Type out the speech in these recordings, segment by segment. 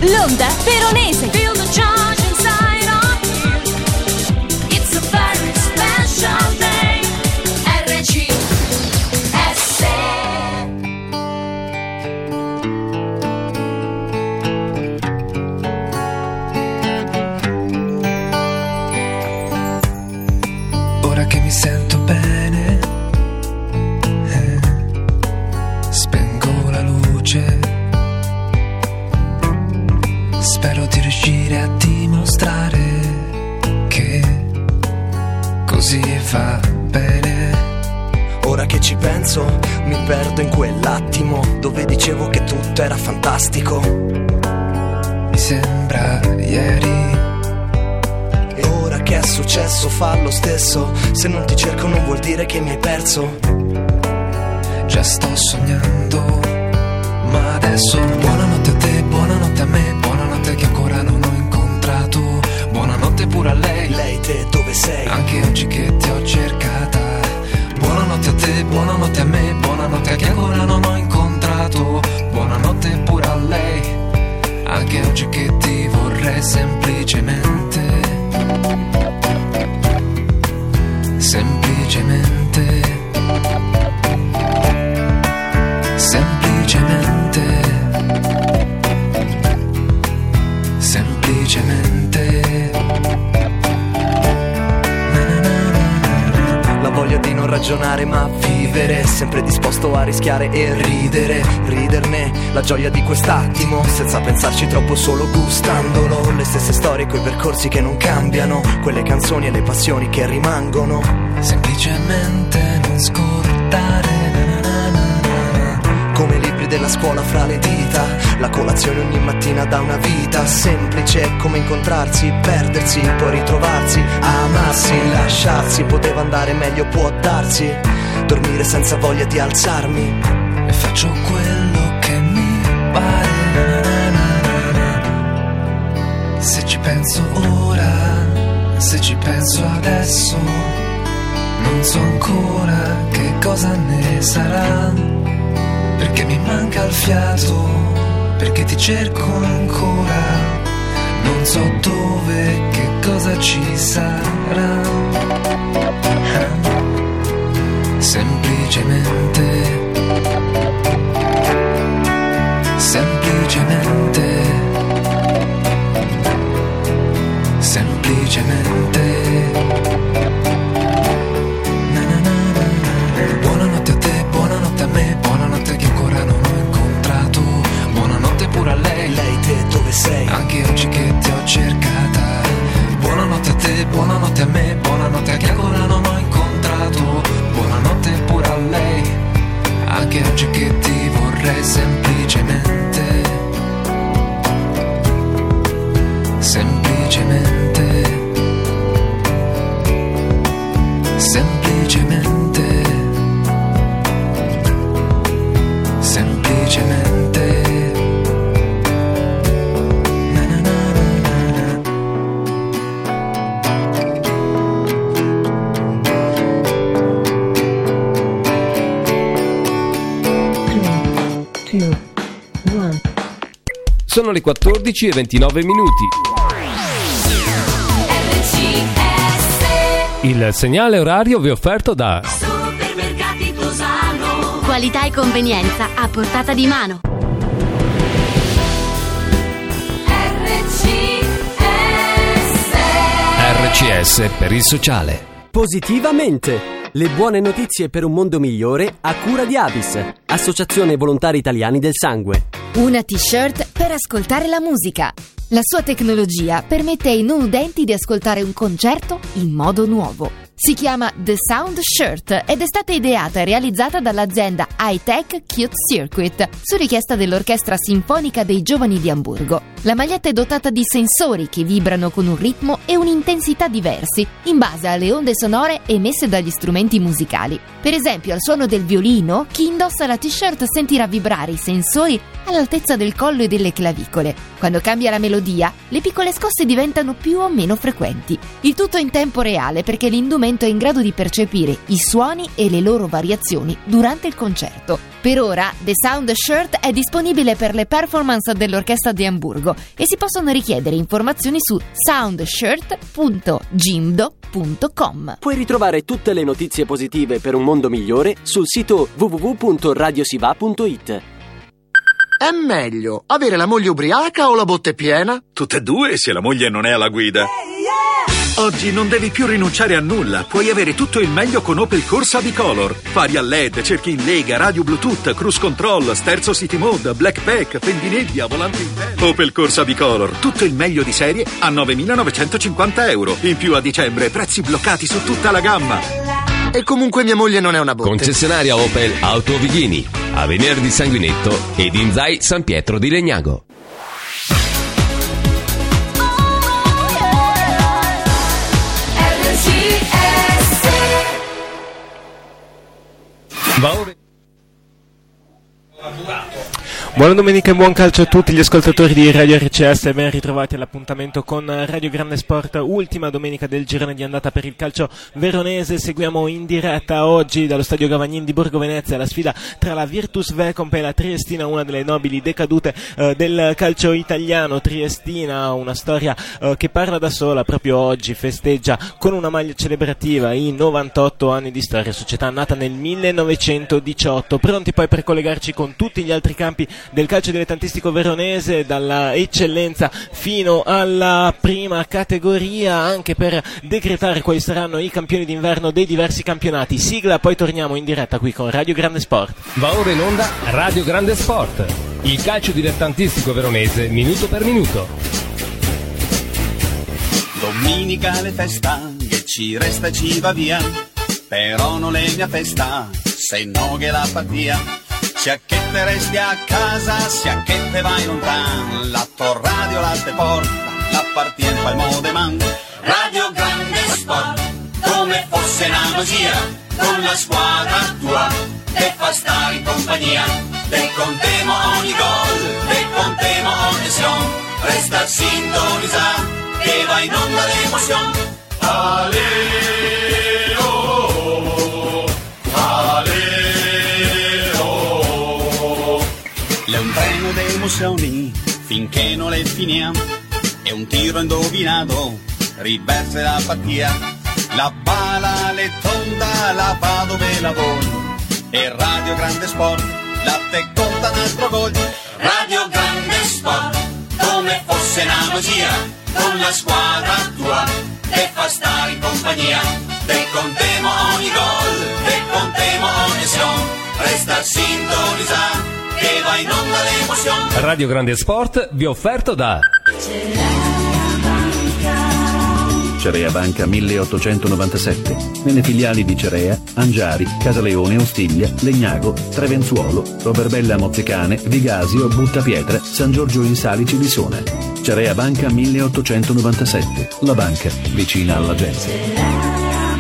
l'onda veronese. Feel the charge inside of you. It's a very special day. RCS. Ora che mi sento bene, spengo la luce. Spero di riuscire a dimostrare che così va bene. Ora che ci penso, mi perdo in quell'attimo dove dicevo che tutto era fantastico. Mi sembra ieri. E ora che è successo fa lo stesso. Se non ti cerco non vuol dire che mi hai perso. Già sto sognando, ma adesso buonanotte a te, buonanotte a me, buonanotte che ancora non ho incontrato. Buonanotte pure a lei. Lei, te, dove sei? Anche oggi che ti ho cercata. Buonanotte a te, buonanotte a me, buonanotte che ancora non ho incontrato. Buonanotte pure a lei. Anche oggi che ti vorrei semplicemente. Semplicemente. Semplicemente. Semplicemente. La voglia di non ragionare ma vivere, sempre disposto a rischiare e ridere, riderne la gioia di quest'attimo, senza pensarci troppo, solo gustandolo. Le stesse storie, quei percorsi che non cambiano, quelle canzoni e le passioni che rimangono. Semplicemente non scordare. Come libri della scuola fra le dita, la colazione ogni mattina da una vita. Semplice come incontrarsi, perdersi, poi ritrovarsi, amarsi, lasciarsi. Poteva andare meglio, può darsi. Dormire senza voglia di alzarmi. E faccio quello che mi pare. Se ci penso ora, se ci penso adesso, non so ancora che cosa ne sarà. Perché mi manca il fiato, perché ti cerco ancora. Non so dove, che cosa ci sarà. Semplicemente. Semplicemente. Semplicemente. Buonanotte a te, buonanotte a me, buonanotte che ancora non ho incontrato. Buonanotte pure a lei. Lei, te, dove sei? Anche oggi che ti ho cercata. Buonanotte a te, buonanotte a me, buonanotte che ancora non ho incontrato. Buonanotte pure a lei. Anche oggi che ti vorrei semplicemente. Semplicemente. Semplicemente. Semplicemente. Na na na na na. 3, 2, 1. Sono le 14:29 minuti. Il segnale orario vi è offerto da Supermercati Tosano. Qualità e convenienza a portata di mano. RCS per il sociale. Positivamente. Le buone notizie per un mondo migliore a cura di Avis, Associazione Volontari Italiani del Sangue. Una t-shirt per ascoltare la musica. La sua tecnologia permette ai non udenti di ascoltare un concerto in modo nuovo. Si chiama The Sound Shirt ed è stata ideata e realizzata dall'azienda High-Tech Cute Circuit su richiesta dell'Orchestra Sinfonica dei Giovani di Amburgo. La maglietta è dotata di sensori che vibrano con un ritmo e un'intensità diversi in base alle onde sonore emesse dagli strumenti musicali. Per esempio, al suono del violino, chi indossa la t-shirt sentirà vibrare i sensori all'altezza del collo e delle clavicole. Quando cambia la melodia, le piccole scosse diventano più o meno frequenti. Il tutto in tempo reale perché l'indumento strumento è in grado di percepire i suoni e le loro variazioni durante il concerto. Per ora, The Sound Shirt è disponibile per le performance dell'Orchestra di Amburgo e si possono richiedere informazioni su soundshirt.jimdo.com. Puoi ritrovare tutte le notizie positive per un mondo migliore sul sito www.radiosiva.it. È meglio avere la moglie ubriaca o la botte piena? Tutte e due, se la moglie non è alla guida. Oggi non devi più rinunciare a nulla. Puoi avere tutto il meglio con Opel Corsa Bicolor. Fari a LED, cerchi in lega, radio Bluetooth, cruise control, sterzo city mode, black pack, fendinebbia, volante interno. Opel Corsa Bicolor, tutto il meglio di serie a 9.950 euro. In più a dicembre prezzi bloccati su tutta la gamma. E comunque mia moglie non è una botte. Concessionaria Opel Auto Vighini, Avenir di Sanguinetto ed Inzai San Pietro di Legnago. Buona domenica e buon calcio a tutti gli ascoltatori di Radio RCS e ben ritrovati all'appuntamento con Radio Grande Sport, ultima domenica del girone di andata per il calcio veronese. Seguiamo in diretta oggi dallo stadio Gavagnin di Borgo Venezia la sfida tra la Virtus Vecomp e la Triestina, una delle nobili decadute del calcio italiano. Triestina, una storia che parla da sola, proprio oggi festeggia con una maglia celebrativa i 98 anni di storia, società nata nel 1918. Pronti poi per collegarci con tutti gli altri campi del calcio dilettantistico veronese, dalla eccellenza fino alla prima categoria, anche per decretare quali saranno i campioni d'inverno dei diversi campionati. Sigla, poi torniamo in diretta qui con Radio Grande Sport. Va ora in onda Radio Grande Sport, il calcio dilettantistico veronese minuto per minuto. Domenica le festa che ci resta e ci va via, però non è mia festa se no che la partia. Sia che te resti a casa, sia che te vai lontano, la tua radio la te porta, la partita in palmo de man. Radio Grande Sport, come fosse una magia, con la squadra tua, te fa stare in compagnia. Te contemo ogni gol, te contemo ogni azione, resta sintonizzato, che va in onda l'emozione. È un treno d'emozioni finché non le finiamo, è un tiro indovinato, riversa la partita, la palla le tonda, la va dove la vuoi, e Radio Grande Sport, la te conta un altro gol. Radio Grande Sport, come fosse una magia, con la squadra tua, te fa stare in compagnia, te contemo ogni gol, te contemo ogni azione, resta sintonizzato, che va in onda l'emozione. Radio Grande Sport vi è offerto da Cerea Banca 1897. Nelle filiali di Cerea, Angiari, Casaleone, Ostiglia, Legnago, Trevenzuolo, Roverbella Mozzecane, Vigasio, Buttapietre, San Giorgio in Salici di Sona. Cerea Banca 1897. La banca vicina alla gente.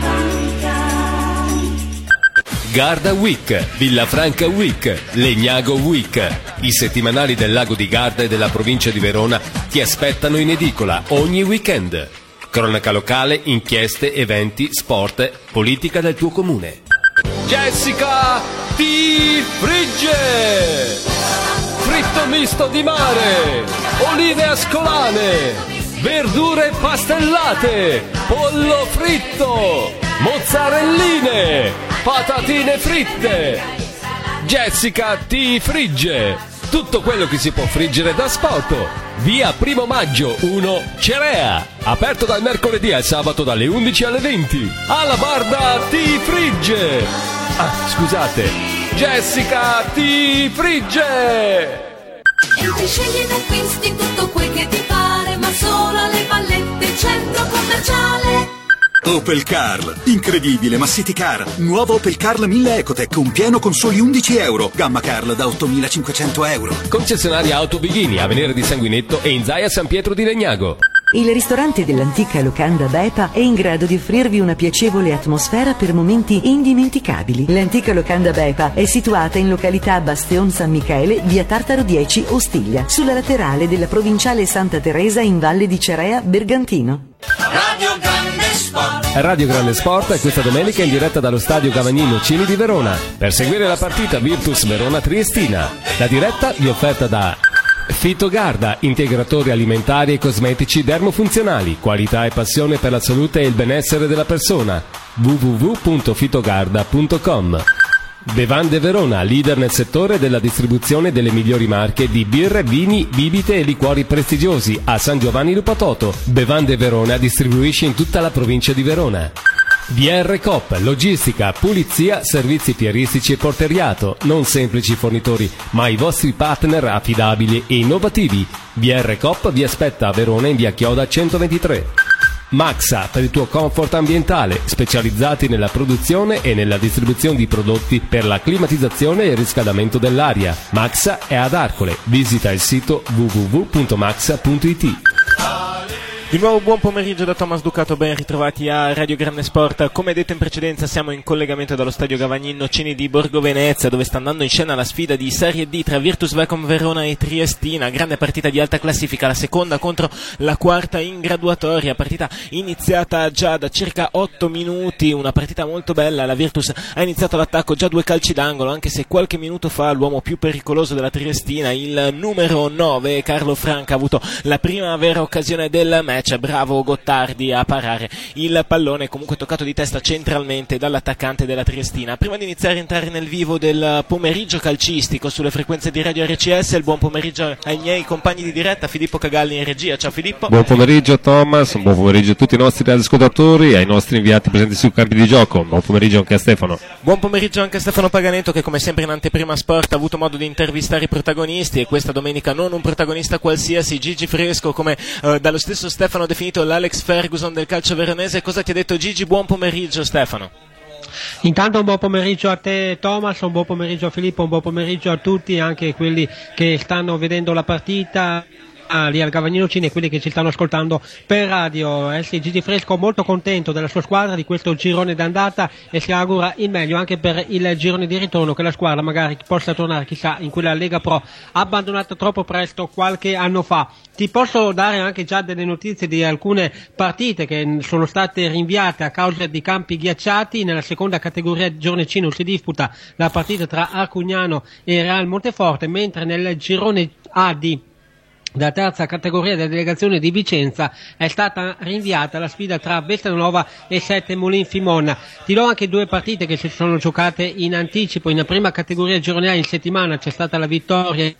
Garda Week, Villafranca Week, Legnago Week. I settimanali del lago di Garda e della provincia di Verona ti aspettano in edicola ogni weekend. Cronaca locale, inchieste, eventi, sport, politica del tuo comune. Jessica ti frigge! Fritto misto di mare, olive ascolane, verdure pastellate, pollo fritto, mozzarelline, patatine fritte. Jessica ti frigge tutto quello che si può friggere da Spoto. Via 1 maggio 1 Cerea, aperto dal mercoledì al sabato dalle 11 alle 20. Alla Barda ti frigge. Scusate, Jessica ti frigge. Entri, scegli ed acquisti tutto quel che ti pare, ma solo alle Vallette Centro Commerciale. Opel Karl, incredibile ma City Car. Nuovo Opel Karl 1000 Ecotec, un pieno con soli 11 euro. Gamma Karl da 8.500 euro. Concessionaria Auto Vighini, Avenire di Sanguinetto e Inzaia San Pietro di Legnago. Il ristorante dell'antica locanda Bepa è in grado di offrirvi una piacevole atmosfera per momenti indimenticabili. L'antica locanda Bepa è situata in località Bastion San Michele, via Tartaro 10, Ostiglia, sulla laterale della provinciale Santa Teresa in Valle di Cerea, Bergantino. Radio Grande Sport. Radio Grande Sport questa domenica in diretta dallo stadio Gavagnino Cini di Verona per seguire la partita Virtus Verona Triestina. La diretta vi è offerta da Fitogarda, integratori alimentari e cosmetici dermofunzionali, qualità e passione per la salute e il benessere della persona. www.fitogarda.com. Bevande Verona, leader nel settore della distribuzione delle migliori marche di birre, vini, bibite e liquori prestigiosi a San Giovanni Lupatoto. Bevande Verona distribuisce in tutta la provincia di Verona. VR Coop, logistica, pulizia, servizi fieristici e porteriato, non semplici fornitori, ma i vostri partner affidabili e innovativi. VR Coop vi aspetta a Verona in via Chioda 123. Maxa, per il tuo comfort ambientale, specializzati nella produzione e nella distribuzione di prodotti per la climatizzazione e il riscaldamento dell'aria. Maxa è ad Arcole, visita il sito www.maxa.it. Di nuovo buon pomeriggio da Thomas Ducato, ben ritrovati a Radio Grande Sport. Come detto in precedenza siamo in collegamento dallo stadio Gavagnino Cini di Borgo Venezia, dove sta andando in scena la sfida di Serie D tra Virtus Vecom Verona e Triestina. Grande partita di alta classifica, la seconda contro la quarta in graduatoria, partita iniziata già da circa 8 minuti, una partita molto bella. La Virtus ha iniziato l'attacco, già 2 calci d'angolo, anche se qualche minuto fa l'uomo più pericoloso della Triestina, il numero 9 Carlo Franca, ha avuto la prima vera occasione del match. Bravo Gottardi a parare il pallone, comunque toccato di testa centralmente dall'attaccante della Triestina. Prima di iniziare a entrare nel vivo del pomeriggio calcistico sulle frequenze di Radio RCS, il buon pomeriggio ai miei compagni di diretta, Filippo Cagalli in regia. Ciao Filippo. Buon pomeriggio Thomas, un buon pomeriggio a tutti i nostri radioascoltatori e ai nostri inviati presenti sui campi di gioco. Buon pomeriggio anche a Stefano. Buon pomeriggio anche a Stefano Paganetto, che come sempre in anteprima sport ha avuto modo di intervistare i protagonisti, e questa domenica non un protagonista qualsiasi, Gigi Fresco, come dallo stesso Stefano definito l'Alex Ferguson del calcio veronese. Cosa ti ha detto Gigi? Buon pomeriggio Stefano. Intanto un buon pomeriggio a te Thomas, un buon pomeriggio a Filippo, un buon pomeriggio a tutti, anche quelli che stanno vedendo la partita lì al Gavagnino Cini e quelli che ci stanno ascoltando per radio. Gigi Fresco molto contento della sua squadra, di questo girone d'andata, e si augura il meglio anche per il girone di ritorno, che la squadra magari possa tornare chissà in quella Lega Pro abbandonata troppo presto qualche anno fa. Ti posso dare anche già delle notizie di alcune partite che sono state rinviate a causa di campi ghiacciati. Nella seconda categoria di girone Cino si disputa la partita tra Arcugnano e Real Monteforte, mentre nel girone A di della terza categoria della delegazione di Vicenza è stata rinviata la sfida tra Vestanova e Sette Molin Fimonna. Ti do anche 2 partite che si sono giocate in anticipo. In prima categoria girone A in settimana c'è stata la vittoria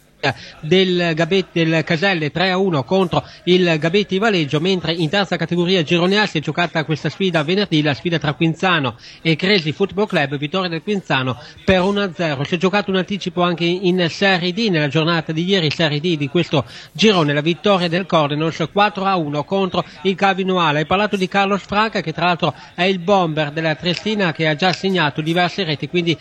del Caselle 3-1 contro il Gabetti Valeggio, mentre in terza categoria girone A si è giocata questa sfida venerdì, la sfida tra Quinzano e Cresi Football Club, vittoria del Quinzano per 1-0. Si è giocato un anticipo anche in Serie D nella giornata di ieri, Serie D di questo girone, la vittoria del Cordinals 4-1 contro il Cavinoala. Hai parlato di Carlos Franca, che tra l'altro è il bomber della Triestina, che ha già segnato diverse reti, quindi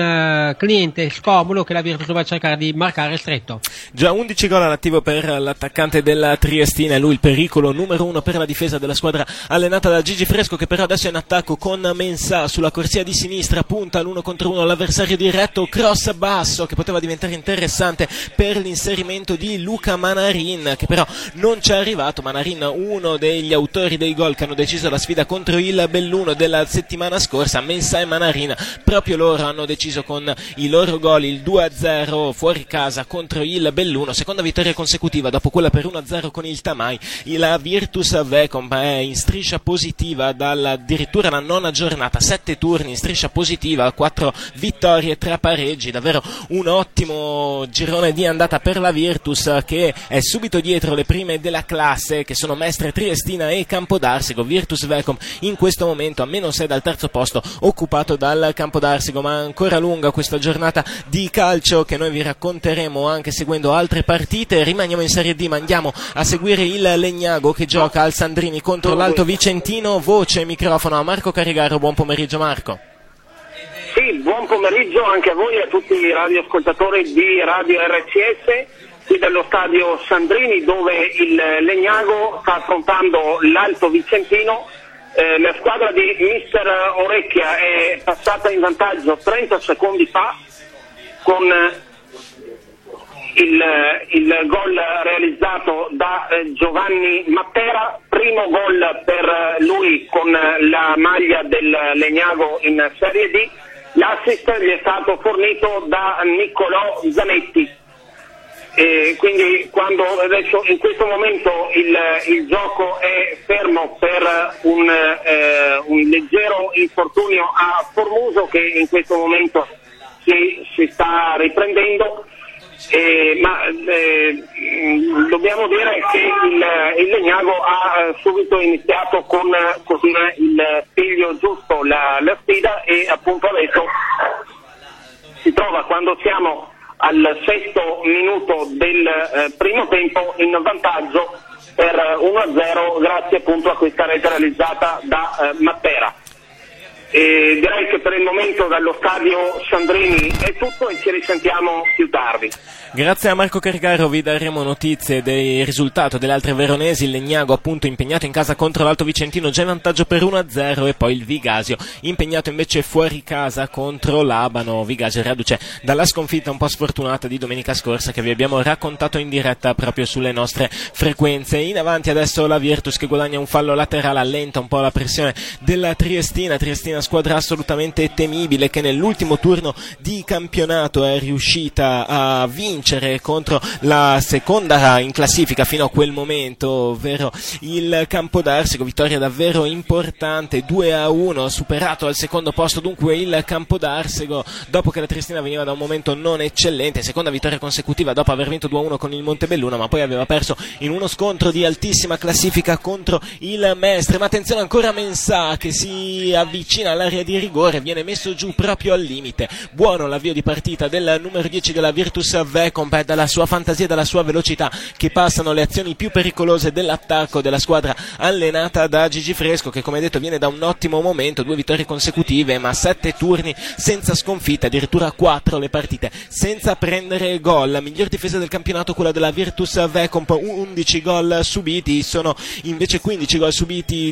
un cliente scomodo che la Virtus va a cercare di marcare stretto. Già 11 gol all'attivo per l'attaccante della Triestina, è lui il pericolo numero 1 per la difesa della squadra allenata da Gigi Fresco, che però adesso è in attacco con Mensah sulla corsia di sinistra, punta l'1 contro 1 all'avversario diretto, cross basso che poteva diventare interessante per l'inserimento di Luca Manarin, che però non ci è arrivato. Manarin, uno degli autori dei gol che hanno deciso la sfida contro il Belluno della settimana scorsa. Mensah e Manarin, proprio loro hanno deciso con i loro gol il 2-0 fuori casa contro il Belluno, seconda vittoria consecutiva dopo quella per 1-0 con il Tamai. La Virtus Vecom è in striscia positiva addirittura la 9ª giornata, 7 turni in striscia positiva, 4 vittorie, 3 pareggi, davvero un ottimo girone di andata per la Virtus, che è subito dietro le prime della classe, che sono Mestre, Triestina e Campodarsego. Virtus Vecom in questo momento a -6 dal terzo posto, occupato dal Campodarsego, ma ancora lunga questa giornata di calcio che noi vi racconteremo anche seguendo altre partite. Rimaniamo in Serie D, ma andiamo a seguire il Legnago che gioca al Sandrini contro l'Alto Vicentino. Voce e microfono a Marco Carigaro. Buon pomeriggio Marco. Sì, buon pomeriggio anche a voi e a tutti i radioascoltatori di Radio RCS, qui dallo stadio Sandrini, dove il Legnago sta affrontando l'Alto Vicentino. La squadra di mister Orecchia è passata in vantaggio 30 secondi fa con il gol realizzato da Giovanni Matera, primo gol per lui con la maglia del Legnago in Serie D. L'assist gli è stato fornito da Niccolò Zanetti. Quindi quando adesso in questo momento il gioco è fermo per un leggero infortunio a Formuso, che in questo momento si sta riprendendo, ma dobbiamo dire che il Legnago ha subito iniziato con il piglio giusto la sfida, e appunto adesso si trova, quando siamo al 6° minuto del primo tempo, in vantaggio per 1-0 grazie appunto a questa rete realizzata da Matera. E direi che per il momento dallo stadio Sandrini è tutto, e ci risentiamo più tardi. Grazie a Marco Cargaro, vi daremo notizie del risultato delle altre veronesi. Il Legnago appunto impegnato in casa contro l'Alto Vicentino, già in vantaggio per 1-0, e poi il Vigasio impegnato invece fuori casa contro l'Abano. Vigasio reduce dalla sconfitta un po' sfortunata di domenica scorsa, che vi abbiamo raccontato in diretta proprio sulle nostre frequenze. In avanti adesso la Virtus, che guadagna un fallo laterale, allenta un po' la pressione della Triestina, squadra assolutamente temibile, che nell'ultimo turno di campionato è riuscita a vincere contro la seconda in classifica fino a quel momento, ovvero il Campodarsego. Vittoria davvero importante, 2-1, superato al secondo posto dunque il Campodarsego, dopo che la Triestina veniva da un momento non eccellente. Seconda vittoria consecutiva dopo aver vinto 2-1 con il Montebelluna, ma poi aveva perso in uno scontro di altissima classifica contro il Mestre. Ma attenzione ancora, Mensah che si avvicina all'area di rigore, viene messo giù proprio al limite. Buono l'avvio di partita del numero 10 della Virtus Vecomp, dalla sua fantasia e dalla sua velocità che passano le azioni più pericolose dell'attacco della squadra allenata da Gigi Fresco, che come detto viene da un ottimo momento, 2 vittorie consecutive ma 7 turni senza sconfitta, addirittura 4 le partite senza prendere gol. La miglior difesa del campionato quella della Virtus Vecomp, 11 gol subiti, sono invece 15 gol subiti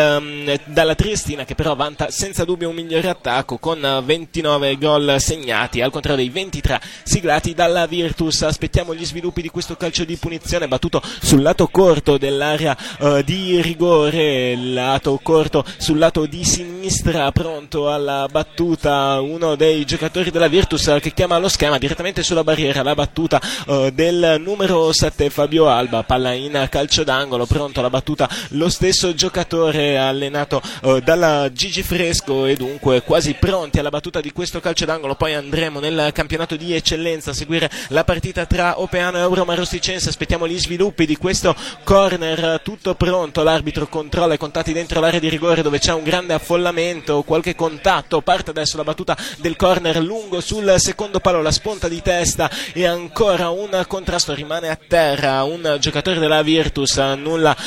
dalla Triestina, che però vanta senza dubbio un migliore attacco con 29 gol segnati, al contrario dei 23 siglati dalla Virtus. Aspettiamo gli sviluppi di questo calcio di punizione battuto sul lato corto dell'area di rigore, lato corto sul lato di sinistra, pronto alla battuta uno dei giocatori della Virtus che chiama lo schema direttamente sulla barriera, la battuta del numero 7 Fabio Alba, palla in calcio d'angolo, pronto alla battuta lo stesso giocatore allenato dalla Gigi Fresco, e dunque quasi pronti alla battuta di questo calcio d'angolo. Poi andremo nel campionato di eccellenza a seguire la partita tra Opeano e Euromarosticense. Aspettiamo gli sviluppi di questo corner, tutto pronto, l'arbitro controlla i contatti dentro l'area di rigore dove c'è un grande affollamento, qualche contatto, parte adesso la battuta del corner lungo sul secondo palo, la spunta di testa e ancora un contrasto, rimane a terra un giocatore della Virtus, nulla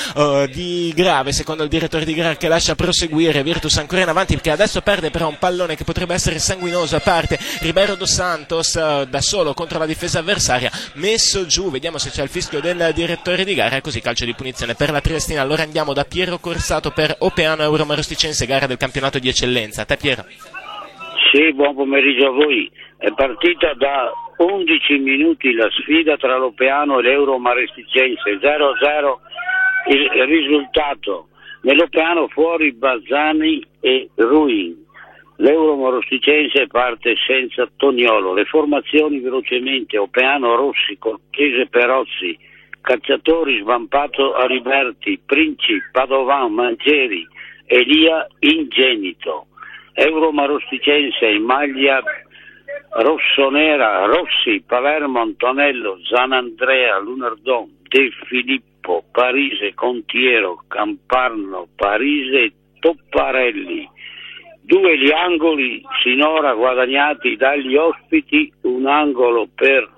di grave secondo il direttore di gara, che lascia proseguire. Virtus ancora in avanti, perché adesso perde però un pallone che potrebbe essere sanguinoso, a parte Ribeiro dos Santos da solo contro la difesa avversaria, messo giù. Vediamo se c'è il fischio del direttore di gara, e così calcio di punizione per la Triestina. Allora andiamo da Piero Corsato per Opeano Euromarosticense, gara del campionato di eccellenza. A te Piero. Sì, buon pomeriggio a voi. È partita da 11 minuti la sfida tra l'Opeano e l'Euromarosticense, 0-0 il risultato. Nell'Opeano fuori Bazzani e Ruin. L'Euromarosticense parte senza Toniolo. Le formazioni velocemente: Opeano Rossi, Cortese Perozzi, Cacciatori Svampato Ariberti, Princi, Padovan, Mangieri, Elia Ingenito. Euromarosticense in maglia rossonera: Rossi, Palermo, Antonello, Zanandrea, Lunardon, De Filippo, Parise, Contiero, Camparno, Parise e Topparelli. 2 gli angoli sinora guadagnati dagli ospiti, un angolo per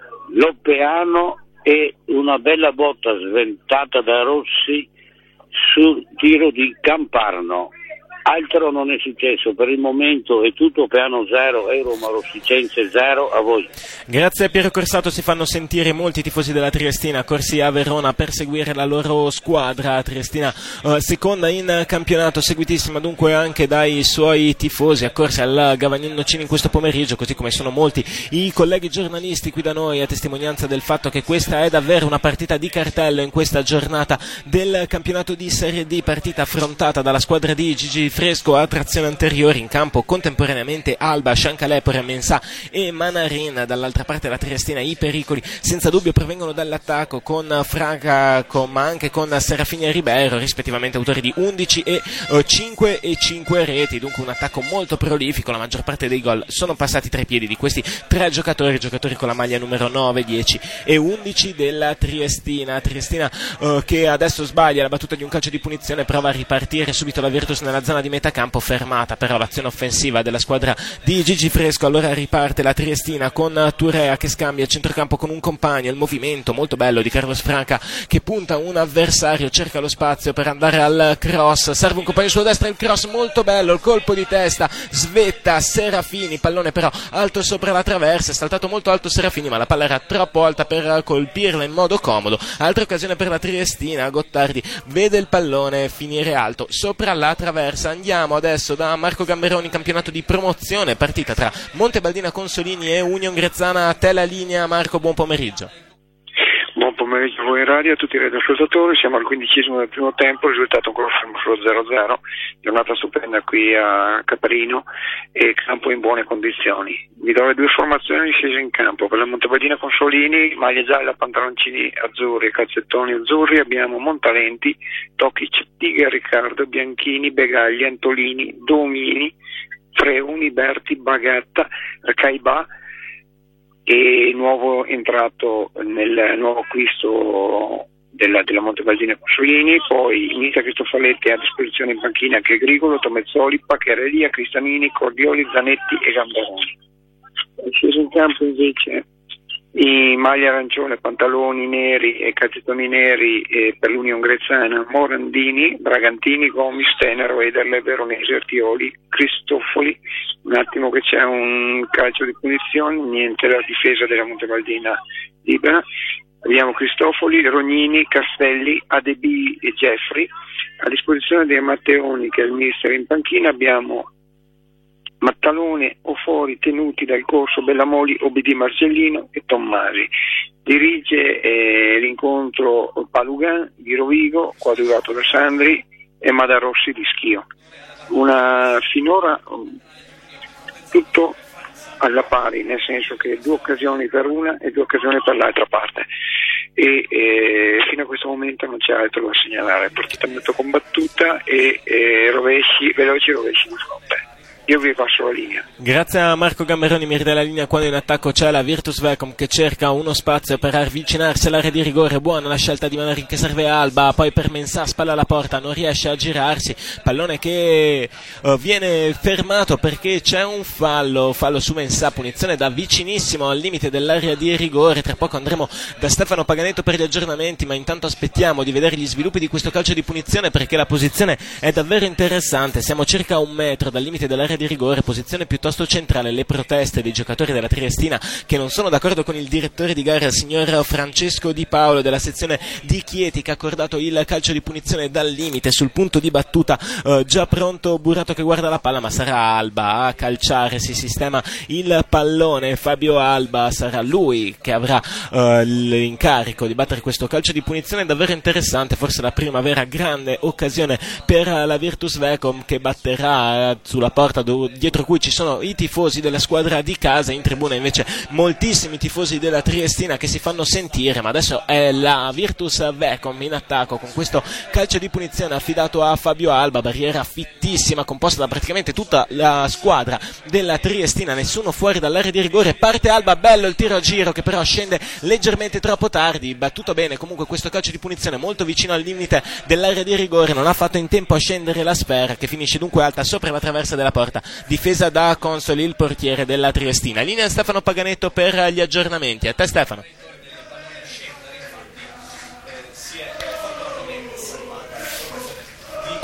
l'Opeano e una bella botta sventata da Rossi sul tiro di Camparno. Altro non è successo, per il momento è tutto piano 0, Euro Marosicense 0, a voi. Grazie a Piero Corsato, si fanno sentire molti tifosi della Triestina corsi a Verona per seguire la loro squadra. Triestina seconda in campionato, seguitissima dunque anche dai suoi tifosi, accorsi al Gavagnino Nocini in questo pomeriggio, così come sono molti i colleghi giornalisti qui da noi, a testimonianza del fatto che questa è davvero una partita di cartello in questa giornata del campionato di Serie D, partita affrontata dalla squadra di Gigi Fresco a trazione anteriore, in campo contemporaneamente Alba, Sciancalepore, Mensà e Manarin. Dall'altra parte la Triestina, i pericoli senza dubbio provengono dall'attacco con Franca ma anche con Serafini e Ribeiro, rispettivamente autori di 11 e 5 e 5 reti, dunque un attacco molto prolifico. La maggior parte dei gol sono passati tra i piedi di questi tre giocatori con la maglia numero 9, 10 e 11 della Triestina che adesso sbaglia la battuta di un calcio di punizione, prova a ripartire subito la Virtus nella zona di metacampo, fermata però l'azione offensiva della squadra di Gigi Fresco. Allora riparte la Triestina con Turea che scambia il centrocampo con un compagno, il movimento molto bello di Carlos Franca che punta un avversario, cerca lo spazio per andare al cross, serve un compagno sulla destra, il cross molto bello, il colpo di testa, svetta Serafini, pallone però alto sopra la traversa, è saltato molto alto Serafini ma la palla era troppo alta per colpirla in modo comodo. Altra occasione per la Triestina, Gottardi vede il pallone finire alto sopra la traversa. Andiamo adesso da Marco Gamberoni, campionato di promozione, partita tra Montebaldina Consolini e Union Grezzana. A te la linea, Marco, buon pomeriggio. Buon pomeriggio a voi in radio, a tutti i radioascoltatori. Siamo al 15° del primo tempo, il risultato ancora fermo sullo 0-0, giornata stupenda qui a Caparino e campo in buone condizioni. Vi do le due formazioni scese in campo. Per la Montebaldina Consolini, maglia gialla, pantaloncini azzurri e calzettoni azzurri, abbiamo Montalenti, Tokic, Tiga, Riccardo, Bianchini, Begagli, Antolini, Domini, Freuni, Berti, Bagatta, Caiba e nuovo entrato nel nuovo acquisto della Montebaldina Consolini, poi Nita Cristofaletti a disposizione in panchina anche Grigolo, Tomezzoli, Pacchiarelia, Cristanini, Cordioli, Zanetti e Gamberoni. È sceso in campo invece in maglia arancione, pantaloni neri e calzettoni neri per l'Union Grezzana, Morandini, Bragantini, Gomis, Tenero, Ederle, Veronesi, Artioli, Cristofoli. Un attimo che c'è un calcio di punizione, niente, la difesa della Montebaldina libera. Abbiamo Cristofoli, Rognini, Castelli, Adebi e Jeffrey. A disposizione dei Matteoni, che è il mister in panchina, abbiamo Mattalone, Ofori, Tenuti, Dal Corso, Bellamoli, Obidi Marcellino e Tommasi. Dirige l'incontro Palugan di Rovigo, coadiuvato da Sandri e Madarossi di Schio. Finora tutto alla pari, nel senso che 2 occasioni per una e 2 occasioni per l'altra parte e fino a questo momento non c'è altro da segnalare. Partita molto combattuta e veloci rovesci di fronte. Io vi passo la linea. Grazie a Marco Gamberoni. Mi ridà la linea quando in attacco c'è la Virtus Vecom che cerca uno spazio per avvicinarsi all'area di rigore. Buona la scelta di Manarin che serve a Alba, poi per Mensah, spalla alla porta, non riesce a girarsi, pallone che viene fermato perché c'è un fallo su Mensah, punizione da vicinissimo al limite dell'area di rigore. Tra poco andremo da Stefano Paganetto per gli aggiornamenti, ma intanto aspettiamo di vedere gli sviluppi di questo calcio di punizione perché la posizione è davvero interessante. Siamo circa a 1 metro dal limite dell'area di rigore, posizione piuttosto centrale. Le proteste dei giocatori della Triestina che non sono d'accordo con il direttore di gara, il signor Francesco Di Paolo della sezione di Chieti, che ha accordato il calcio di punizione dal limite sul punto di battuta, già pronto Burato che guarda la palla, ma sarà Alba a calciare. Si sistema il pallone, Fabio Alba sarà lui che avrà l'incarico di battere questo calcio di punizione davvero interessante, forse la prima vera grande occasione per la Virtus Vecom, che batterà sulla porta dietro cui ci sono i tifosi della squadra di casa, in tribuna invece moltissimi tifosi della Triestina che si fanno sentire. Ma adesso è la Virtus Vecom in attacco con questo calcio di punizione affidato a Fabio Alba, barriera fittissima composta da praticamente tutta la squadra della Triestina, nessuno fuori dall'area di rigore. Parte Alba, bello il tiro a giro che però scende leggermente troppo tardi, battuto bene comunque questo calcio di punizione molto vicino al limite dell'area di rigore, non ha fatto in tempo a scendere la sfera che finisce dunque alta sopra la traversa della porta, difesa da Consoli, il portiere della Triestina. Linea Stefano Paganetto per gli aggiornamenti. A te Stefano.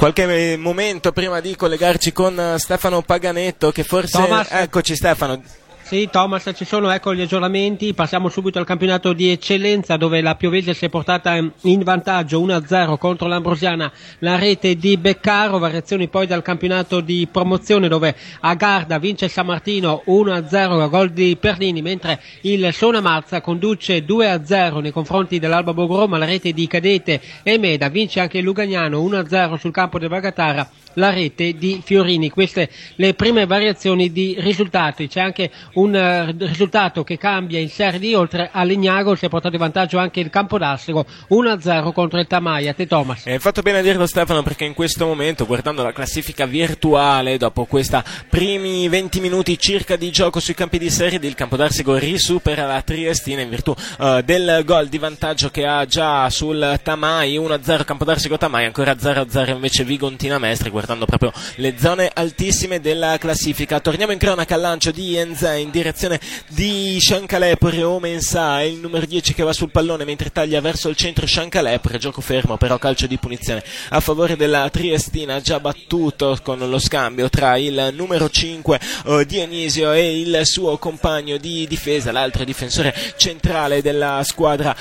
qualche momento prima di collegarci con Stefano Paganetto, che forse... Thomas. Eccoci Stefano. Sì, Thomas, ci sono gli aggiornamenti. Passiamo subito al campionato di eccellenza, dove la Piovese si è portata in vantaggio 1-0 contro l'Ambrosiana, la rete di Beccaro. Variazioni poi dal campionato di promozione, dove a Garda vince San Martino 1-0 a gol di Perlini, mentre il Sonamazza conduce 2-0 nei confronti dell'Alba Borgoroma. La rete di Cadete e Meda vince anche il Lugagnano 1-0 sul campo del Bagatara, la rete di Fiorini. Queste le prime variazioni di risultati. C'è anche un risultato che cambia in Serie D. Oltre a Legnago si è portato in vantaggio anche il Campodassero 1-0 contro il Tamai. A te Thomas. Hai fatto bene a dirlo Stefano, perché in questo momento, guardando la classifica virtuale, dopo questa primi 20 minuti circa di gioco sui campi di Serie D, il Campodarsego risupera la Triestina in virtù del gol di vantaggio che ha già sul Tamai. 1-0 Campodarsego Tamai, ancora 0-0 invece Vigontina Mestre, guardando proprio le zone altissime della classifica. Torniamo in cronaca al lancio di Enze in direzione di Sciancalepore. Omensa è il numero 10 che va sul pallone mentre taglia verso il centro Sciancalepore, gioco fermo però calcio di punizione a favore della Triestina, già battuto con lo scambio tra il numero 5 Dionisio e il suo compagno di difesa, l'altro difensore centrale della squadra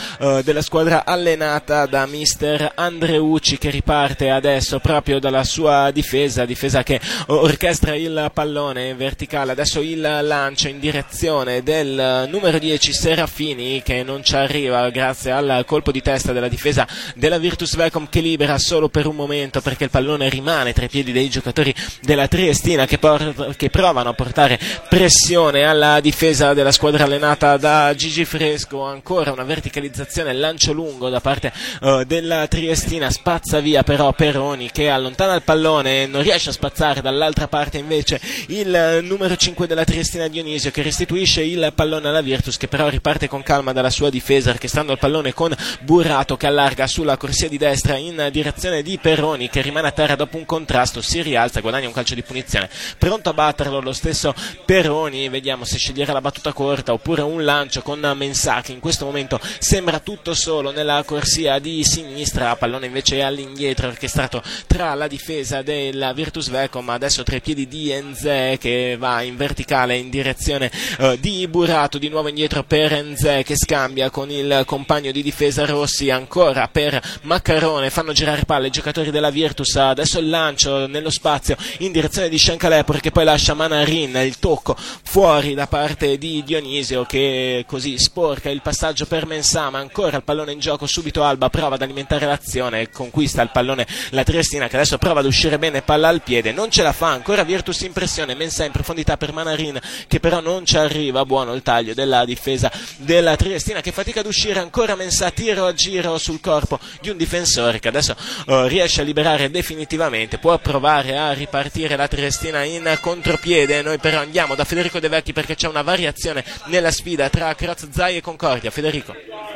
allenata da mister Andreucci, che riparte adesso proprio dalla sua difesa che orchestra il pallone in verticale. Adesso il lancio in direzione del numero 10 Serafini, che non ci arriva grazie al colpo di testa della difesa della Virtus Vecom, che libera solo per un momento perché il pallone rimane tra i piedi dei giocatori della Triestina, che provano a portare pressione alla difesa della squadra allenata da Gigi Fresco. Ancora una verticalizzazione, lancio lungo da parte della Triestina, spazza via però Peroni, che allontana il pallone, non riesce a spazzare. Dall'altra parte invece il numero 5 della Triestina Dionisio, che restituisce il pallone alla Virtus, che però riparte con calma dalla sua difesa, orchestrando il pallone con Burrato, che allarga sulla corsia di destra in direzione di Peroni, che rimane a terra dopo un contrasto, si rialza, guadagna un calcio di punizione, pronto a batterlo lo stesso Peroni. Vediamo se scegliere la battuta corta oppure un lancio con Mensah, che in questo momento sembra tutto solo nella corsia di sinistra. Pallone invece all'indietro, orchestrato tra la difesa della Virtus Vecom, adesso tra i piedi di Enze, che va in verticale in direzione di Burrato, di nuovo indietro per Enze, che scambia con il compagno di difesa Rossi, ancora per Maccarone, fanno girare palle i giocatori della Virtus. Adesso il lancio nello spazio in direzione di Sciancalepore, che poi lascia Manarin, il tocco fuori da parte di Dionisio, che così sporca il passaggio per Mensah, ma ancora il pallone in gioco. Subito Alba prova ad alimentare l'azione, conquista il pallone la Triestina, che adesso prova ad uscire bene, palla al piede, non ce la fa ancora Virtus in pressione. Mensah in profondità per Manarin, che però non ci arriva. Buono il taglio della difesa della Triestina, che fatica ad uscire. Ancora Mensah, tiro a giro sul corpo di un difensore, che adesso riesce a liberare definitivamente. Può provare a ripartire la Triestina in contropiede. Noi però andiamo da Federico De Vecchi, perché c'è una variazione nella sfida tra Crozai e Concordia. Federico.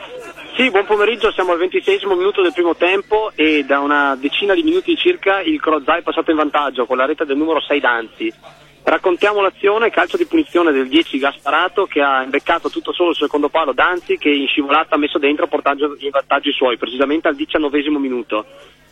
Sì, buon pomeriggio, siamo al 26esimo minuto del primo tempo e da una decina di minuti circa il Crozai è passato in vantaggio con la rete del numero 6 Danzi. Raccontiamo l'azione: calcio di punizione del 10 Gasparato, che ha imbeccato tutto solo il secondo palo Danzi, che in scivolata ha messo dentro portando in vantaggio i suoi, precisamente al 19esimo minuto.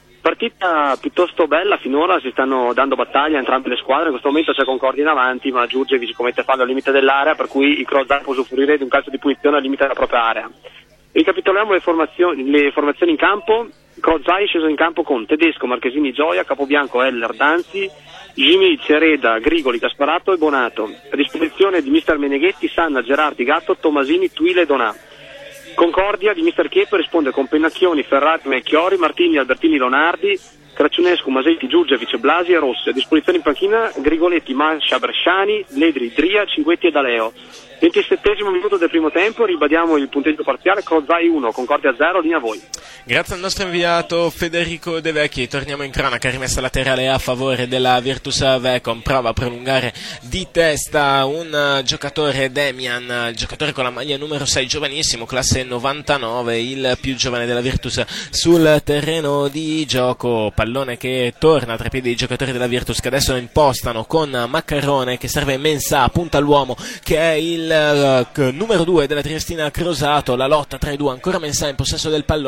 Partita piuttosto bella finora, si stanno dando battaglia entrambe le squadre. In questo momento c'è Concordia in avanti, ma Giurgevic commette fallo al limite dell'area, per cui il Crozai può usufruire di un calcio di punizione al limite della propria area. Ricapitoliamo le formazioni in campo. Crozai è sceso in campo con Tedesco, Marchesini, Gioia, Capobianco, Heller, Danzi, Jimmy, Cereda, Grigoli, Gasparato e Bonato. A disposizione di mister Meneghetti, Sanna, Gerardi, Gatto, Tomasini, Tuile e Donà. Concordia di mister Chepe risponde con Pennacchioni, Ferrari, Melchiori, Martini, Albertini, Lonardi, Cracciunescu, Masetti, Giurgevic, Blasi e Rossi. A disposizione in panchina Grigoletti, Mascia, Bresciani, Ledri, Dria, Cinquetti e Daleo. 27esimo minuto del primo tempo, ribadiamo il punteggio parziale: Crozai 1, Concordia 0, linea a voi. Grazie al nostro inviato Federico De Vecchi. Torniamo in cronaca, rimessa laterale a favore della Virtus Vecom, prova a prolungare di testa un giocatore, Demian, il giocatore con la maglia numero 6, giovanissimo, classe 99, il più giovane della Virtus sul terreno di gioco. Pallone che torna tra i piedi dei giocatori della Virtus, che adesso impostano con Maccarone, che serve Mensah, punta all'uomo, che è il numero 2 della Triestina Crosato. La lotta tra i due, ancora Mensah in possesso del pallone, serve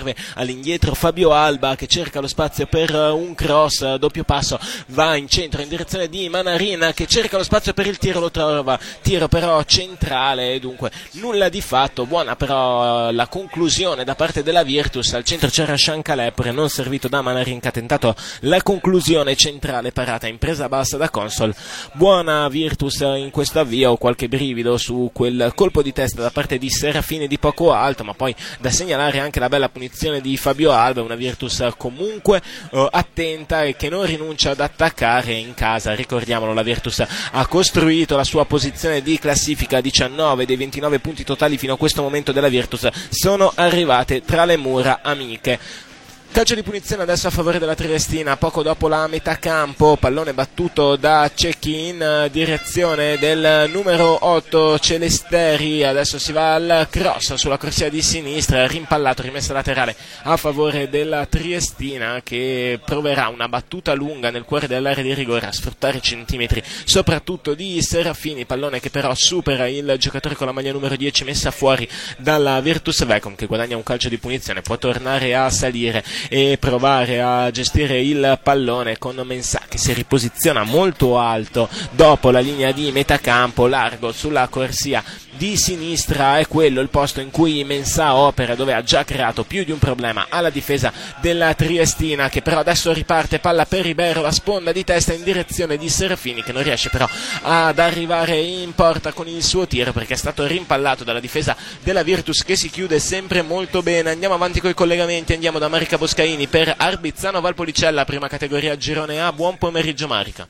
39 all'indietro Fabio Alba che cerca lo spazio per un cross, doppio passo, va in centro in direzione di Manarin che cerca lo spazio per il tiro, lo trova, tiro però centrale, dunque nulla di fatto. Buona però la conclusione da parte della Virtus, al centro c'era Shankar non servito da Manarin che ha tentato la conclusione centrale, parata in presa bassa da Consol. Buona Virtus in questo avvio, qualche brivido su quel colpo di testa da parte di Serafini di poco alto, ma poi da segnalare anche la bella punizione di Fabio Alba, una Virtus comunque attenta e che non rinuncia ad attaccare in casa. Ricordiamolo, la Virtus ha costruito la sua posizione di classifica, 19 dei 29 punti totali fino a questo momento della Virtus sono arrivate tra le mura amiche. Calcio di punizione adesso a favore della Triestina, poco dopo la metà campo, pallone battuto da Cecchi in direzione del numero 8 Celesteri, adesso si va al cross sulla corsia di sinistra, rimpallato, rimessa laterale a favore della Triestina che proverà una battuta lunga nel cuore dell'area di rigore a sfruttare i centimetri soprattutto di Serafini, pallone che però supera il giocatore con la maglia numero 10 messa fuori dalla Virtus Vecom che guadagna un calcio di punizione, può tornare a salire e provare a gestire il pallone con Mensah che si riposiziona molto alto dopo la linea di metà campo, largo sulla corsia di sinistra, è quello il posto in cui Mensah opera, dove ha già creato più di un problema alla difesa della Triestina che però adesso riparte, palla per Ribeiro, la sponda di testa in direzione di Serafini che non riesce però ad arrivare in porta con il suo tiro perché è stato rimpallato dalla difesa della Virtus che si chiude sempre molto bene. Andiamo avanti con i collegamenti, andiamo da Marica Boscaini per Arbizzano Valpolicella, prima categoria girone A. Buon pomeriggio Marica.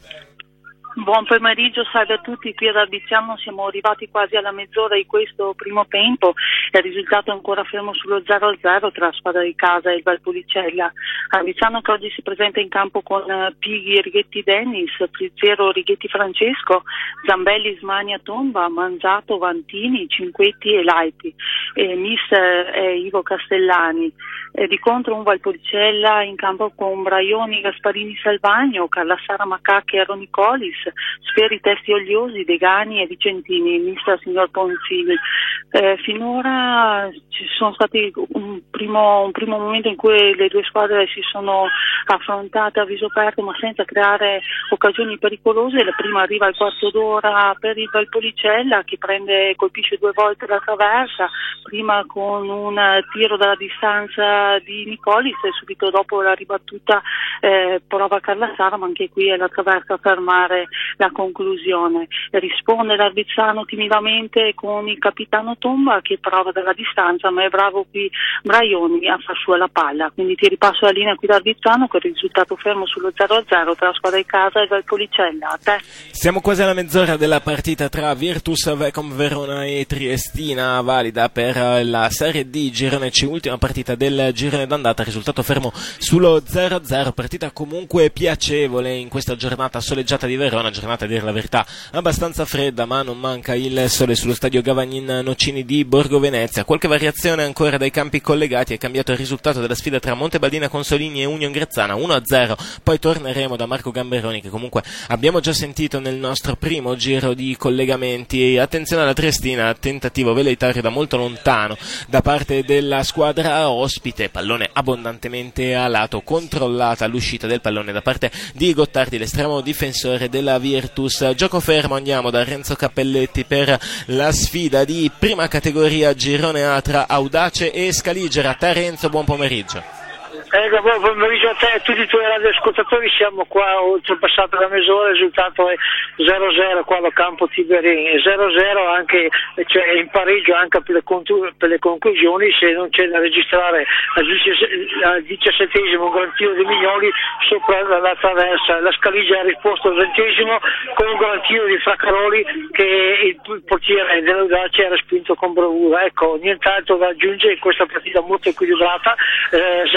Buon pomeriggio, salve a tutti. Qui ad Arbiziano siamo arrivati quasi alla mezz'ora di questo primo tempo e il risultato è ancora fermo sullo 0-0 tra la squadra di casa e il Valpolicella. Arbiziano che oggi si presenta in campo con Pighi, Righetti Dennis, Frizziero, Righetti Francesco, Zambelli, Smania, Tomba, Mangiato, Vantini, Cinquetti e Laipi. Mister è Ivo Castellani. Di contro un Valpolicella in campo con Braioni, Gasparini, Salvagno, Carlassara, Macacchi e Ronicolis, Sferi, Testi Oliosi, Degani e Vicentini, mister signor Ponzini. Finora ci sono stati un primo momento in cui le due squadre si sono affrontate a viso aperto ma senza creare occasioni pericolose. La prima arriva al quarto d'ora per il Valpolicella che colpisce 2 volte la traversa, prima con un tiro dalla distanza di Nicolis e subito dopo la ribattuta prova Carlassara, ma anche qui è la traversa a fermare la conclusione. Risponde l'Arbizzano timidamente con il capitano Tomba che prova dalla distanza, ma è bravo qui Braioni a far sua la palla, quindi ti ripasso la linea qui da Arbizzano con il risultato fermo sullo 0-0 tra la squadra di casa e il Valpolicella. A te. Siamo quasi alla mezz'ora della partita tra Virtus Vecom Verona e Triestina, valida per la Serie D Girone C, ultima partita del girone d'andata, risultato fermo sullo 0-0, partita comunque piacevole in questa giornata soleggiata di Verona, giornata a dire la verità abbastanza fredda, ma non manca il sole sullo stadio Gavagnin Nocini di Borgo Venezia. Qualche variazione ancora dai campi collegati, è cambiato il risultato della sfida tra Montebaldina Consolini e Union Grezzana 1-0, poi torneremo da Marco Gamberoni che comunque abbiamo già sentito nel nostro primo giro di collegamenti. Attenzione alla Triestina, tentativo velleitario da molto lontano da parte della squadra ospite, pallone abbondantemente a lato, controllata l'uscita del pallone da parte di Gottardi, l'estremo difensore della Virtus. Gioco fermo, andiamo da Renzo Cappelletti per la sfida di prima categoria girone A tra Audace e Scaligera. A te Renzo, buon pomeriggio. Buon pomeriggio a te e a tutti i tuoi radioascoltatori, siamo qua oltrepassata la mezz'ora, il risultato è 0-0 qua al campo Tiberini, 0-0 anche, cioè in pareggio anche per le conclusioni, se non c'è da registrare al 17esimo un gran tiro di Mignoli sopra la traversa. La Scaligia ha risposto al 20esimo con un gran tiro di Fraccaroli che il portiere dell'Audace ha respinto con bravura. Ecco, nient'altro da aggiungere in questa partita molto equilibrata, 0-0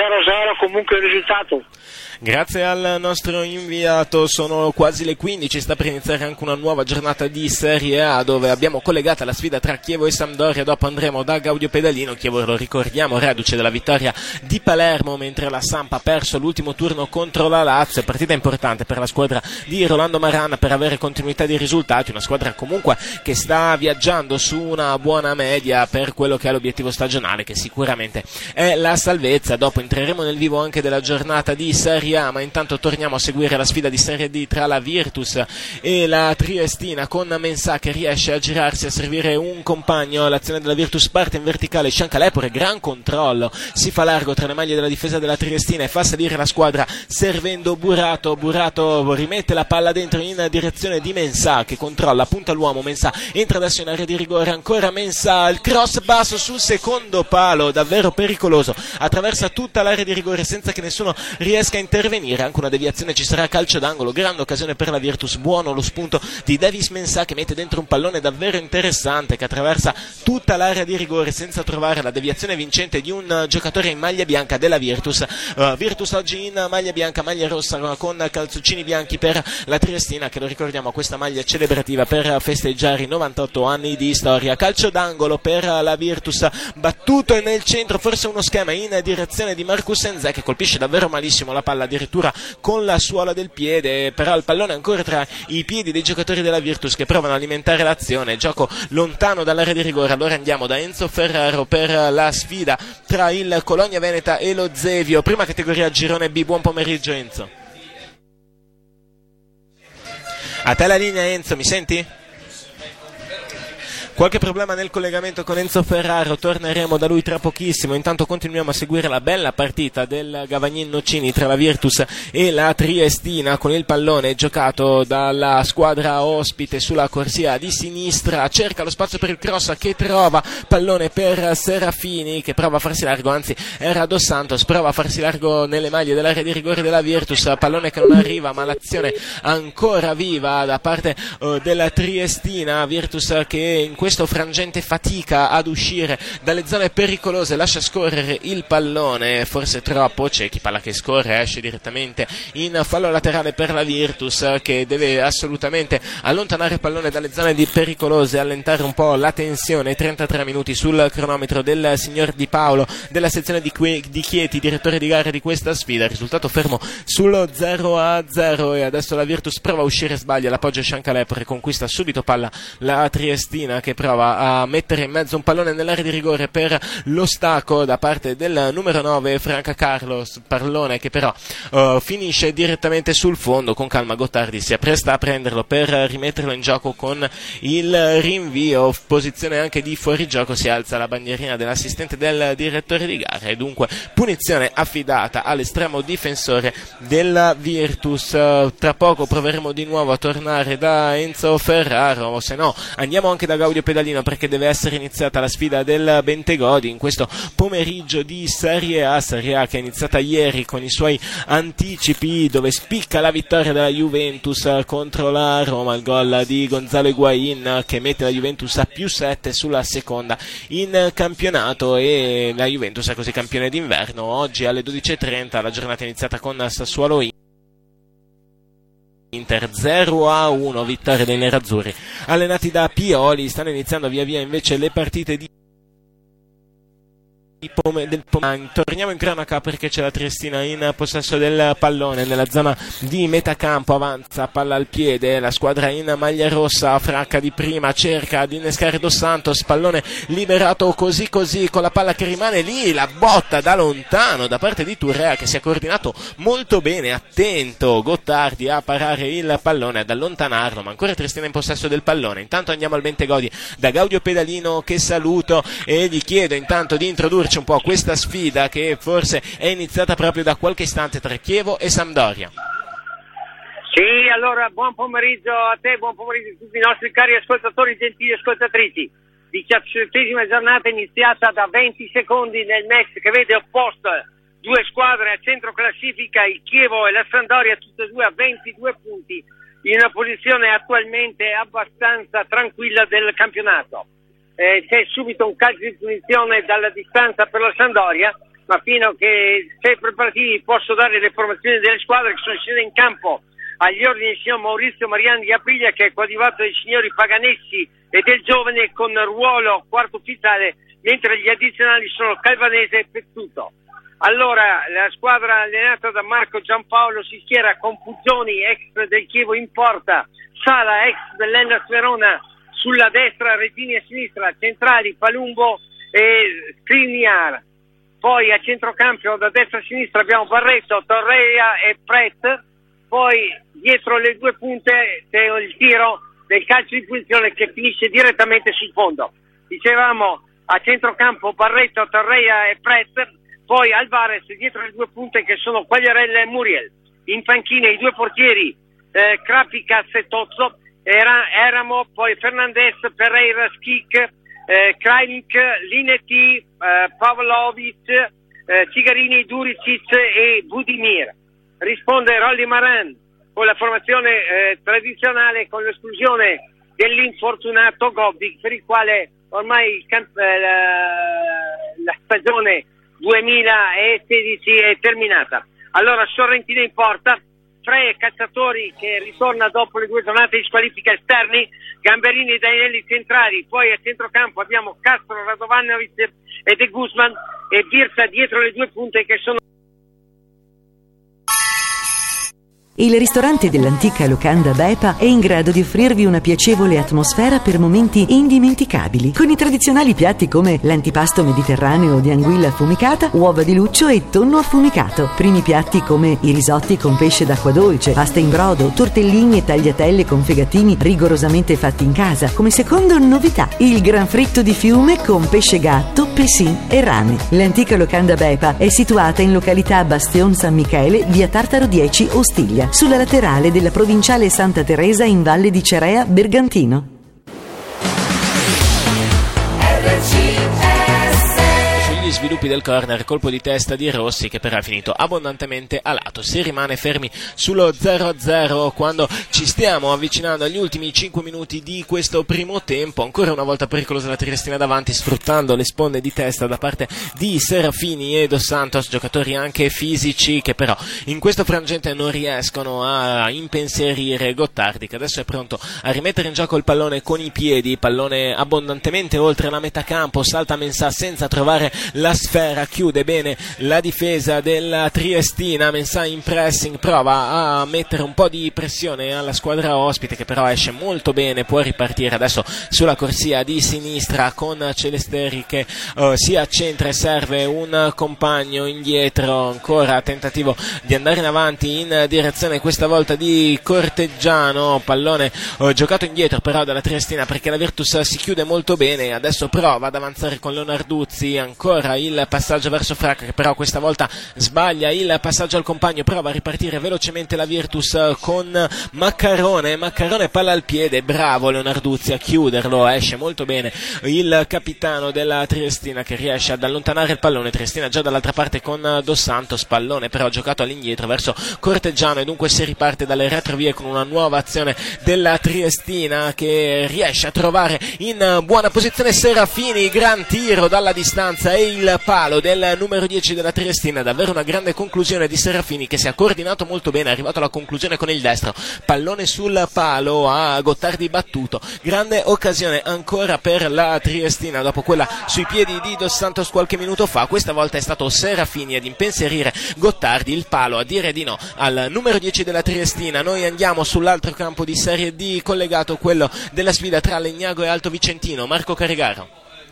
0-0 comunque il risultato. Grazie al nostro inviato, sono quasi le 15, sta per iniziare anche una nuova giornata di Serie A dove abbiamo collegata la sfida tra Chievo e Sampdoria, dopo andremo da Gaudio Pedalino. Chievo, lo ricordiamo, reduce della vittoria di Palermo, mentre la Samp ha perso l'ultimo turno contro la Lazio, partita importante per la squadra di Rolando Maran per avere continuità di risultati, una squadra comunque che sta viaggiando su una buona media per quello che è l'obiettivo stagionale, che sicuramente è la salvezza. Dopo entreremo nel vivo anche della giornata di Serie A, ma intanto torniamo a seguire la sfida di Serie D tra la Virtus e la Triestina, con Mensah che riesce a girarsi, a servire un compagno. L'azione della Virtus parte in verticale, Scianca Lepore, gran controllo, si fa largo tra le maglie della difesa della Triestina e fa salire la squadra servendo Burato rimette la palla dentro in direzione di Mensah che controlla, punta l'uomo, Mensah entra adesso in area di rigore, ancora Mensah, il cross basso sul secondo palo, davvero pericoloso, attraversa tutta l'area di rigore senza che nessuno riesca a intervenire. Anche una deviazione, ci sarà calcio d'angolo, grande occasione per la Virtus, buono lo spunto di Davis Mensah che mette dentro un pallone davvero interessante che attraversa tutta l'area di rigore senza trovare la deviazione vincente di un giocatore in maglia bianca della Virtus. Virtus oggi in maglia bianca, maglia rossa con calzoncini bianchi per la Triestina, che lo ricordiamo questa maglia celebrativa per festeggiare i 98 anni di storia. Calcio d'angolo per la Virtus, battuto nel centro, forse uno schema in direzione di Marcus Enze che colpisce davvero malissimo la palla, addirittura con la suola del piede, però il pallone ancora tra i piedi dei giocatori della Virtus che provano a alimentare l'azione, gioco lontano dall'area di rigore. Allora andiamo da Enzo Ferraro per la sfida tra il Colonia Veneta e lo Zevio, prima categoria girone B. Buon pomeriggio Enzo. A te la linea Enzo, mi senti? Qualche problema nel collegamento con Enzo Ferraro, torneremo da lui tra pochissimo. Intanto continuiamo a seguire la bella partita del Gavagnin Nocini tra la Virtus e la Triestina, con il pallone giocato dalla squadra ospite sulla corsia di sinistra, cerca lo spazio per il cross che trova, pallone per Serafini che prova a farsi largo, anzi era Dos Santos, prova a farsi largo nelle maglie dell'area di rigore della Virtus, pallone che non arriva, ma l'azione ancora viva da parte della Triestina. Virtus che in questo frangente fatica ad uscire dalle zone pericolose, lascia scorrere il pallone, forse troppo, c'è chi palla che scorre, esce direttamente in fallo laterale per la Virtus che deve assolutamente allontanare il pallone dalle zone pericolose, allentare un po' la tensione. 33 minuti sul cronometro del signor Di Paolo della sezione di Chieti, direttore di gara di questa sfida, risultato fermo sullo 0-0 e adesso la Virtus prova a uscire, sbaglia, l'appoggio Scianca Lepore, conquista subito palla la Triestina che prova a mettere in mezzo un pallone nell'area di rigore per lo stacco da parte del numero 9 Franca Carlos, pallone che però finisce direttamente sul fondo. Con calma Gottardi si appresta a prenderlo per rimetterlo in gioco con il rinvio, posizione anche di fuorigioco, si alza la bandierina dell'assistente del direttore di gara e dunque punizione affidata all'estremo difensore della Virtus. Tra poco proveremo di nuovo a tornare da Enzo Ferraro, o se no andiamo anche da Gaudio Pedalino perché deve essere iniziata la sfida del Bentegodi in questo pomeriggio di Serie A che è iniziata ieri con i suoi anticipi, dove spicca la vittoria della Juventus contro la Roma, il gol di Gonzalo Higuain che mette la Juventus a +7 sulla seconda in campionato e la Juventus è così campione d'inverno. Oggi alle 12.30 la giornata è iniziata con Sassuolo Inter 0-1, vittoria dei nerazzurri allenati da Pioli. Stanno iniziando via via invece le partite di Torniamo in cronaca perché c'è la Triestina in possesso del pallone nella zona di metacampo, avanza palla al piede, la squadra in maglia rossa, Fracca di prima cerca di innescare Dos Santos, pallone liberato così con la palla che rimane lì, la botta da lontano da parte di Turrea che si è coordinato molto bene, attento Gottardi a parare il pallone, ad allontanarlo, ma ancora Triestina in possesso del pallone. Intanto andiamo al Bentegodi da Gaudio Pedalino che saluto e gli chiedo intanto di introdurci un po' questa sfida che forse è iniziata proprio da qualche istante tra Chievo e Sampdoria. Sì, allora buon pomeriggio a te, buon pomeriggio a tutti i nostri cari ascoltatori, gentili ascoltatrici. 17ª giornata iniziata da 20 secondi nel match che vede opposto due squadre a centro classifica, il Chievo e la Sampdoria, tutte e due a 22 punti, in una posizione attualmente abbastanza tranquilla del campionato. C'è subito un calcio di punizione dalla distanza per la Sampdoria ma fino a che sei preparativi posso dare le formazioni delle squadre che sono scese in campo agli ordini del signor Maurizio Mariani di Aprilia, che è coadiuvato dai signori Paganessi e del giovane con ruolo quarto ufficiale, mentre gli addizionali sono Calvanese e Pezzuto. Allora la squadra allenata da Marco Giampaolo si schiera con Puzzoni, ex del Chievo in porta, Sala, ex dell'Hellas Verona sulla destra, Regini a sinistra, centrali Palumbo e Skriniar. Poi a centrocampo da destra a sinistra abbiamo Barreto, Torreia e Pret. Poi dietro le due punte c'è il tiro del calcio di punizione che finisce direttamente sul fondo. Dicevamo a centrocampo Barreto, Torreia e Pret. Poi Alvarez dietro le due punte che sono Quagliarella e Muriel. In panchina i due portieri Krapicas e Tozzo, Eramo, poi Fernandez, Pereira, Schik, Krajnik, Linetti, Pavlovic, Cigarini, Duricic e Budimir. Risponde Rolly Maran con la formazione tradizionale, con l'esclusione dell'infortunato Gobbi, per il quale ormai la stagione 2016 è terminata. Allora Sorrentino in porta, tre cacciatori che ritorna dopo le 2 giornate di squalifica esterni, Gamberini e Danieli centrali, poi a centrocampo abbiamo Castro, Radovanovic e De Guzman e Birsa dietro le 2 punte che sono... Il ristorante dell'antica locanda Bepa è in grado di offrirvi una piacevole atmosfera per momenti indimenticabili, con i tradizionali piatti come l'antipasto mediterraneo di anguilla affumicata, uova di luccio e tonno affumicato, primi piatti come i risotti con pesce d'acqua dolce, pasta in brodo, tortellini e tagliatelle con fegatini rigorosamente fatti in casa, come secondo novità il gran fritto di fiume con pesce gatto, pessin e rame. L'antica locanda Bepa è situata in località Bastion San Michele, via Tartaro 10, Ostiglia, sulla laterale della provinciale Santa Teresa in Valle di Cerea, Bergantino. Sugli sviluppi del corner, colpo di testa di Rossi che però è finito abbondantemente a lato. Si rimane fermi sullo 0-0 quando ci stiamo avvicinando agli ultimi 5 minuti di questo primo tempo. Ancora una volta pericolosa la Triestina davanti, sfruttando le sponde di testa da parte di Serafini e Dos Santos, giocatori anche fisici che però in questo frangente non riescono a impensierire Gottardi, che adesso è pronto a rimettere in gioco il pallone con i piedi, pallone abbondantemente oltre la metà campo, salta Mensah senza trovare la sfera, chiude bene la difesa della Triestina. Mensah in pressing prova a mettere un po' di pressione alla squadra ospite, che però esce molto bene, può ripartire adesso sulla corsia di sinistra con Celesteri che si accentra e serve un compagno indietro. Ancora tentativo di andare in avanti in direzione questa volta di Corteggiano, pallone giocato indietro però dalla Triestina perché la Virtus si chiude molto bene. Adesso prova ad avanzare con Leonarduzzi, ancora il passaggio verso Fracca che però questa volta sbaglia il passaggio al compagno, prova a ripartire velocemente la Virtus con Maccarone, palla al piede, bravo Leonarduzzi a chiuderlo, esce molto bene il capitano della Triestina che riesce ad allontanare il pallone. Triestina già dall'altra parte con Dos Santos, pallone però giocato all'indietro verso Corteggiano e dunque si riparte dalle retrovie con una nuova azione della Triestina che riesce a trovare in buona posizione Serafini, gran tiro dalla distanza e il palo del numero 10 della Triestina. Davvero una grande conclusione di Serafini che si è coordinato molto bene, è arrivato alla conclusione con il destro, pallone sul palo a Gottardi battuto. Grande occasione ancora per la Triestina dopo quella sui piedi di Dos Santos qualche minuto fa. Questa volta è stato Serafini ad impensierire Gottardi, il palo a dire di no al numero 10 della Triestina. Noi andiamo sull'altro campo di Serie D collegato, quello della sfida tra Legnago e Alto Vicentino. Marco Carigaro.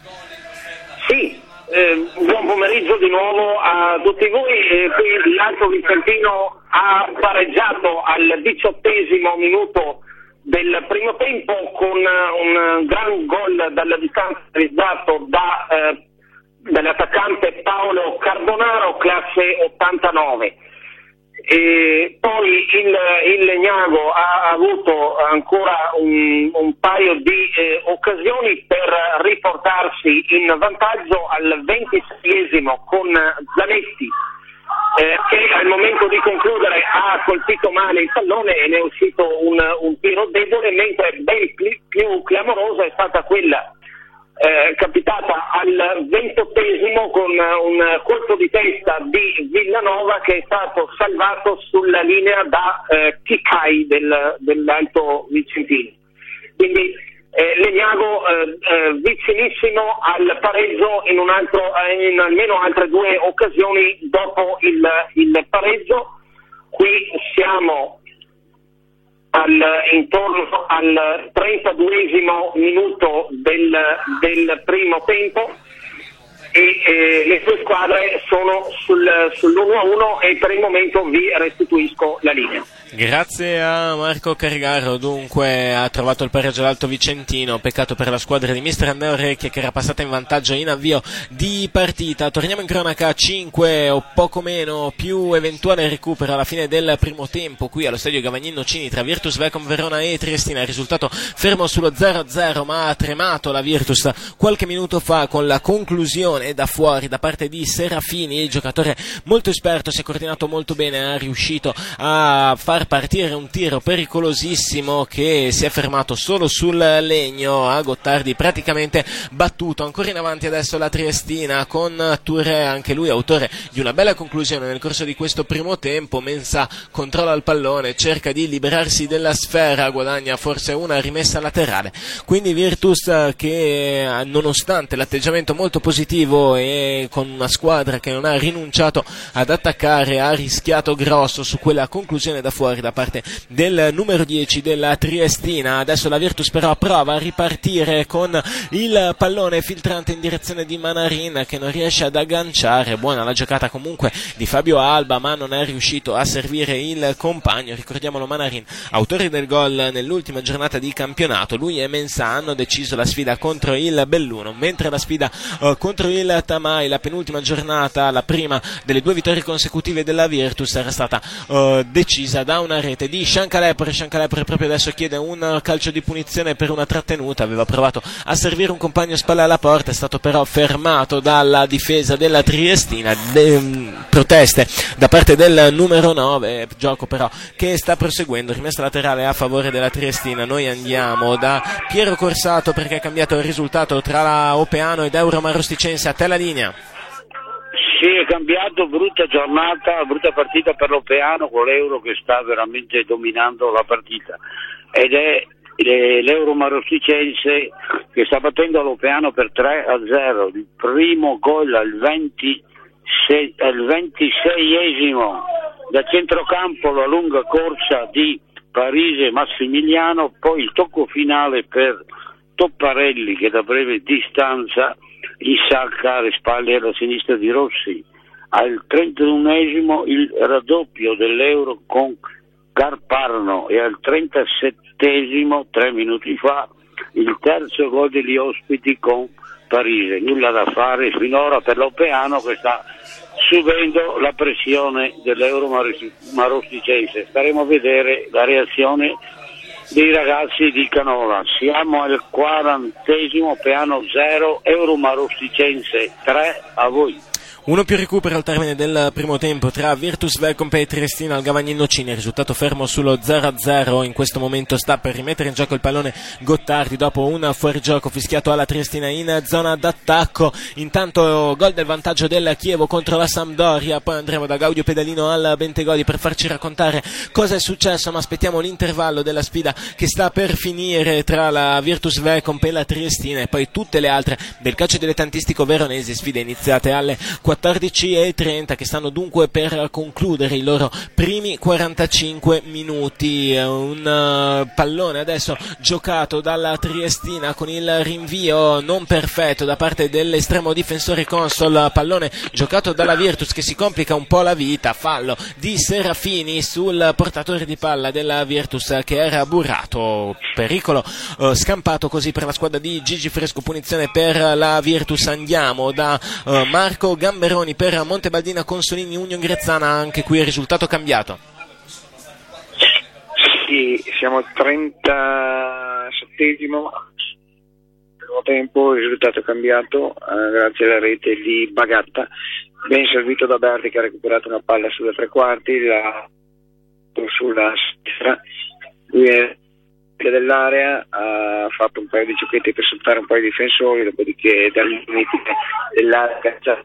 Sì, buon pomeriggio di nuovo a tutti voi. Qui l'Alto Vicentino ha pareggiato al 18° minuto del primo tempo con un gran gol dalla distanza realizzato dall'attaccante Paolo Carbonaro, classe 89. E poi il Legnago ha avuto ancora un paio di occasioni per riportarsi in vantaggio al 26° con Zanetti che al momento di concludere ha colpito male il pallone e ne è uscito un tiro debole, mentre ben più clamorosa è stata quella capitata al 28esimo con un colpo di testa di Villanova che è stato salvato sulla linea da Chicai dell'Alto Vicentino. Quindi Legnago vicinissimo al pareggio in almeno altre due occasioni dopo il pareggio. Qui siamo intorno al 32esimo minuto del primo tempo e le due squadre sono sull'1-1 e per il momento vi restituisco la linea. Grazie a Marco Carigaro, dunque ha trovato il pareggio l'Alto Vicentino, peccato per la squadra di mister Andrea Orecchie che era passata in vantaggio in avvio di partita. Torniamo in cronaca, 5 o poco meno più eventuale recupero alla fine del primo tempo qui allo stadio Gavagnino Nocini tra Virtus Vecom Verona e Triestina, il risultato fermo sullo 0-0 ma ha tremato la Virtus qualche minuto fa con la conclusione da fuori da parte di Serafini, il giocatore molto esperto, si è coordinato molto bene, ha riuscito a far partire un tiro pericolosissimo che si è fermato solo sul legno, a Gottardi praticamente battuto. Ancora in avanti adesso la Triestina con Touré, anche lui autore di una bella conclusione nel corso di questo primo tempo. Mensah controlla il pallone, cerca di liberarsi della sfera, guadagna forse una rimessa laterale, quindi Virtus che nonostante l'atteggiamento molto positivo e con una squadra che non ha rinunciato ad attaccare ha rischiato grosso su quella conclusione da fuori da parte del numero 10 della Triestina. Adesso la Virtus però prova a ripartire con il pallone filtrante in direzione di Manarin che non riesce ad agganciare. Buona la giocata comunque di Fabio Alba ma non è riuscito a servire il compagno, ricordiamolo Manarin, autore del gol nell'ultima giornata di campionato. Lui e Mensah hanno deciso la sfida contro il Belluno, mentre la sfida contro il Tamai, la penultima giornata, la prima delle due vittorie consecutive della Virtus, era stata decisa da una rete di Shankar Lepre proprio adesso chiede un calcio di punizione per una trattenuta, aveva provato a servire un compagno spalle alla porta, è stato però fermato dalla difesa della Triestina. Proteste da parte del numero 9, gioco però che sta proseguendo, rimessa laterale a favore della Triestina. Noi andiamo da Piero Corsato perché è cambiato il risultato tra la Opeano ed Euro Marosticense. A te la linea. Sì, è cambiato, brutta giornata, brutta partita per l'Opeano con l'Euro che sta veramente dominando la partita ed è l'Euro Marosticense che sta battendo l'Opeano per 3-0, il primo gol al 26esimo da centrocampo, la lunga corsa di Parise Massimiliano, poi il tocco finale per Topparelli che da breve distanza insacca alle spalle e alla sinistra di Rossi. Al 31esimo il raddoppio dell'Euro con Carparno e al 37esimo, 3 minuti fa, il terzo gol degli ospiti con Parise. Nulla da fare finora per l'Opeano che sta subendo la pressione dell'Euro Marosticense. Staremo a vedere la reazione dei ragazzi di Canola. Siamo al 40esimo, Opeano 0, Euro Marosticense 3, a voi. Uno più recupero al termine del primo tempo tra Virtus Vecom e Triestina al Gavagnino Nocini, risultato fermo sullo 0-0. In questo momento sta per rimettere in gioco il pallone Gottardi dopo un fuorigioco fischiato alla Triestina in zona d'attacco. Intanto gol del vantaggio del Chievo contro la Sampdoria, poi andremo da Gaudio Pedalino al Bentegodi per farci raccontare cosa è successo, ma aspettiamo l'intervallo della sfida che sta per finire tra la Virtus Vecom e la Triestina e poi tutte le altre del calcio dilettantistico veronese, sfide iniziate alle 14:30 che stanno dunque per concludere i loro primi 45 minuti. Un pallone adesso giocato dalla Triestina con il rinvio non perfetto da parte dell'estremo difensore Consol, pallone giocato dalla Virtus che si complica un po' la vita, fallo di Serafini sul portatore di palla della Virtus che era burrato, pericolo scampato così per la squadra di Gigi Fresco, punizione per la Virtus. Andiamo da Marco Gamberoni per Montebaldina Consolini Union Grezzana, anche qui il risultato cambiato. Sì, siamo al 37esimo primo tempo, il risultato è cambiato grazie alla rete di Bagatta, ben servito da Berti che ha recuperato una palla sulla tre quarti, sulla sinistra, lui è dell'area, ha fatto un paio di giochetti per saltare un paio di difensori, dopodiché dal limite dell'area cacciato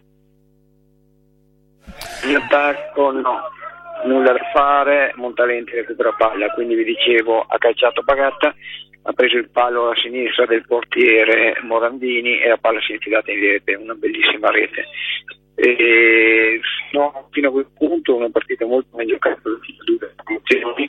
in attacco, no, nulla da fare, Montalenti recupera palla, quindi vi dicevo, ha calciato Bagatta, ha preso il palo a sinistra del portiere Morandini e la palla si è infilata in rete, una bellissima rete. E no, fino a quel punto una partita molto meglio giocata da due promozioni.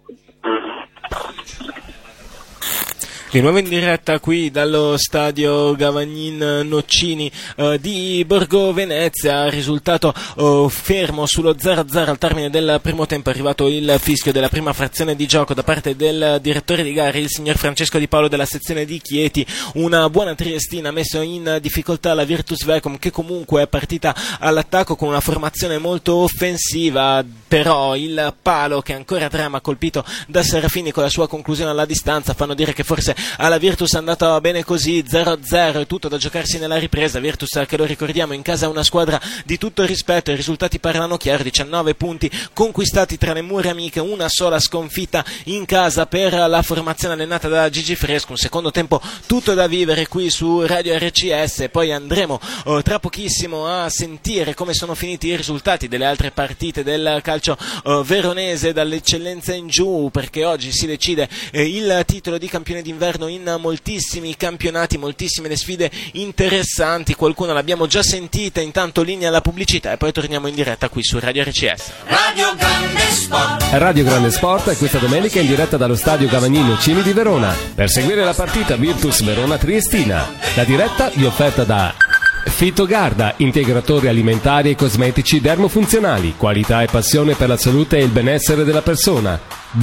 Di nuovo in diretta qui dallo stadio Gavagnin Noccini di Borgo Venezia, risultato fermo sullo 0-0 al termine del primo tempo. È arrivato il fischio della prima frazione di gioco da parte del direttore di gare, il signor Francesco Di Paolo della sezione di Chieti. Una buona Triestina ha messo in difficoltà la Virtus Vecum, che comunque è partita all'attacco con una formazione molto offensiva, però il palo che ancora trema, colpito da Serafini con la sua conclusione alla distanza, fanno dire che forse alla Virtus è andata bene così. 0-0 è tutto da giocarsi nella ripresa. Virtus, che lo ricordiamo, in casa è una squadra di tutto rispetto, i risultati parlano chiaro: 19 punti conquistati tra le mura amiche, una sola sconfitta in casa per la formazione allenata da Gigi Fresco. Un secondo tempo tutto da vivere qui su Radio RCS, poi andremo tra pochissimo a sentire come sono finiti i risultati delle altre partite del calcio veronese dall'eccellenza in giù, perché oggi si decide il titolo di campione d'inverno in moltissimi campionati, moltissime le sfide interessanti, qualcuna l'abbiamo già sentita. Intanto linea alla pubblicità e poi torniamo in diretta qui su Radio RCS. Radio Grande Sport. Radio Grande Sport è questa domenica in diretta dallo stadio Gavagnin Noccini di Verona per seguire la partita Virtus Verona Triestina. La diretta vi è offerta da Fitogarda, integratori alimentari e cosmetici dermofunzionali, qualità e passione per la salute e il benessere della persona.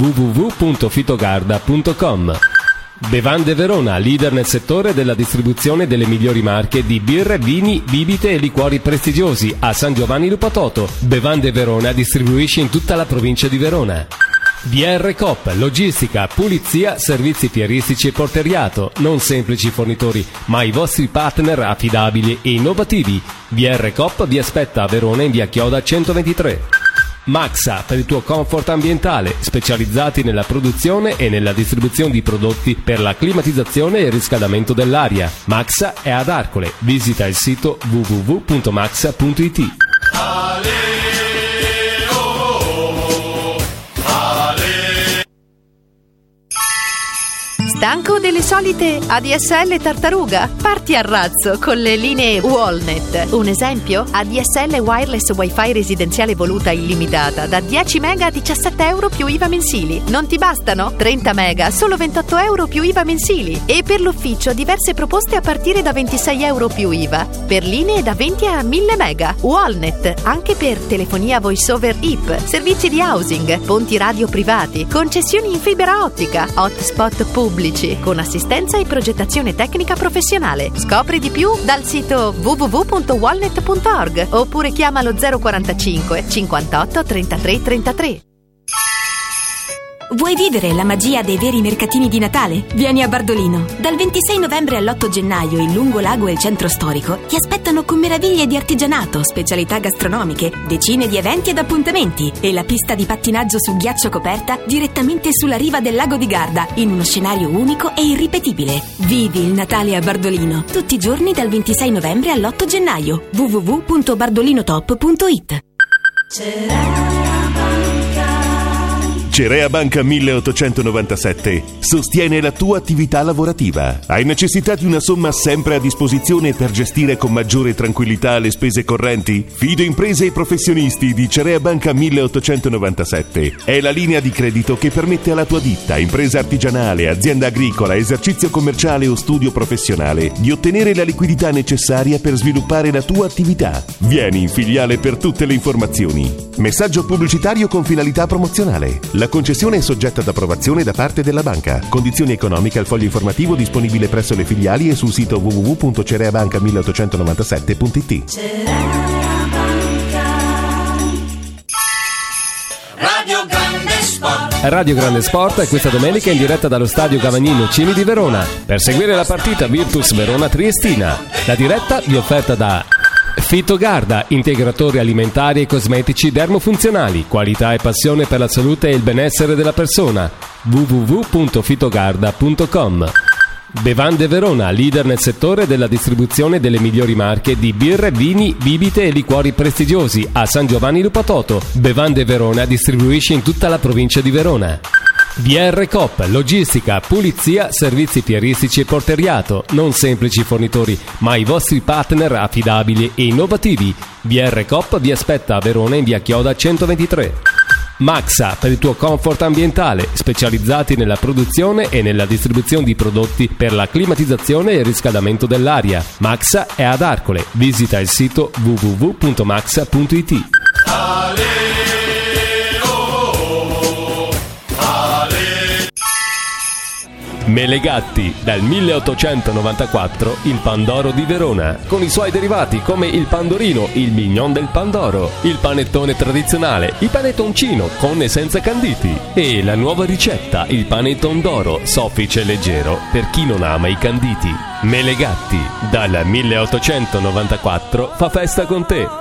www.fitogarda.com. Bevande Verona, leader nel settore della distribuzione delle migliori marche di birre, vini, bibite e liquori prestigiosi a San Giovanni Lupatotto. Bevande Verona distribuisce in tutta la provincia di Verona. BR Coop, logistica, pulizia, servizi fieristici e porteriato, non semplici fornitori, ma i vostri partner affidabili e innovativi. BR Coop vi aspetta a Verona in via Chioda 123. Maxa, per il tuo comfort ambientale, specializzati nella produzione e nella distribuzione di prodotti per la climatizzazione e il riscaldamento dell'aria. Maxa è ad Arcole, visita il sito www.maxa.it. Stanco delle solite ADSL tartaruga? Parti a razzo con le linee Wallnet. Un esempio? ADSL wireless wifi residenziale voluta illimitata da 10 mega a 17 euro più IVA mensili. Non ti bastano? 30 mega, solo 28 euro più IVA mensili. E per l'ufficio diverse proposte a partire da 26 euro più IVA. Per linee da 20 a 1000 mega. Wallnet, anche per telefonia voice over IP, servizi di housing, ponti radio privati, concessioni in fibra ottica, hotspot pubblici, con assistenza e progettazione tecnica professionale. Scopri di più dal sito www.wallnet.org oppure chiamalo 045 58 33 33. Vuoi vivere la magia dei veri mercatini di Natale? Vieni a Bardolino. Dal 26 novembre all'8 gennaio il Lungolago e il centro storico ti aspettano con meraviglie di artigianato, specialità gastronomiche, decine di eventi ed appuntamenti e la pista di pattinaggio su ghiaccio coperta direttamente sulla riva del lago di Garda in uno scenario unico e irripetibile. Vivi il Natale a Bardolino tutti i giorni dal 26 novembre all'8 gennaio. www.bardolinotop.it. Cerea Banca 1897 sostiene la tua attività lavorativa. Hai necessità di una somma sempre a disposizione per gestire con maggiore tranquillità le spese correnti? Fido imprese e professionisti di Cerea Banca 1897 è la linea di credito che permette alla tua ditta, impresa artigianale, azienda agricola, esercizio commerciale o studio professionale di ottenere la liquidità necessaria per sviluppare la tua attività. Vieni in filiale per tutte le informazioni. Messaggio pubblicitario con finalità promozionale. La concessione è soggetta ad approvazione da parte della banca. Condizioni economiche al foglio informativo disponibile presso le filiali e sul sito www.cereabanca1897.it. Radio Grande Sport. Radio Grande Sport è questa domenica in diretta dallo stadio Gavagnin Noccini di Verona per seguire la partita Virtus Verona Triestina. La diretta vi è offerta da Fitogarda, integratori alimentari e cosmetici dermofunzionali, qualità e passione per la salute e il benessere della persona. www.fitogarda.com. Bevande Verona, leader nel settore della distribuzione delle migliori marche di birre, vini, bibite e liquori prestigiosi a San Giovanni Lupatoto. Bevande Verona distribuisce in tutta la provincia di Verona. BR Coop, logistica, pulizia, servizi fieristici e porteriato, non semplici fornitori, ma i vostri partner affidabili e innovativi. BR Coop vi aspetta a Verona in via Chioda 123. Maxa, per il tuo comfort ambientale, specializzati nella produzione e nella distribuzione di prodotti per la climatizzazione e il riscaldamento dell'aria. Maxa è ad Arcole, visita il sito www.maxa.it. Melegatti, dal 1894 il Pandoro di Verona, con i suoi derivati come il Pandorino, il Mignon del Pandoro, il panettone tradizionale, il panettoncino con e senza canditi e la nuova ricetta, il panetton d'oro, soffice e leggero per chi non ama i canditi. Melegatti, dal 1894 fa festa con te.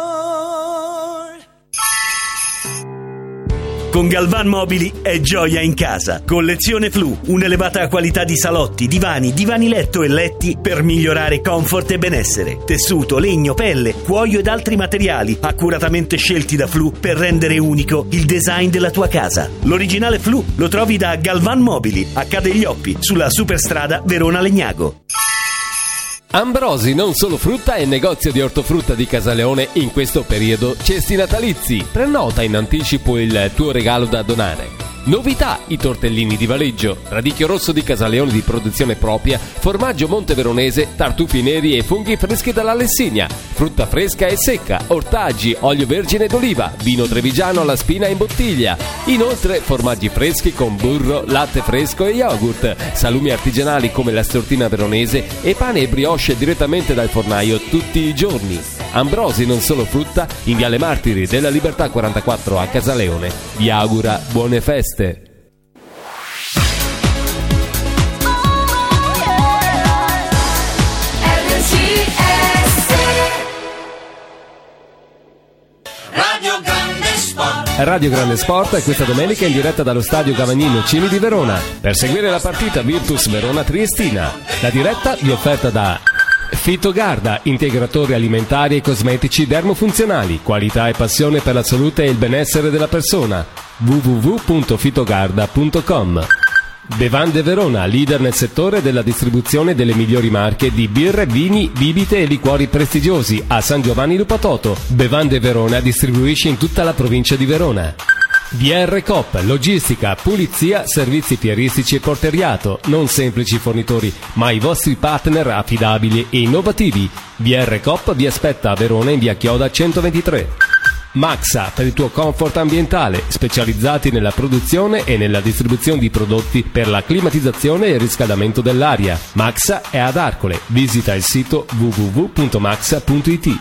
Con Galvan Mobili è gioia in casa. Collezione Flu, un'elevata qualità di salotti, divani letto e letti per migliorare comfort e benessere. Tessuto, legno, pelle, cuoio ed altri materiali accuratamente scelti da Flu per rendere unico il design della tua casa. L'originale Flu lo trovi da Galvan Mobili, a Cadeglioppi, sulla superstrada Verona-Legnago. Ambrosi, non solo frutta, è negozio di ortofrutta di Casaleone in questo periodo cesti natalizi. Prenota in anticipo il tuo regalo da donare. Novità, i tortellini di Valeggio, radicchio rosso di Casaleone di produzione propria, formaggio monteveronese, tartufi neri e funghi freschi dalla Lessigna, frutta fresca e secca, ortaggi, olio vergine d'oliva, vino trevigiano alla spina in bottiglia. Inoltre formaggi freschi con burro, latte fresco e yogurt, salumi artigianali come la stortina veronese e pane e brioche direttamente dal fornaio tutti i giorni. Ambrosi, non solo frutta, in Viale Martiri della Libertà 44 a Casaleone. Vi augura buone feste. Radio Grande Sport è questa domenica in diretta dallo stadio Gavagnino Cini di Verona per seguire la partita Virtus Verona Triestina. La diretta vi è offerta da Fitogarda, integratori alimentari e cosmetici dermofunzionali, qualità e passione per la salute e il benessere della persona. www.fitogarda.com. Bevande Verona, leader nel settore della distribuzione delle migliori marche di birre, vini, bibite e liquori prestigiosi a San Giovanni Lupatoto. Bevande Verona distribuisce in tutta la provincia di Verona. BR Coop, logistica, pulizia, servizi fieristici e porteriato, non semplici fornitori, ma i vostri partner affidabili e innovativi. BR Coop vi aspetta a Verona in via Chioda 123. Maxa, per il tuo comfort ambientale, specializzati nella produzione e nella distribuzione di prodotti per la climatizzazione e il riscaldamento dell'aria. Maxa è ad Arcole, visita il sito www.maxa.it.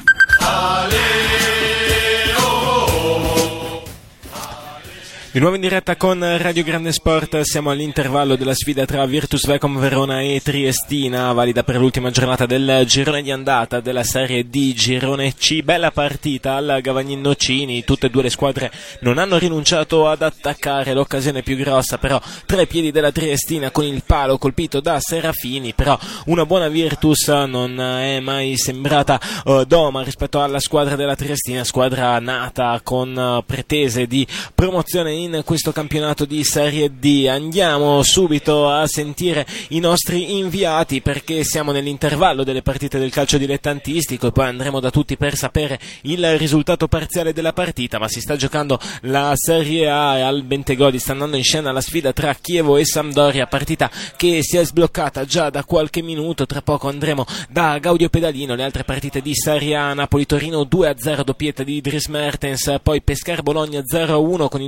Di nuovo in diretta con Radio Grande Sport, siamo all'intervallo della sfida tra Virtus Vecom Verona e Triestina, valida per l'ultima giornata del girone di andata della Serie D, girone C. Bella partita al Gavagnino Cini, tutte e due le squadre non hanno rinunciato ad attaccare, l'occasione più grossa però tra i piedi della Triestina con il palo colpito da Serafini, però una buona Virtus non è mai sembrata doma rispetto alla squadra della Triestina, squadra nata con pretese di promozione in questo campionato di Serie D. Andiamo subito a sentire i nostri inviati perché siamo nell'intervallo delle partite del calcio dilettantistico e poi andremo da tutti per sapere il risultato parziale della partita, ma si sta giocando la Serie A e al Bentegodi sta andando in scena la sfida tra Chievo e Sampdoria, partita che si è sbloccata già da qualche minuto. Tra poco andremo da Gaudio Pedalino, le altre partite di Serie A: Napoli-Torino 2-0, doppietta di Dries Mertens, poi Pescara-Bologna 0-1 con il Pescara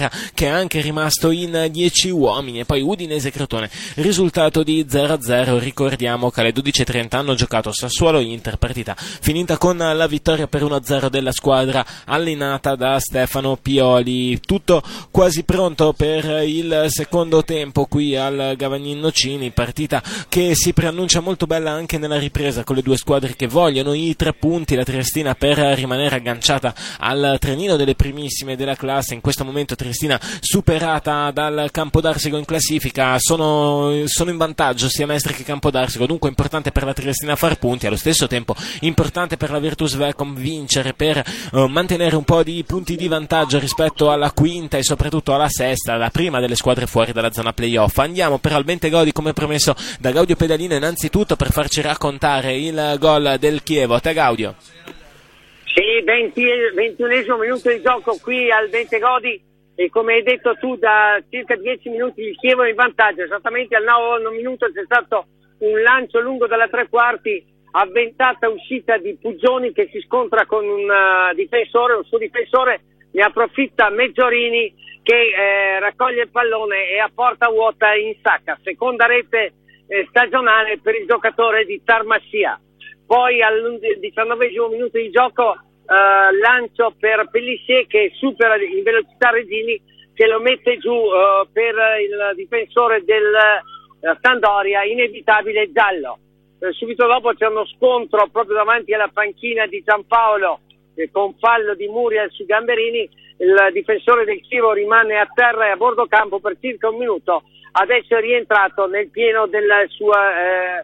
Pescara, che è anche rimasto in 10 uomini, e poi Udinese-Crotone, risultato di 0-0. Ricordiamo che alle 12:30 hanno giocato Sassuolo-Inter, partita finita con la vittoria per 1-0 della squadra allenata da Stefano Pioli. Tutto quasi pronto per il secondo tempo qui al Gavagnino Nocini, partita che si preannuncia molto bella anche nella ripresa, con le due squadre che vogliono i 3 punti. La Triestina per rimanere agganciata al trenino delle primissime della classe. In questo momento Triestina superata dal Campodarsego in classifica, sono in vantaggio sia Mestre che Campodarsego, dunque importante per la Triestina far punti, allo stesso tempo importante per la Virtus Vecom vincere per mantenere un po' di punti di vantaggio rispetto alla quinta e soprattutto alla sesta, la prima delle squadre fuori dalla zona playoff. Andiamo però al Bentegodi, come promesso da Gaudio Pedalino, innanzitutto per farci raccontare il gol del Chievo. A te, Gaudio. Sì, 21esimo minuto di gioco qui al Bentegodi, e come hai detto tu, da circa 10 minuti il Chievo è in vantaggio. Esattamente al 9 minuto c'è stato un lancio lungo dalla 3/4, avventata uscita di Puggioni che si scontra con un suo difensore, ne approfitta Meggiorini che raccoglie il pallone e a porta vuota in sacca. Seconda rete stagionale per il giocatore di Tarmassia. Poi al 19esimo minuto di gioco lancio per Pellissier che supera in velocità Regini, che lo mette giù per il difensore del Sampdoria, inevitabile giallo. Subito dopo c'è uno scontro proprio davanti alla panchina di Giampaolo con fallo di Muriel su Gamberini. Il difensore del Chievo rimane a terra e a bordo campo per circa un minuto. Adesso è rientrato nel pieno della sua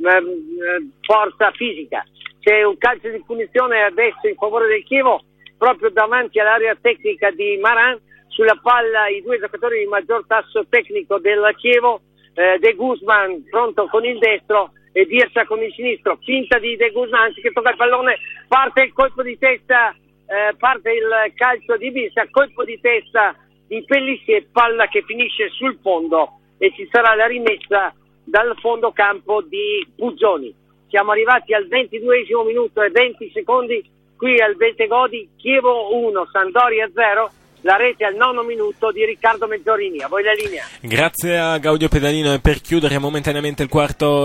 forza fisica. C'è un calcio di punizione adesso in favore del Chievo proprio davanti all'area tecnica di Maran. Sulla palla i due giocatori di maggior tasso tecnico del Chievo, De Guzman pronto con il destro e Dircia con il sinistro. Finta di De Guzman, anziché toccare il pallone, parte il colpo di testa, parte il calcio di vista, colpo di testa di Pellissier, palla che finisce sul fondo e ci sarà la rimessa dal fondo campo di Puggioni. Siamo arrivati al 22esimo minuto e 20 secondi qui al Bentegodi. Chievo 1, Sampdoria 0. La rete al 9 minuto di Riccardo Meggiorini. A voi la linea. Grazie a Gaudio Pedalino, e per chiudere momentaneamente il quadro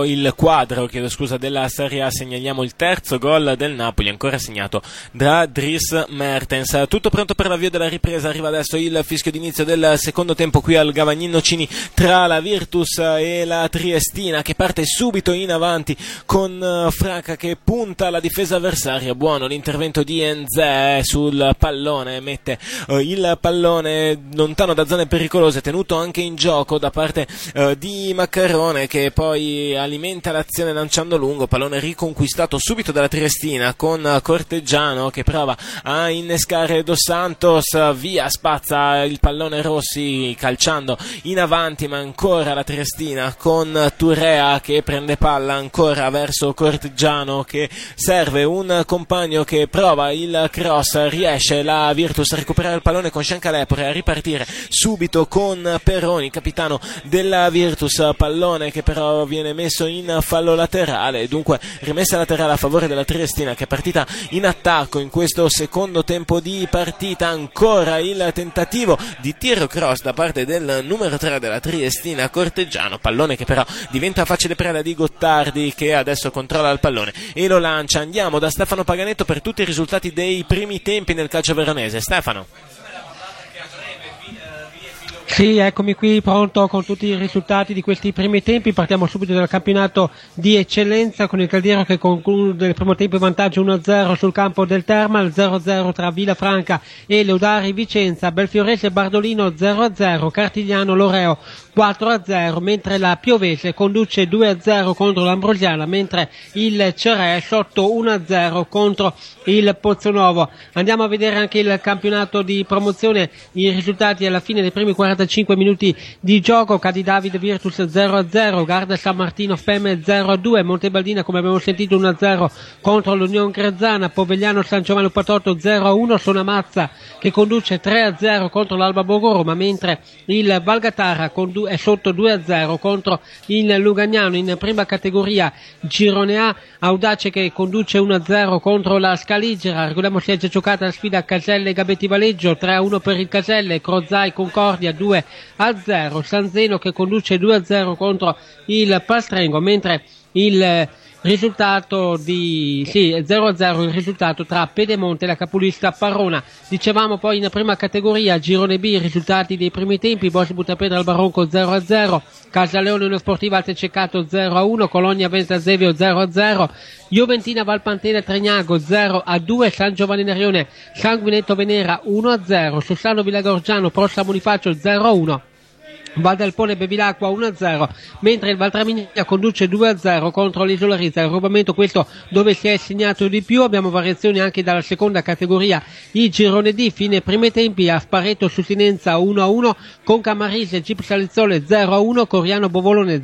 della Serie A segnaliamo il terzo gol del Napoli, ancora segnato da Dries Mertens. Tutto pronto per l'avvio della ripresa, arriva adesso il fischio d'inizio del secondo tempo qui al Gavagnino Nocini tra la Virtus e la Triestina, che parte subito in avanti con Franca che punta la difesa avversaria. Buono l'intervento di Enze sul pallone, mette il pallone lontano da zone pericolose, tenuto anche in gioco da parte di Maccarone, che poi alimenta l'azione lanciando lungo, pallone riconquistato subito dalla Triestina con Corteggiano che prova a innescare Dos Santos, via, spazza il pallone Rossi calciando in avanti, ma ancora la Triestina con Turea che prende palla ancora verso Corteggiano, che serve un compagno che prova il cross, riesce la Virtus a recuperare il pallone con Sciancalepore, a ripartire subito con Peroni, capitano della Virtus, pallone che però viene messo in fallo laterale, dunque rimessa laterale a favore della Triestina, che è partita in attacco in questo secondo tempo di partita. Ancora il tentativo di tiro cross da parte del numero 3 della Triestina, Corteggiano, pallone che però diventa facile preda di Gottardi, che adesso controlla il pallone e lo lancia. Andiamo da Stefano Paganetto per tutti i risultati dei primi tempi nel calcio veronese. Stefano. Sì, eccomi qui pronto con tutti i risultati di questi primi tempi. Partiamo subito dal campionato di eccellenza con il Caldiero che conclude il primo tempo in vantaggio 1-0 sul campo del Termal, 0-0 tra Villafranca e Leodari Vicenza, Belfiorese Bardolino 0-0, Cartigliano Loreo 4-0, mentre la Piovese conduce 2-0 contro l'Ambrosiana, mentre il Cerè è sotto 1-0 contro il Pozzonuovo. Andiamo a vedere anche il campionato di promozione, i risultati alla fine dei primi 45 45 minuti di gioco. Cadi David Virtus 0-0, Garda San Martino Femme 0-2, Montebaldina come abbiamo sentito 1-0 contro l'Unione Grezzana, Povegliano San Giovanni Lupatotto 0-1, Sonamazza che conduce 3-0 contro l'Alba Borgoroma, mentre il Valgatara è sotto 2-0 contro il Lugagnano. In prima categoria Girone A, Audace che conduce 1-0 contro la Scaligera. Ricordiamo si è già giocata la sfida Caselle Gabetti Valeggio, 3-1 per il Caselle, Crozai Concordia 2-0, San Zeno che conduce 2-0 contro il Pastrengo, mentre il risultato 0-0 il risultato tra Pedemonte e la capolista Parrona. Dicevamo poi in prima categoria Girone B i risultati dei primi tempi: Bossi Buttapedra al Barronco 0-0, Casaleone Unione Sportiva Alteccecato 0-1, Colonia Venza Zevio 0-0, Juventina Valpantena Tregnago 0-2, San Giovanni Nerione Sanguinetto Venera 1-0, Sussano Villagorgiano Prossa Bonifacio 0-1, Val d'Alpone Bevilacqua 1-0, mentre il Valtramigna conduce 2-0 contro l'Isola Rizza. Il rubamento questo dove si è segnato di più. Abbiamo variazioni anche dalla seconda categoria. Il Girone D, fine primi tempi, a Spareto Sustinenza 1-1, Conca Marise Gip Salizzole 0-1, Coriano Bovolone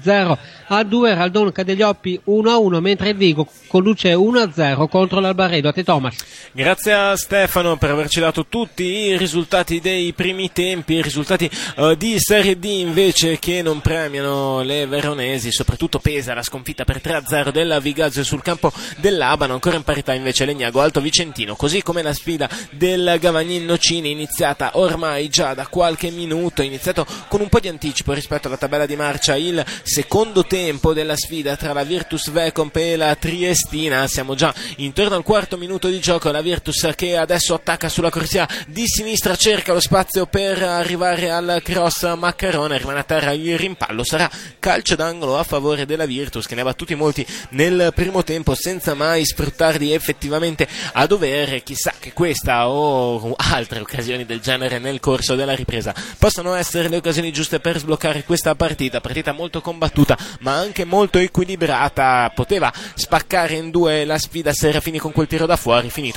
0-2, Raldon Cadeglioppi 1-1, mentre il Vigo conduce 1-0 contro l'Albaredo. A te Thomas. Grazie a Stefano per averci dato tutti i risultati dei primi tempi, i risultati di Serie D invece che non premiano le veronesi. Soprattutto pesa la sconfitta per 3-0 della Vigazio sul campo dell'Abano. Ancora in parità invece Legnago Alto Vicentino, così come la sfida del Gavagnin Nocini, iniziata ormai già da qualche minuto, iniziato con un po' di anticipo rispetto alla tabella di marcia il secondo tempo della sfida tra la Virtus Vecomp e la Triestina. Siamo già intorno al quarto minuto di gioco, la Virtus che adesso attacca sulla corsia di sinistra, cerca lo spazio per arrivare al cross Maccarone, rimane a terra il rimpallo, sarà calcio d'angolo a favore della Virtus che ne ha battuti molti nel primo tempo senza mai sfruttarli effettivamente a dovere. Chissà che questa o altre occasioni del genere nel corso della ripresa possano essere le occasioni giuste per sbloccare questa partita molto combattuta ma anche molto equilibrata. Poteva spaccare in due la sfida Serafini con quel tiro da fuori finito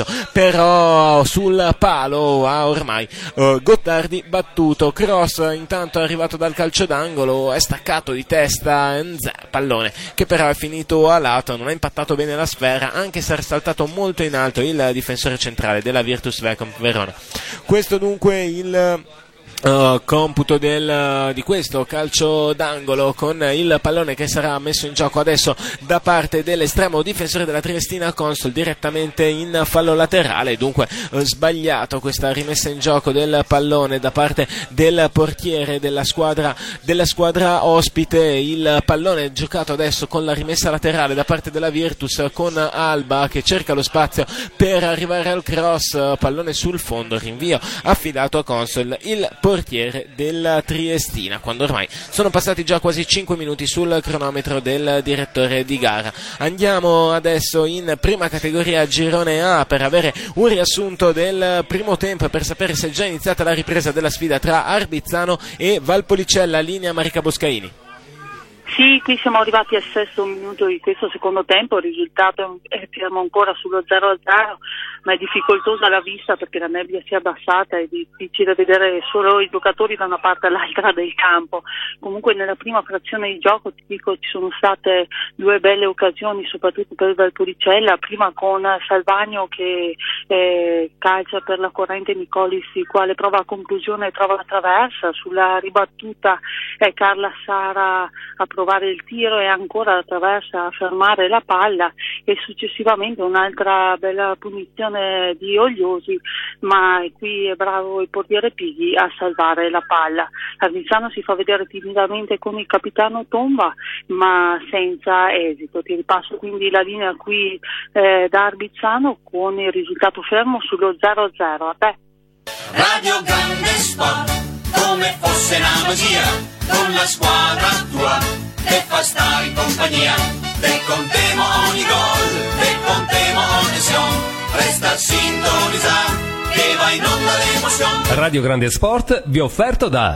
però sul palo ha ormai Gottardi battuto. Cross intanto è arrivato dal calcio d'angolo, è staccato di testa pallone che però è finito a lato, non ha impattato bene la sfera anche se è saltato molto in alto il difensore centrale della Virtus Vecomp Verona. Questo dunque il computo di questo calcio d'angolo, con il pallone che sarà messo in gioco adesso da parte dell'estremo difensore della Triestina Consol direttamente in fallo laterale. Dunque sbagliato questa rimessa in gioco del pallone da parte del portiere della squadra ospite. Il pallone giocato adesso con la rimessa laterale da parte della Virtus, con Alba che cerca lo spazio per arrivare al cross, pallone sul fondo, rinvio affidato a Consol, il portiere della Triestina, quando ormai sono passati già quasi 5 minuti sul cronometro del direttore di gara. Andiamo adesso in prima categoria Girone A per avere un riassunto del primo tempo e per sapere se è già iniziata la ripresa della sfida tra Arbizzano e Valpolicella. Linea Marica Boscaini. Sì, qui siamo arrivati al sesto minuto di questo secondo tempo, il risultato è fermo ancora sullo 0-0, ma è difficoltosa la vista perché la nebbia si è abbassata, è difficile vedere solo i giocatori da una parte all'altra del campo. Comunque nella prima frazione di gioco ti dico ci sono state due belle occasioni soprattutto per Valpolicella, prima con Salvagno che calcia per la corrente Nicolis, il quale prova a conclusione e trova la traversa, sulla ribattuta è Carla Sara a provare il tiro e ancora la traversa a fermare la palla e successivamente un'altra bella punizione di Ogliosi, ma qui è bravo il portiere Pighi a salvare la palla. Arvizzano si fa vedere timidamente con il capitano Tomba ma senza esito. Ti ripasso quindi la linea qui da Arvizzano con il risultato fermo sullo 0-0. A te. Radio Grande Sport, come fosse una magia, con la squadra tua che fa stare in compagnia. Te contemo ogni gol, te contemo ogni azione, resta sintonizzare che va in onda l'emozione. Radio Grande Sport vi è offerto da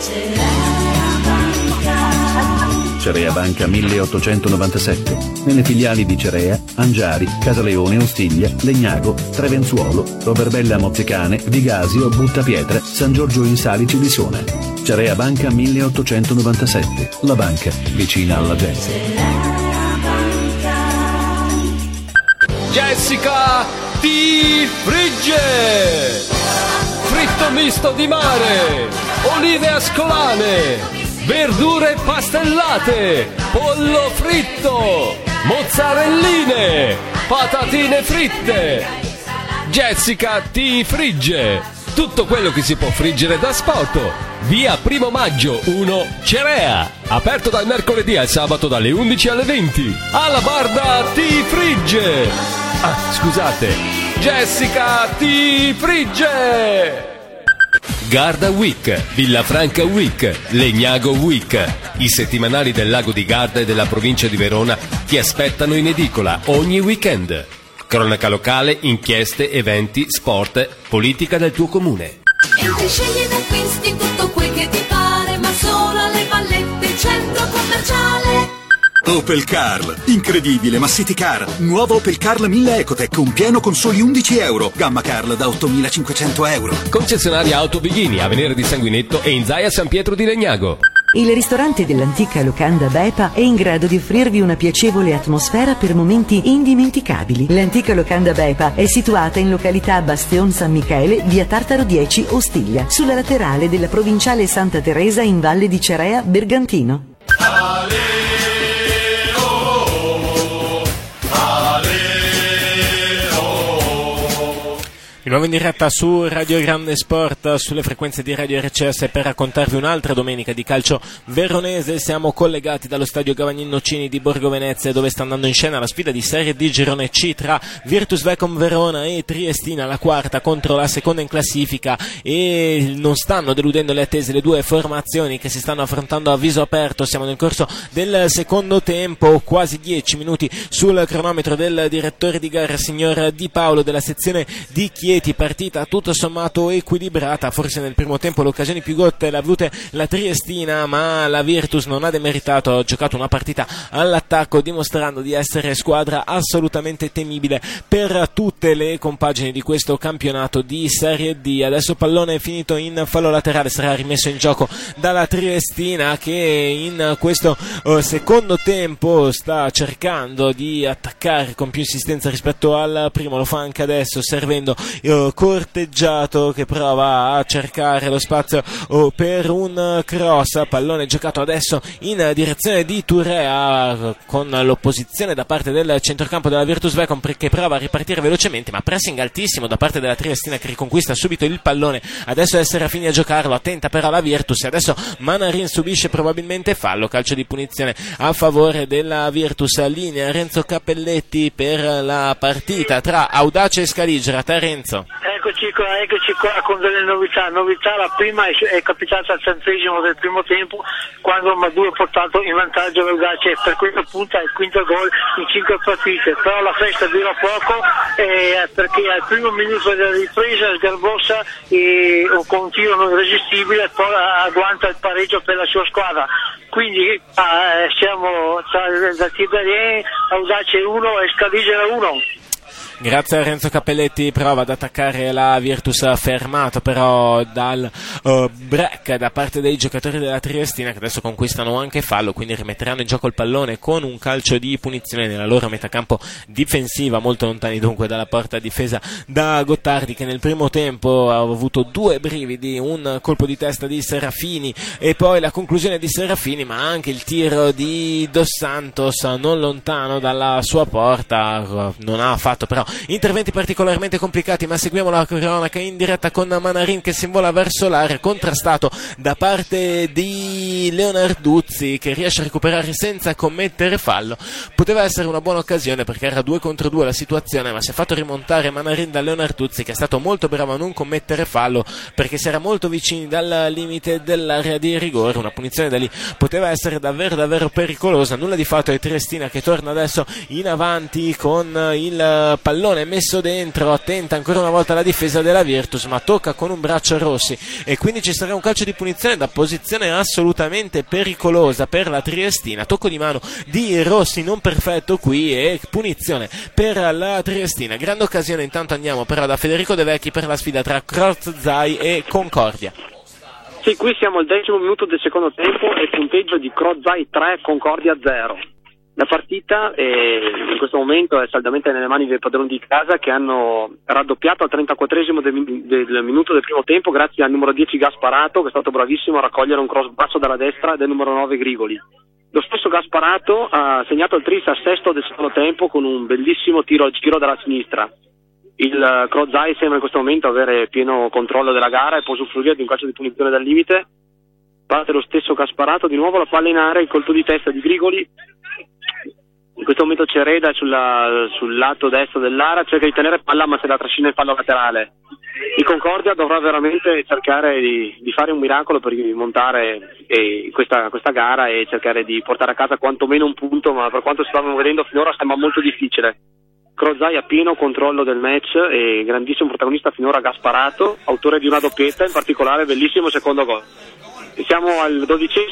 Cerea Banca 1897. Nelle filiali di Cerea, Angiari, Casaleone, Ostiglia, Legnago, Trevenzuolo, Roverbella Mozzicane, Vigasio, Buttapietra, San Giorgio in Salici di Sione. Cerea Banca 1897. La banca vicina alla gente. Jessica ti frigge! Fritto misto di mare, olive ascolane, verdure pastellate, pollo fritto, mozzarelline, patatine fritte. Jessica ti frigge! Tutto quello che si può friggere da sport. Via 1 maggio 1 Cerea. Aperto dal mercoledì al sabato dalle 11 alle 20. Alla Barda ti frigge! Ah, scusate. Jessica ti frigge! Garda Week, Villafranca Week, Legnago Week. I settimanali del lago di Garda e della provincia di Verona ti aspettano in edicola ogni weekend. Cronaca locale, inchieste, eventi, sport, politica del tuo comune. Entri, scegli ed acquisti tutto quel che ti pare, ma solo alle Vallette, centro commerciale. Opel Carl, incredibile, ma City Car. Nuovo Opel Carl 1000 Ecotec, un pieno con soli €11. Gamma Carl da €8.500. Concessionaria Auto Bighini, a Venere di Sanguinetto e in Zaia San Pietro di Legnago. Il ristorante dell'antica locanda Bepa è in grado di offrirvi una piacevole atmosfera per momenti indimenticabili. L'antica locanda Bepa è situata in località Bastion San Michele, via Tartaro 10, Ostiglia, sulla laterale della provinciale Santa Teresa in Valle di Cerea, Bergantino. Di nuovo in diretta su Radio Grande Sport, sulle frequenze di Radio RCS, per raccontarvi un'altra domenica di calcio veronese. Siamo collegati dallo stadio Gavagnino Nocini di Borgo Venezia, dove sta andando in scena la sfida di Serie D Girone C tra Virtus Vecom Verona e Triestina, la quarta contro la seconda in classifica, e non stanno deludendo le attese le due formazioni che si stanno affrontando a viso aperto. Siamo nel corso del secondo tempo, quasi 10 minuti sul cronometro del direttore di gara, signor Di Paolo, della sezione di Chieti. Partita tutto sommato equilibrata, forse nel primo tempo le occasioni più gotte le ha avute la Triestina, ma la Virtus non ha demeritato, ha giocato una partita all'attacco, dimostrando di essere squadra assolutamente temibile per tutte le compagini di questo campionato di Serie D. Adesso pallone finito in fallo laterale, sarà rimesso in gioco dalla Triestina, che in questo secondo tempo sta cercando di attaccare con più insistenza rispetto al primo. Lo fa anche adesso, servendo Corteggiato, che prova a cercare lo spazio per un cross. Pallone giocato adesso in direzione di Turea, con l'opposizione da parte del centrocampo della Virtus Vecom, che prova a ripartire velocemente, ma pressing altissimo da parte della Triestina, che riconquista subito il pallone. Adesso è Serafini a giocarlo, attenta però la Virtus, e adesso Manarin subisce probabilmente fallo, calcio di punizione a favore della Virtus. Linea Renzo Cappelletti per la partita tra Audace e Scaligera. Renzo. Eccoci qua con delle novità. La prima è capitata al 100° del primo tempo, quando Madù ha portato in vantaggio l'Audace, per questo punto è il quinto gol in 5 partite. Però la festa dura poco, perché al primo minuto della ripresa Sgarbossa, con un tiro non irresistibile, poi agguanta il pareggio per la sua squadra. Quindi siamo tra Tiberien, Audace 1 e Scaligera 1. Grazie a Renzo Cappelletti, prova ad attaccare la Virtus, fermato però dal break da parte dei giocatori della Triestina, che adesso conquistano anche fallo, quindi rimetteranno in gioco il pallone con un calcio di punizione nella loro metacampo difensiva, molto lontani dunque dalla porta difesa da Gottardi, che nel primo tempo ha avuto due brividi, un colpo di testa di Serafini e poi la conclusione di Serafini, ma anche il tiro di Dos Santos non lontano dalla sua porta. Non ha fatto però interventi particolarmente complicati, ma seguiamo la cronaca in diretta con Manarin, che si invola verso l'area, contrastato da parte di Leonarduzzi, che riesce a recuperare senza commettere fallo. Poteva essere una buona occasione, perché era 2 contro 2 la situazione, ma si è fatto rimontare Manarin da Leonarduzzi, che è stato molto bravo a non commettere fallo, perché si era molto vicini dal limite dell'area di rigore. Una punizione da lì poteva essere davvero pericolosa. Nulla di fatto, è Triestina che torna adesso in avanti con il pallone messo dentro. Attenta ancora una volta la difesa della Virtus, ma tocca con un braccio Rossi, e quindi ci sarà un calcio di punizione da posizione assolutamente pericolosa per la Triestina. Tocco di mano di Rossi non perfetto qui, e punizione per la Triestina. Grande occasione intanto, andiamo però da Federico De Vecchi per la sfida tra Crozai e Concordia. Sì, qui siamo al 10° minuto del secondo tempo e punteggio di Crozai 3, Concordia 0. La partita in questo momento è saldamente nelle mani dei padroni di casa, che hanno raddoppiato al 34esimo del minuto del primo tempo grazie al numero 10 Gasparato, che è stato bravissimo a raccogliere un cross basso dalla destra del numero 9 Grigoli. Lo stesso Gasparato ha segnato il tris al 6° del secondo tempo con un bellissimo tiro al giro dalla sinistra. Il Crozai sembra in questo momento avere pieno controllo della gara e può usufruire di un calcio di punizione dal limite. Parte lo stesso Gasparato, di nuovo la palla in area, il colpo di testa di Grigoli. In questo momento Cereda sul lato destro dell'area, cerca di tenere palla ma se la trascina in fallo laterale. Il Concordia dovrà veramente cercare di fare un miracolo per rimontare questa gara e cercare di portare a casa quantomeno un punto, ma per quanto stavamo vedendo finora sembra molto difficile. Crozai ha pieno controllo del match e grandissimo protagonista finora Gasparato, autore di una doppietta, in particolare bellissimo secondo gol. Siamo al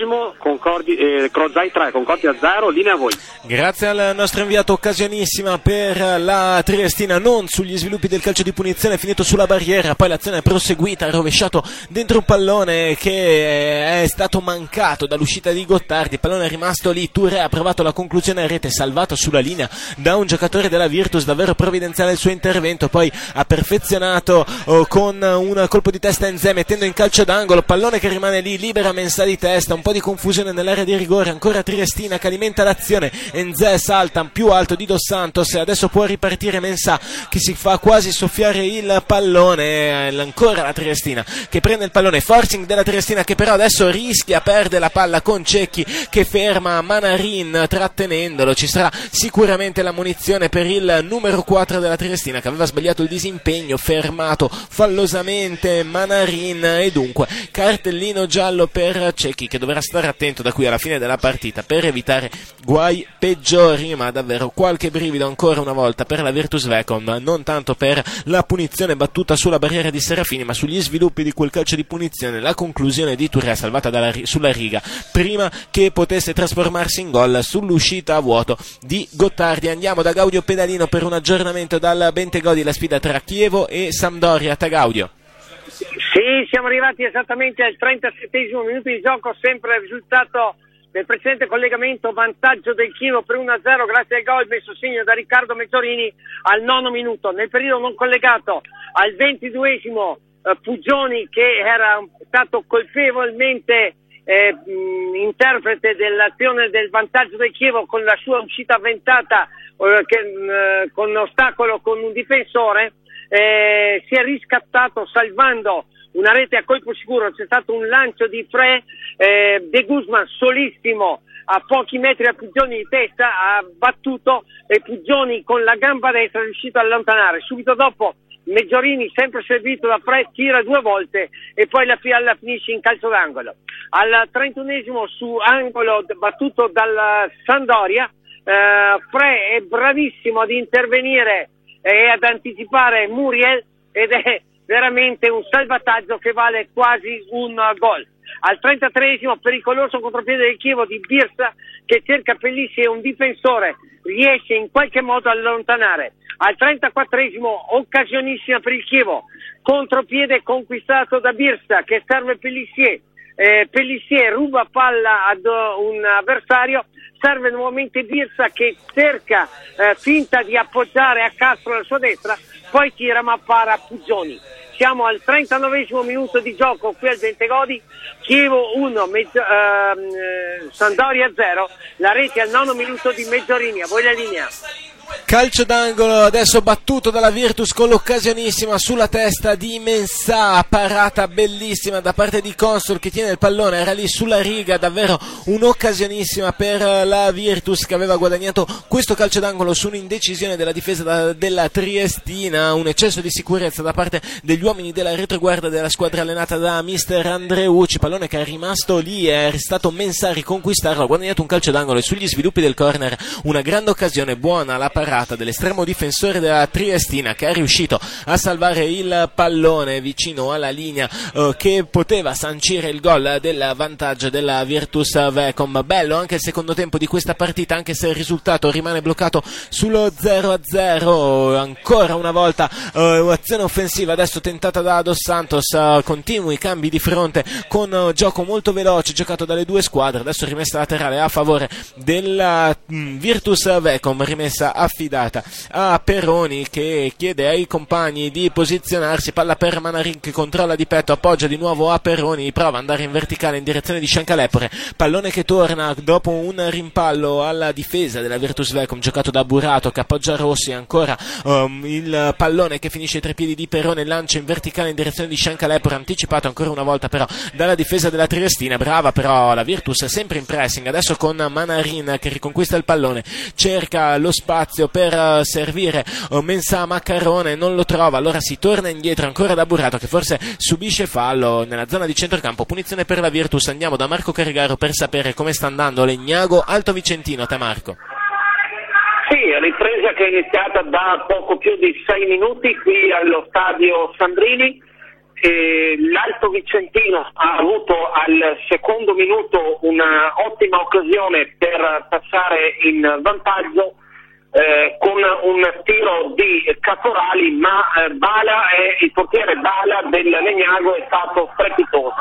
12°, Crozai 3, Concordia 0, linea a voi. Grazie al nostro inviato, occasionissima per la Triestina, non sugli sviluppi del calcio di punizione, finito sulla barriera, poi l'azione è proseguita, ha rovesciato dentro un pallone che è stato mancato dall'uscita di Gottardi, il pallone è rimasto lì, Touré ha provato la conclusione a rete, salvato sulla linea da un giocatore della Virtus, davvero provvidenziale il suo intervento, poi ha perfezionato con un colpo di testa Enzé mettendo in calcio d'angolo, pallone che rimane lì, libera Mensah di testa, un po' di confusione nell'area di rigore, ancora Triestina che alimenta l'azione, Enzé salta più alto di Dos Santos e adesso può ripartire Mensah che si fa quasi soffiare il pallone, ancora la Triestina che prende il pallone, forcing della Triestina che però adesso rischia, perde la palla con Cecchi che ferma Manarin trattenendolo, ci sarà sicuramente la munizione per il numero 4 della Triestina che aveva sbagliato il disimpegno, fermato fallosamente Manarin e dunque cartellino giallo per Cecchi che dovrà stare attento da qui alla fine della partita per evitare guai peggiori, ma davvero qualche brivido ancora una volta per la Virtus Vecom, non tanto per la punizione battuta sulla barriera di Serafini ma sugli sviluppi di quel calcio di punizione, la conclusione di Touré salvata sulla riga prima che potesse trasformarsi in gol sull'uscita a vuoto di Gottardi. Andiamo da Gaudio Pedalino per un aggiornamento dal Bentegodi, la sfida tra Chievo e Sampdoria. Gaudio. Sì, siamo arrivati esattamente al 37esimo minuto di gioco, sempre il risultato del precedente collegamento, vantaggio del Chievo per 1-0 grazie al gol messo segno da Riccardo Meggiorini al 9° minuto. Nel periodo non collegato al 22esimo Puggioni, che era stato colpevolmente interprete dell'azione del vantaggio del Chievo con la sua uscita avventata con ostacolo con un difensore, si è riscattato salvando una rete a colpo sicuro. C'è stato un lancio di Frey, De Guzman solissimo a pochi metri da Puggioni di testa, ha battuto e Puggioni con la gamba destra è riuscito a allontanare. Subito dopo Meggiorini, sempre servito da Frey, tira 2 volte e poi la finisce in calcio d'angolo. Al 31esimo su angolo battuto dalla Sampdoria, Frey è bravissimo ad intervenire e ad anticipare Muriel ed è veramente un salvataggio che vale quasi un gol. Al 33esimo pericoloso contropiede del Chievo di Birsa che cerca Pellissi e un difensore riesce in qualche modo a allontanare. Al 34esimo occasionissima per il Chievo, contropiede conquistato da Birsa che serve Pellissier. Pellissier ruba palla ad un avversario, serve nuovamente Birsa che cerca finta di appoggiare a Castro alla sua destra, poi tira ma para Puggioni. Siamo al 39esimo minuto di gioco qui al Bentegodi, Chievo 1, Sampdoria 0, la rete al 9° minuto di Meggiorini, a voi la linea. Calcio d'angolo adesso battuto dalla Virtus con l'occasionissima sulla testa di Mensah, parata bellissima da parte di Consol che tiene il pallone, era lì sulla riga, davvero un'occasionissima per la Virtus che aveva guadagnato questo calcio d'angolo su un'indecisione della difesa della Triestina, un eccesso di sicurezza da parte degli uomini della retroguardia della squadra allenata da mister Andreucci, pallone che è rimasto lì, è stato Mensah a riconquistarlo, ha guadagnato un calcio d'angolo e sugli sviluppi del corner una grande occasione buona la parata dell'estremo difensore della Triestina, che è riuscito a salvare il pallone vicino alla linea che poteva sancire il gol del vantaggio della Virtus Vecom. Bello anche il secondo tempo di questa partita, anche se il risultato rimane bloccato sullo 0-0. Ancora una volta azione offensiva adesso tentata da Dos Santos, continui cambi di fronte con gioco molto veloce giocato dalle due squadre. Adesso rimessa laterale a favore della Virtus Vecom, rimessa affidata a Peroni, che chiede ai compagni di posizionarsi. Palla per Manarin che controlla di petto, appoggia di nuovo a Peroni, prova ad andare in verticale in direzione di Sciancalepore, pallone che torna dopo un rimpallo alla difesa della Virtus Vecom giocato da Burato, che appoggia Rossi. Ancora il pallone che finisce tra i piedi di Peroni, lancia in verticale in direzione di Sciancalepore, anticipato ancora una volta però dalla difesa della Triestina. Brava però la Virtus, sempre in pressing adesso con Manarin che riconquista il pallone, cerca lo spazio per servire Mensah Maccarone, non lo trova, allora si torna indietro ancora da Burato, che forse subisce fallo nella zona di centrocampo. Punizione per la Virtus. Andiamo da Marco Carigaro per sapere come sta andando Legnago Alto Vicentino. Te Marco. Sì, ripresa che è iniziata da poco più di 6 minuti qui allo stadio Sandrini. L'Alto Vicentino ha avuto al secondo minuto una ottima occasione per passare in vantaggio con un tiro di Caporali, ma il portiere Bala del Legnago è stato strepitoso.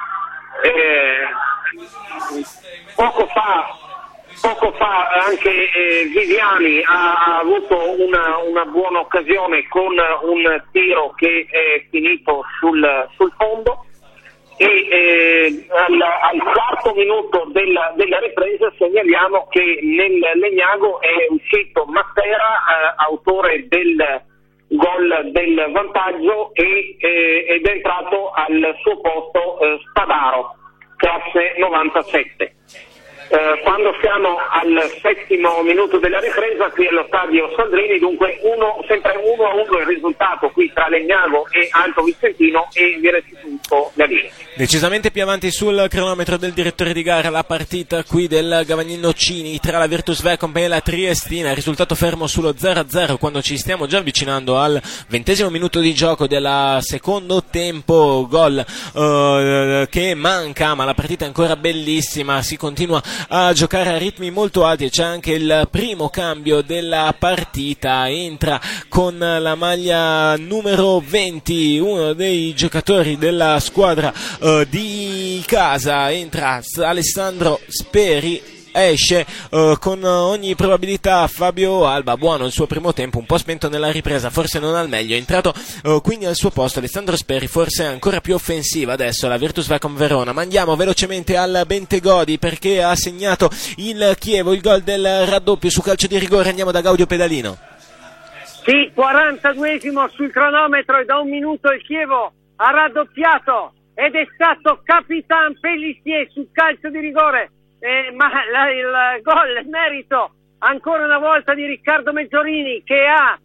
Poco fa anche Viviani ha avuto una buona occasione con un tiro che è finito sul fondo, e al quarto minuto della ripresa segnaliamo che nel Legnago è uscito Matera, autore del gol del vantaggio, ed è entrato al suo posto Spadaro, classe 97. Quando siamo al settimo minuto della ripresa qui allo stadio Sandrini, dunque sempre 1-1 il risultato qui tra Legnago e Alto Vicentino, e viene restituito la linea. Decisamente più avanti sul cronometro del direttore di gara la partita qui del Gavagnino Cini tra la Virtus Vecom e la Triestina, risultato fermo sullo 0-0 quando ci stiamo già avvicinando al 20° minuto di gioco del secondo tempo. Gol che manca, ma la partita è ancora bellissima, si continua a giocare a ritmi molto alti, e c'è anche il primo cambio della partita. Entra con la maglia numero 20 uno dei giocatori della squadra di casa, entra Alessandro Speri. Esce con ogni probabilità Fabio Alba. Buono il suo primo tempo, un po' spento nella ripresa, forse non al meglio. È entrato quindi al suo posto Alessandro Speri, forse ancora più offensiva adesso la Virtus Vecom Verona. Ma andiamo velocemente al Bentegodi, perché ha segnato il Chievo il gol del raddoppio su calcio di rigore. Andiamo da Gaudio Pedalino. Sì, 42esimo sul cronometro, e da un minuto il Chievo ha raddoppiato, ed è stato Capitan Pellissier sul calcio di rigore. Ma il gol è merito ancora una volta di Riccardo Meggiorini, che ha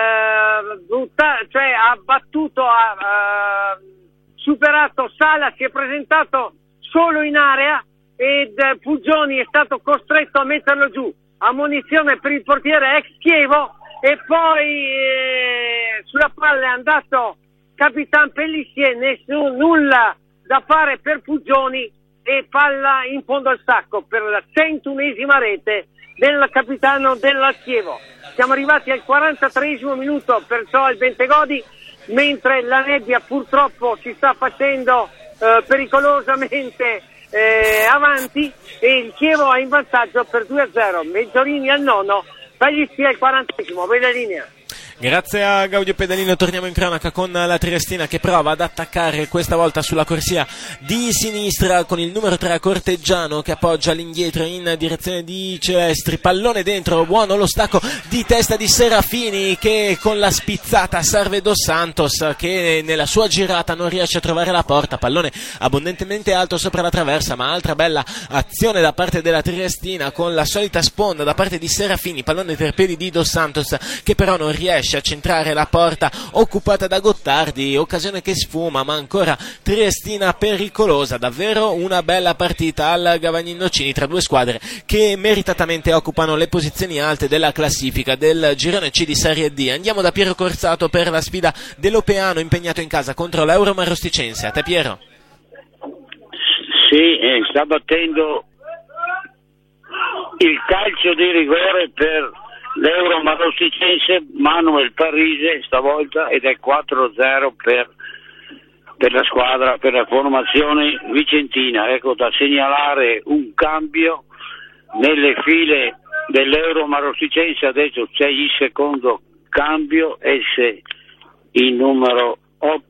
superato Sala, si è presentato solo in area, ed Pugioni è stato costretto a metterlo giù. Ammonizione per il portiere ex Chievo, e poi sulla palla è andato Capitan Pellissier, nulla da fare per Pugioni, e palla in fondo al sacco per la 101esima rete del capitano della Chievo. Siamo arrivati al 43esimo minuto, perciò al Bentegodi, mentre la nebbia purtroppo si sta facendo pericolosamente avanti, e il Chievo è in vantaggio per 2-0. Meggiorini al nono, Pellissier al 40esimo. Vede linea. Grazie a Gaudio Pedalino, torniamo in cronaca con la Triestina che prova ad attaccare questa volta sulla corsia di sinistra con il numero 3 Corteggiano che appoggia all'indietro in direzione di Celestri, pallone dentro, buono lo stacco di testa di Serafini che con la spizzata serve Dos Santos che nella sua girata non riesce a trovare la porta, pallone abbondantemente alto sopra la traversa, ma altra bella azione da parte della Triestina con la solita sponda da parte di Serafini, pallone per piedi di Dos Santos che però non riesce riesce a centrare la porta occupata da Gottardi, occasione che sfuma, ma ancora triestina pericolosa. Davvero una bella partita al Gavagnino Cini tra due squadre che meritatamente occupano le posizioni alte della classifica del girone C di Serie D. Andiamo da Piero Corsato per la sfida dell'Opeano impegnato in casa contro l'Euro Marosticense. A te, Piero. Sì, sta battendo il calcio di rigore per l'Euro Marosticense Manuel Parise stavolta, ed è 4-0 per la squadra, per la formazione vicentina. Ecco, da segnalare un cambio nelle file dell'Euro Marosticense. Adesso c'è il secondo cambio, esce il numero 8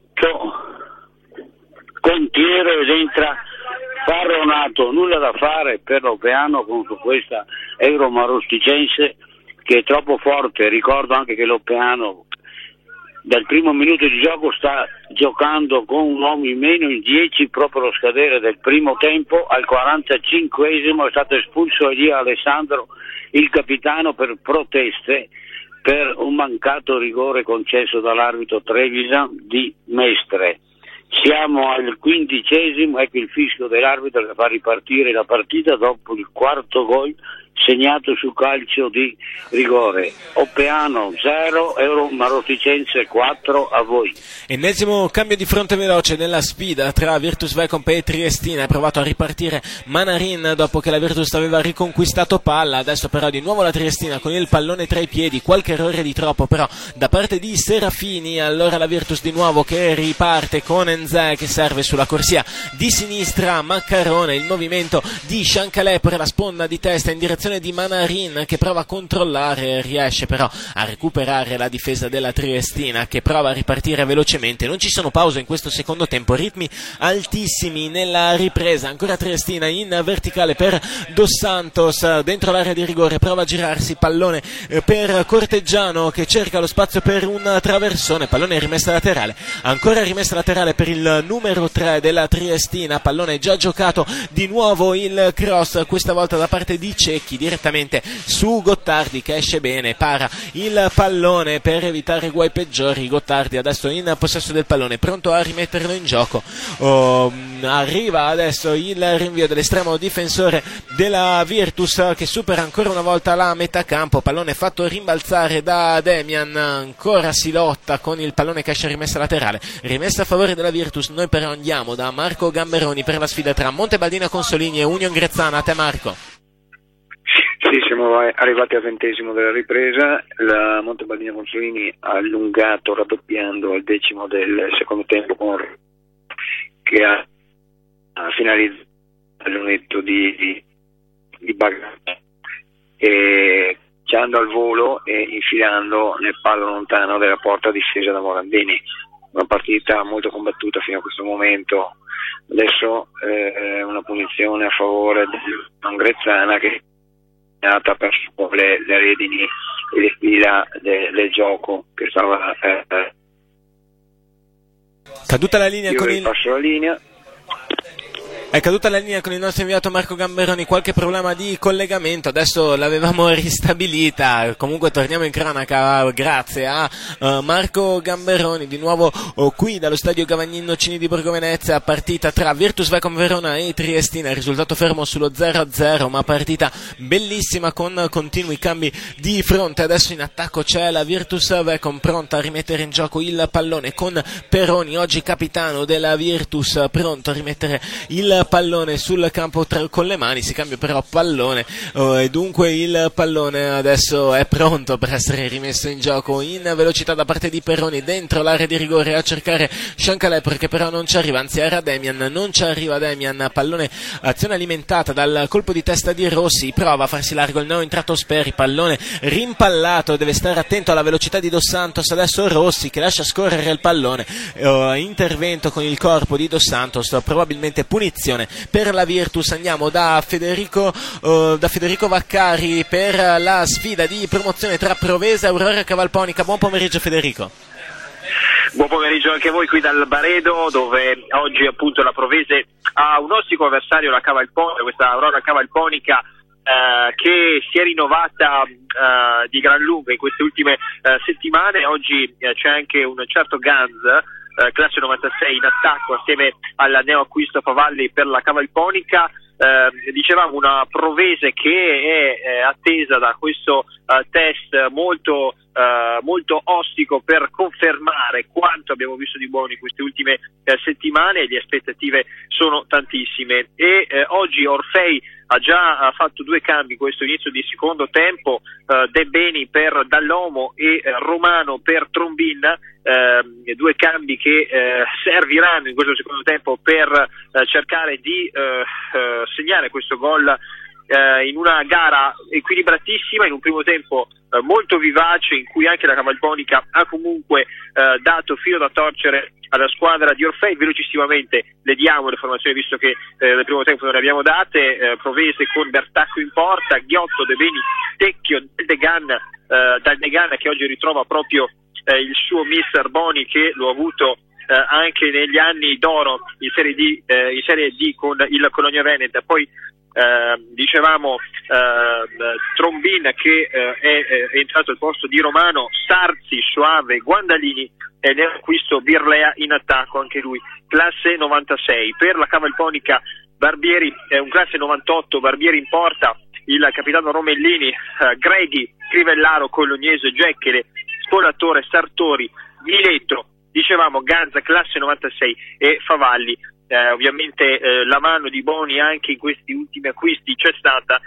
Contiero ed entra Parronato. Nulla da fare per l'Opeano contro questa Euro Marosticense che è troppo forte. Ricordo anche che l'Opeano dal primo minuto di gioco sta giocando con un uomo in meno in 10 proprio allo scadere del primo tempo. Al 45esimo è stato espulso Elia Alessandro, il capitano, per proteste per un mancato rigore concesso dall'arbitro Trevisan di Mestre. Siamo al 15esimo, ecco il fischio dell'arbitro che fa ripartire la partita dopo il quarto gol segnato su calcio di rigore. Opeano 0, Euro Marosticense 4, a voi. Ennesimo cambio di fronte veloce nella sfida tra Virtus Vecomp e Triestina. È provato a ripartire Manarin dopo che la Virtus aveva riconquistato palla. Adesso però di nuovo la Triestina con il pallone tra i piedi, qualche errore di troppo però da parte di Serafini. Allora la Virtus di nuovo che riparte con Enze che serve sulla corsia di sinistra. Maccarone, il movimento di Chancalè per la sponda di testa in direzione di Manarin che prova a controllare, riesce però a recuperare la difesa della Triestina che prova a ripartire velocemente. Non ci sono pause in questo secondo tempo, ritmi altissimi nella ripresa. Ancora Triestina in verticale per Dos Santos dentro l'area di rigore, prova a girarsi, pallone per Corteggiano che cerca lo spazio per un traversone, pallone rimessa laterale, ancora rimessa laterale per il numero 3 della Triestina, pallone già giocato, di nuovo il cross, questa volta da parte di Cecchi direttamente su Gottardi che esce bene, para il pallone per evitare guai peggiori. Gottardi adesso in possesso del pallone, pronto a rimetterlo in gioco. Arriva adesso il rinvio dell'estremo difensore della Virtus che supera ancora una volta la metà campo, pallone fatto rimbalzare da Demian, ancora si lotta con il pallone che esce rimessa laterale, rimessa a favore della Virtus. Noi però andiamo da Marco Gamberoni per la sfida tra Montebaldina Consolini e Union Grezzana. A te, Marco. Sì, siamo arrivati al 20esimo della ripresa. La Montebaldina Consolini ha allungato raddoppiando al 10° del secondo tempo che ha finalizzato il lunetto di Bagatti e tirando al volo e infilando nel palo lontano della porta difesa da Morandini. Una partita molto combattuta fino a questo momento. Adesso una punizione a favore del Grezzana che ha perso le redini e le fila del gioco che stava caduta la linea con il passo la linea. È caduta la linea con il nostro inviato Marco Gamberoni, qualche problema di collegamento, adesso l'avevamo ristabilita, comunque torniamo in cronaca grazie a Marco Gamberoni, di nuovo qui dallo stadio Gavagnino Cini di Borgo Venezia, partita tra Virtus Vecom Verona e Triestina, risultato fermo sullo 0-0, ma partita bellissima con continui cambi di fronte. Adesso in attacco c'è la Virtus Vecom pronta a rimettere in gioco il pallone con Peroni, oggi capitano della Virtus, pronto a rimettere il pallone sul campo con le mani, si cambia però pallone e dunque il pallone adesso è pronto per essere rimesso in gioco in velocità da parte di Peroni dentro l'area di rigore a cercare Chancalè perché però non ci arriva, anzi era Demian, non ci arriva Demian, pallone, azione alimentata dal colpo di testa di Rossi, prova a farsi largo il neo entrato Speri, pallone rimpallato, deve stare attento alla velocità di Dos Santos, adesso Rossi che lascia scorrere il pallone, intervento con il corpo di Dos Santos, probabilmente punizione per la Virtus. Andiamo da Federico Vaccari per la sfida di promozione tra Provesa e Aurora Cavalponica. Buon pomeriggio Federico. Buon pomeriggio anche a voi qui dal Baredo, dove oggi appunto la Provese ha un ostico avversario, la Cavalponica, questa Aurora Cavalponica che si è rinnovata di gran lunga in queste ultime settimane. Oggi c'è anche un certo Ganz, classe 96 in attacco assieme al neoacquisto Favalli per la Cavalponica. Dicevamo una Provese che è attesa da questo test molto ostico per confermare quanto abbiamo visto di buono in queste ultime settimane. Le aspettative sono tantissime e oggi Orfei ha già fatto 2 cambi questo inizio di secondo tempo, De Beni per Dall'Omo e Romano per Trombin, 2 cambi che serviranno in questo secondo tempo per cercare di segnare questo gol in una gara equilibratissima, in un primo tempo molto vivace in cui anche la Cavalponica ha comunque dato filo da torcere alla squadra di Orfei. Velocissimamente le diamo le formazioni visto che nel primo tempo non le abbiamo date. Provese con Bertacco in porta, Ghiotto, De Beni, Tecchio, Dal Degan che oggi ritrova proprio il suo mister Boni, che lo ha avuto anche negli anni d'oro in Serie D con il Colonia Veneta. Poi dicevamo Trombin che è entrato al posto di Romano, Sarzi, Soave, Guandalini e neoacquisto Birlea in attacco, anche lui classe 96. Per la Cavalponica Barbieri è un classe 98, Barbieri in porta, il capitano Romellini, Greghi, Crivellaro, Colognese, Gecchele, Spolatore, Sartori, Miletto. Dicevamo Ganza classe 96 e Favalli. Ovviamente la mano di Boni anche in questi ultimi acquisti c'è stata.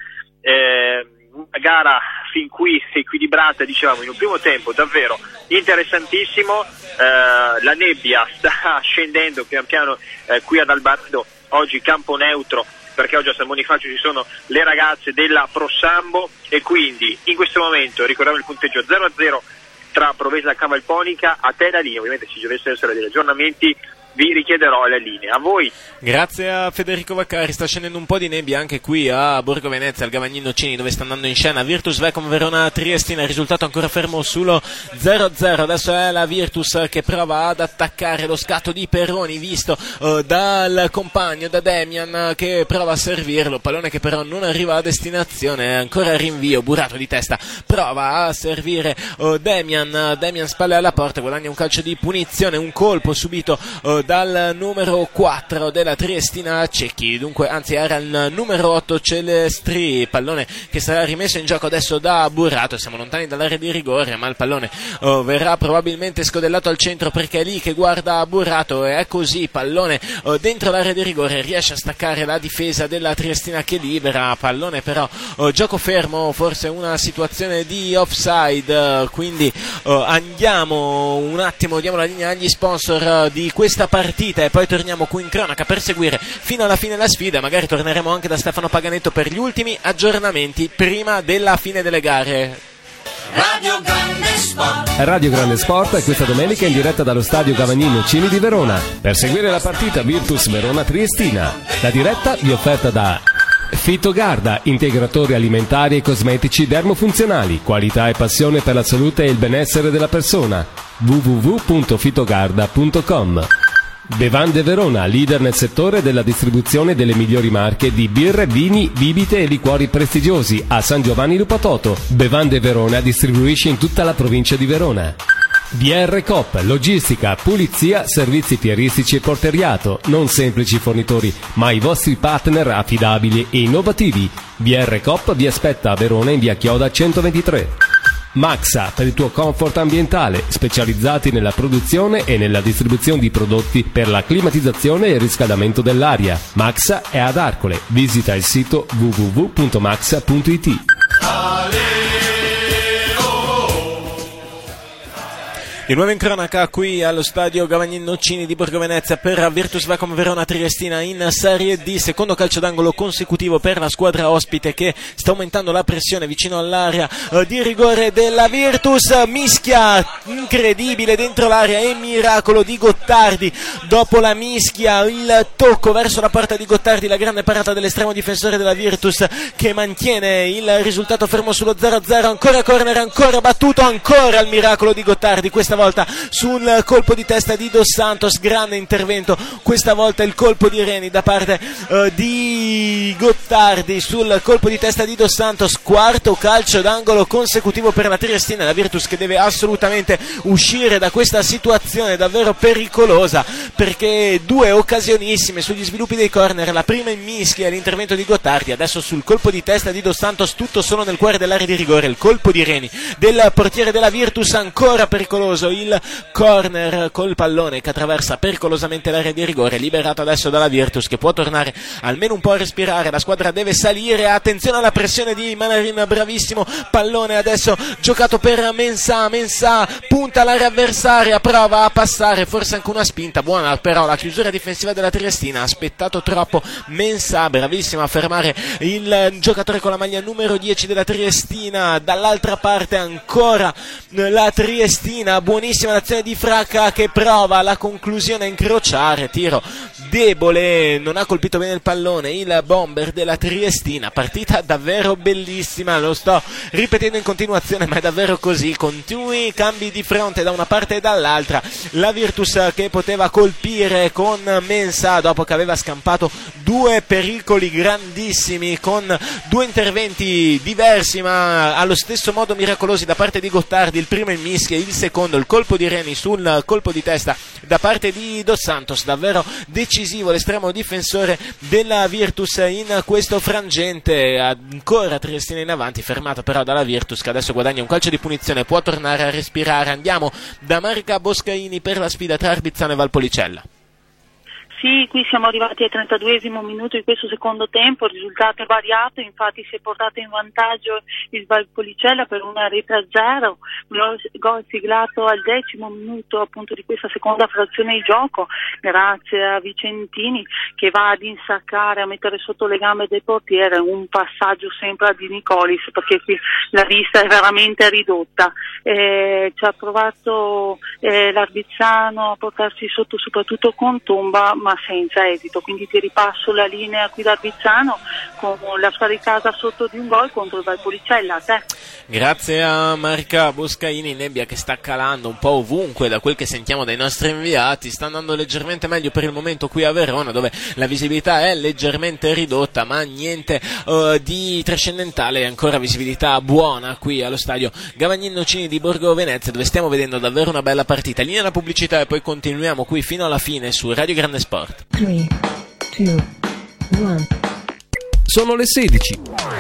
Una gara fin qui equilibrata, dicevamo, in un primo tempo davvero interessantissimo. La nebbia sta scendendo pian piano qui ad Albardo, oggi campo neutro perché oggi a San Bonifacio ci sono le ragazze della Pro Sambo e quindi in questo momento ricordiamo il punteggio 0-0 tra Provese e Cavalponica. A te la linea, ovviamente se ci dovessero essere degli aggiornamenti vi richiederò la linea. A voi. Grazie a Federico Vaccari. Sta scendendo un po' di nebbia anche qui a Borgo Venezia, al Gavagnino Cini, dove sta andando in scena Virtus Vecom Verona Triestina. Il risultato ancora fermo sullo 0-0. Adesso è la Virtus che prova ad attaccare, lo scatto di Perroni visto dal compagno, da Demian, che prova a servirlo, pallone che però non arriva a destinazione, ancora rinvio, Burato di testa prova a servire Demian spalle alla porta, guadagna un calcio di punizione, un colpo subito dal numero 4 della Triestina Cecchi, dunque anzi era il numero 8 Celestri, pallone che sarà rimesso in gioco adesso da Burato. Siamo lontani dall'area di rigore, ma il pallone verrà probabilmente scodellato al centro perché è lì che guarda Burato, e è così, pallone dentro l'area di rigore, riesce a staccare la difesa della Triestina che libera, pallone però gioco fermo, forse una situazione di offside, quindi andiamo un attimo, diamo la linea agli sponsor di questa partita e poi torniamo qui in cronaca per seguire fino alla fine la sfida. Magari torneremo anche da Stefano Paganetto per gli ultimi aggiornamenti prima della fine delle gare. Radio Grande Sport è questa domenica in diretta dallo stadio Gavagnino Cini di Verona per seguire la partita Virtus Verona Triestina. La diretta vi è offerta da Fitogarda, integratori alimentari e cosmetici dermofunzionali, qualità e passione per la salute e il benessere della persona. www.fitogarda.com. Bevande Verona, leader nel settore della distribuzione delle migliori marche di birre, vini, bibite e liquori prestigiosi a San Giovanni Lupatotto. Bevande Verona distribuisce in tutta la provincia di Verona. BR Coop, logistica, pulizia, servizi fieristici e porteriato, non semplici fornitori, ma i vostri partner affidabili e innovativi. BR Coop vi aspetta a Verona in via Chioda 123. Maxa, per il tuo comfort ambientale, specializzati nella produzione e nella distribuzione di prodotti per la climatizzazione e il riscaldamento dell'aria. Maxa è ad Arcole, visita il sito www.maxa.it. Di nuovo in cronaca qui allo stadio Gavagnino Cini di Borgo Venezia per Virtus Vecom Verona Triestina in Serie D, secondo calcio d'angolo consecutivo per la squadra ospite che sta aumentando la pressione vicino all'area di rigore della Virtus. Mischia incredibile dentro l'area e miracolo di Gottardi. Dopo la mischia, il tocco verso la porta di Gottardi, la grande parata dell'estremo difensore della Virtus che mantiene il risultato fermo sullo 0-0. Ancora corner, ancora battuto, ancora il miracolo di Gottardi, questa volta volta sul colpo di testa di Dos Santos, grande intervento, questa volta il colpo di Reni da parte di Gottardi sul colpo di testa di Dos Santos, quarto calcio d'angolo consecutivo per la Triestina, la Virtus che deve assolutamente uscire da questa situazione davvero pericolosa, perché due occasionissime sugli sviluppi dei corner, la prima in mischia, l'intervento di Gottardi, adesso sul colpo di testa di Dos Santos, tutto solo nel cuore dell'area di rigore, il colpo di Reni del portiere della Virtus, ancora pericoloso, il corner col pallone che attraversa pericolosamente l'area di rigore, liberato adesso dalla Virtus che può tornare almeno un po' a respirare, la squadra deve salire, attenzione alla pressione di Manarin, bravissimo, pallone adesso giocato per Mensah, punta all'area avversaria, prova a passare, forse anche una spinta buona, però la chiusura difensiva della Triestina ha aspettato troppo Mensah, bravissimo a fermare il giocatore con la maglia numero 10 della Triestina. Dall'altra parte ancora la Triestina, buonissima l'azione di Fracca che prova la conclusione a incrociare, tiro debole, non ha colpito bene il pallone il bomber della Triestina, partita davvero bellissima, lo sto ripetendo in continuazione ma è davvero così, continui cambi di fronte da una parte e dall'altra, la Virtus che poteva colpire con Mensah dopo che aveva scampato due pericoli grandissimi con due interventi diversi ma allo stesso modo miracolosi da parte di Gottardi, il primo in mischia, il secondo il colpo di Reni sul colpo di testa da parte di Dos Santos, davvero decisivo l'estremo difensore della Virtus in questo frangente, ancora Triestina in avanti, fermato però dalla Virtus che adesso guadagna un calcio di punizione, può tornare a respirare. Andiamo da Marica Boscaini per la sfida tra Arbizzano e Valpolicella. Sì, qui siamo arrivati al 32esimo minuto di questo secondo tempo, il risultato è variato, infatti si è portato in vantaggio il Valpolicella per una rete a 0, gol siglato al 10° minuto appunto di questa seconda frazione di gioco, grazie a Vicentini che va ad insaccare, a mettere sotto le gambe del portiere, un passaggio sempre a Di Nicolis perché qui la vista è veramente ridotta. Ci ha provato l'Arbizzano a portarsi sotto soprattutto con Tomba ma senza esito, quindi ti ripasso la linea qui da Arbizzano con la squadra di casa sotto di un gol contro il Valpolicella. A te. Grazie a Marica Boscaini, nebbia che sta calando un po' ovunque da quel che sentiamo dai nostri inviati, sta andando leggermente meglio per il momento qui a Verona dove la visibilità è leggermente ridotta ma niente di trascendentale, ancora visibilità buona qui allo stadio Gavagnino Nocini di Borgo Venezia dove stiamo vedendo davvero una bella partita. Linea la pubblicità e poi continuiamo qui fino alla fine su Radio Grande Sport. 3, 2, 1. Sono le 16.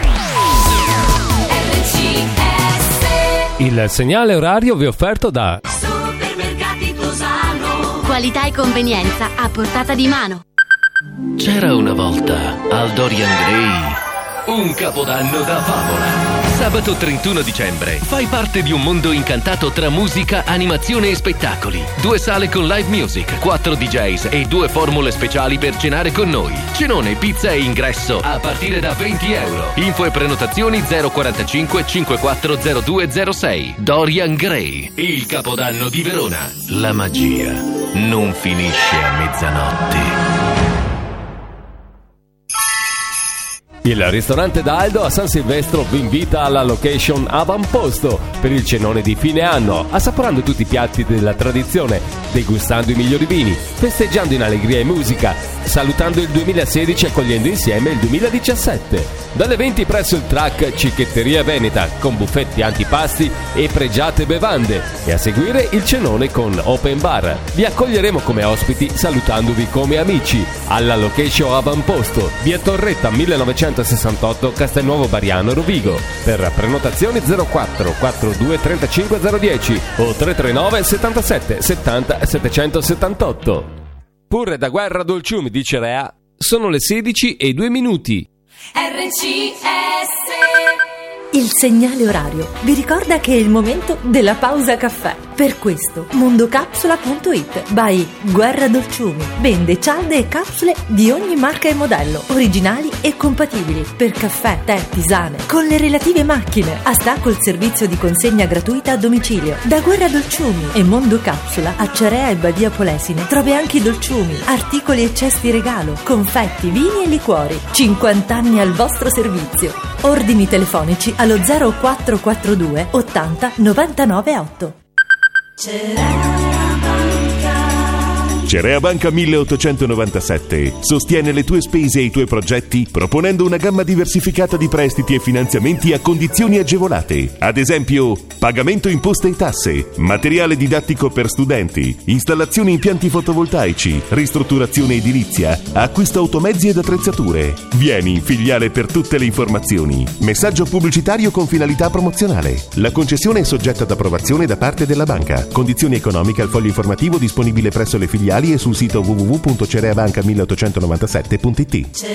Il segnale orario vi è offerto da Supermercati Tosano. Qualità e convenienza a portata di mano. C'era una volta al Dorian Gray un capodanno da favola. Sabato 31 dicembre fai parte di un mondo incantato tra musica, animazione e spettacoli. 2 sale con live music, 4 DJs e 2 formule speciali per cenare con noi. Cenone, pizza e ingresso a partire da €20. Info e prenotazioni 045 540206. Dorian Gray, il capodanno di Verona. La magia non finisce a mezzanotte. Il ristorante d'Aldo a San Silvestro vi invita alla location Avamposto per il cenone di fine anno, assaporando tutti i piatti della tradizione, degustando i migliori vini, festeggiando in allegria e musica, salutando il 2016 e accogliendo insieme il 2017. Dalle 20 presso il track Cicchetteria Veneta, con buffetti antipasti e pregiate bevande, e a seguire il cenone con open bar. Vi accoglieremo come ospiti salutandovi come amici alla location Avamposto, via Torretta 1968, Castelnuovo Bariano, Rovigo. Per prenotazioni 04 42 35 010 o 339 77 70 778. Pure da Guerra Dolciumi di Cerea sono le 16:02. RCS. Il segnale orario vi ricorda che è il momento della pausa caffè. Per questo mondocapsula.it by Guerra Dolciumi vende cialde e capsule di ogni marca e modello, originali e compatibili per caffè, tè, tisane, con le relative macchine. A sta col servizio di consegna gratuita a domicilio. Da Guerra Dolciumi e Mondo Capsula a Cerea e Badia Polesine trovi anche i dolciumi, articoli e cesti regalo, confetti, vini e liquori. 50 anni al vostro servizio. Ordini telefonici allo 0442 80 99 8. Cerea Banca 1897 sostiene le tue spese e i tuoi progetti proponendo una gamma diversificata di prestiti e finanziamenti a condizioni agevolate. Ad esempio, pagamento imposte e tasse, materiale didattico per studenti, installazioni impianti fotovoltaici, ristrutturazione edilizia, acquisto automezzi ed attrezzature. Vieni in filiale per tutte le informazioni. Messaggio pubblicitario con finalità promozionale. La concessione è soggetta ad approvazione da parte della banca. Condizioni economiche al foglio informativo disponibile presso le filiali e sul sito www.cereabanca1897.it.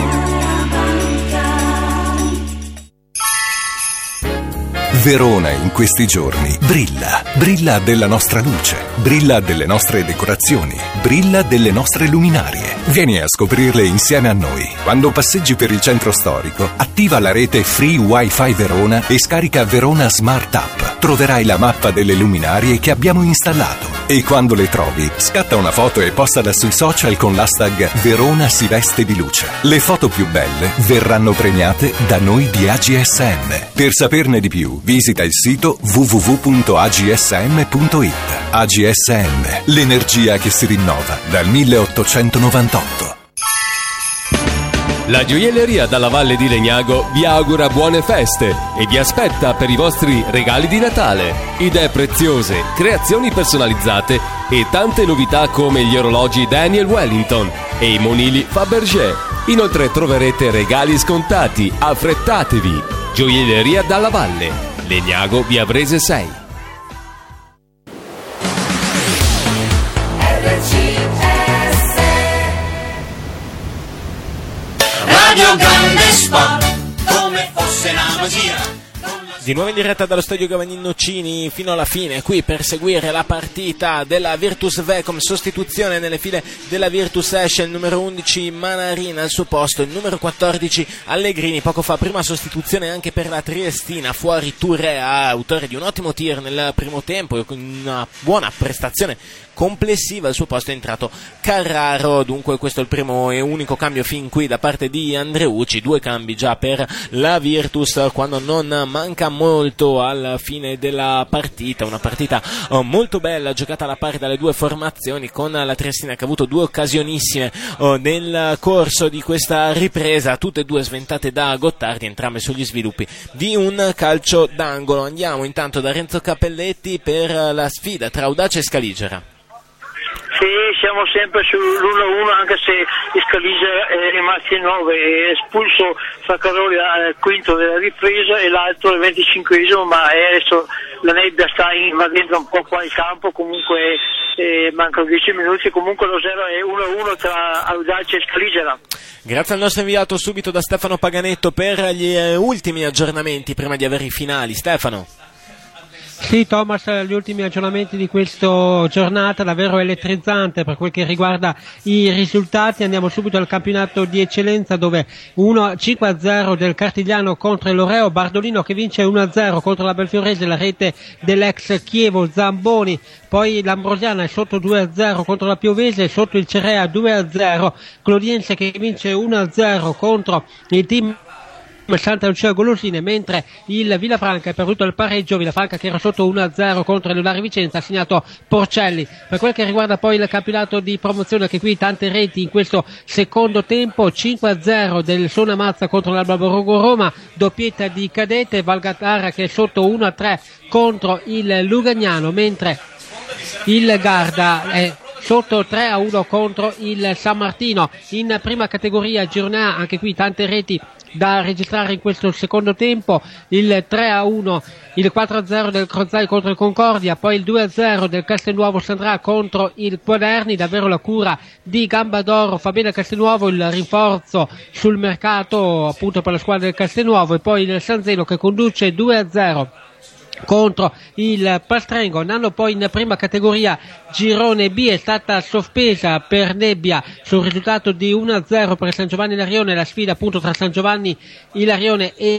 Verona in questi giorni brilla della nostra luce, brilla delle nostre decorazioni, brilla delle nostre luminarie. Vieni a scoprirle insieme a noi. Quando passeggi per il centro storico, attiva la rete Free Wi-Fi Verona e scarica Verona Smart App. Troverai la mappa delle luminarie che abbiamo installato. E quando le trovi, scatta una foto e postala sui social con l'hashtag Verona si veste di luce. Le foto più belle verranno premiate da noi di AGSM. Per saperne di più, visita il sito www.agsm.it. AGSM, l'energia che si rinnova dal 1898. La gioielleria dalla Valle di Legnago vi augura buone feste e vi aspetta per i vostri regali di Natale. Idee preziose, creazioni personalizzate e tante novità come gli orologi Daniel Wellington e i monili Fabergé. Inoltre troverete regali scontati, affrettatevi. Gioielleria dalla Valle, Legnago via Brese 6. Radio Grande Sport, come fosse una magia. Di nuovo in diretta dallo stadio Gavagnino Cini fino alla fine, qui per seguire la partita della Virtus Vecom. Sostituzione nelle file della Virtus esce il numero 11 Manarina, al suo posto il numero 14 Allegrini. Poco fa prima sostituzione anche per la Triestina, fuori Tourea, autore di un ottimo tir nel primo tempo e con una buona prestazione complessiva. Al suo posto è entrato Carraro. Dunque questo è il primo e unico cambio fin qui da parte di Andreucci. 2 cambi già per la Virtus quando non manca molto alla fine della partita. Una partita molto bella, giocata alla pari dalle due formazioni, con la Triestina che ha avuto 2 occasionissime nel corso di questa ripresa, tutte e 2 sventate da Gottardi, entrambe sugli sviluppi di un calcio d'angolo. Andiamo intanto da Renzo Cappelletti per la sfida tra Audace e Scaligera. Sì, siamo sempre sull'1-1, anche se Scaligera è rimasto in 9, è espulso Saccaroli al quinto della ripresa e l'altro al 25esimo, ma adesso la nebbia sta invadendo un po' qua il campo, comunque mancano 10 minuti, comunque lo 0 è 1-1 tra Audace e Scaligera. Grazie al nostro inviato subito da Stefano Paganetto per gli ultimi aggiornamenti prima di avere i finali. Stefano. Sì, Thomas, gli ultimi aggiornamenti di questa giornata davvero elettrizzante per quel che riguarda i risultati. Andiamo subito al campionato di eccellenza, dove 5-0 del Cartigliano contro il Loreo, Bardolino che vince 1-0 contro la Belfiorese, la rete dell'ex Chievo Zamboni. Poi l'Ambrosiana è sotto 2-0 contro la Piovese, sotto il Cerea 2-0, Clodiense che vince 1-0 contro il team Santa Lucia Golosine, mentre il Villafranca è perduto il pareggio. Villafranca che era sotto 1-0 contro il Lari Vicenza, ha segnato Porcelli. Per quel che riguarda poi il campionato di promozione, che qui tante reti in questo secondo tempo, 5-0 del Sona Mazza contro l'Alba Borgo Roma, doppietta di Cadete, Valgatara che è sotto 1-3 contro il Lugagnano, mentre il Garda è sotto 3-1 contro il San Martino. In prima categoria Girone A, anche qui tante reti da registrare in questo secondo tempo, il 3-1, il 4-0 del Crozai contro il Concordia, poi il 2-0 del Castelnuovo Sandrà contro il Quaderni. Davvero la cura di Gambadoro fa bene a Castelnuovo, il rinforzo sul mercato appunto per la squadra del Castelnuovo, e poi il San Zeno che conduce 2-0 contro il Pastrengo. Andando poi in prima categoria, Girone B è stata sospesa per nebbia sul risultato di 1-0 per San Giovanni Ilarione, la sfida appunto tra San Giovanni Ilarione e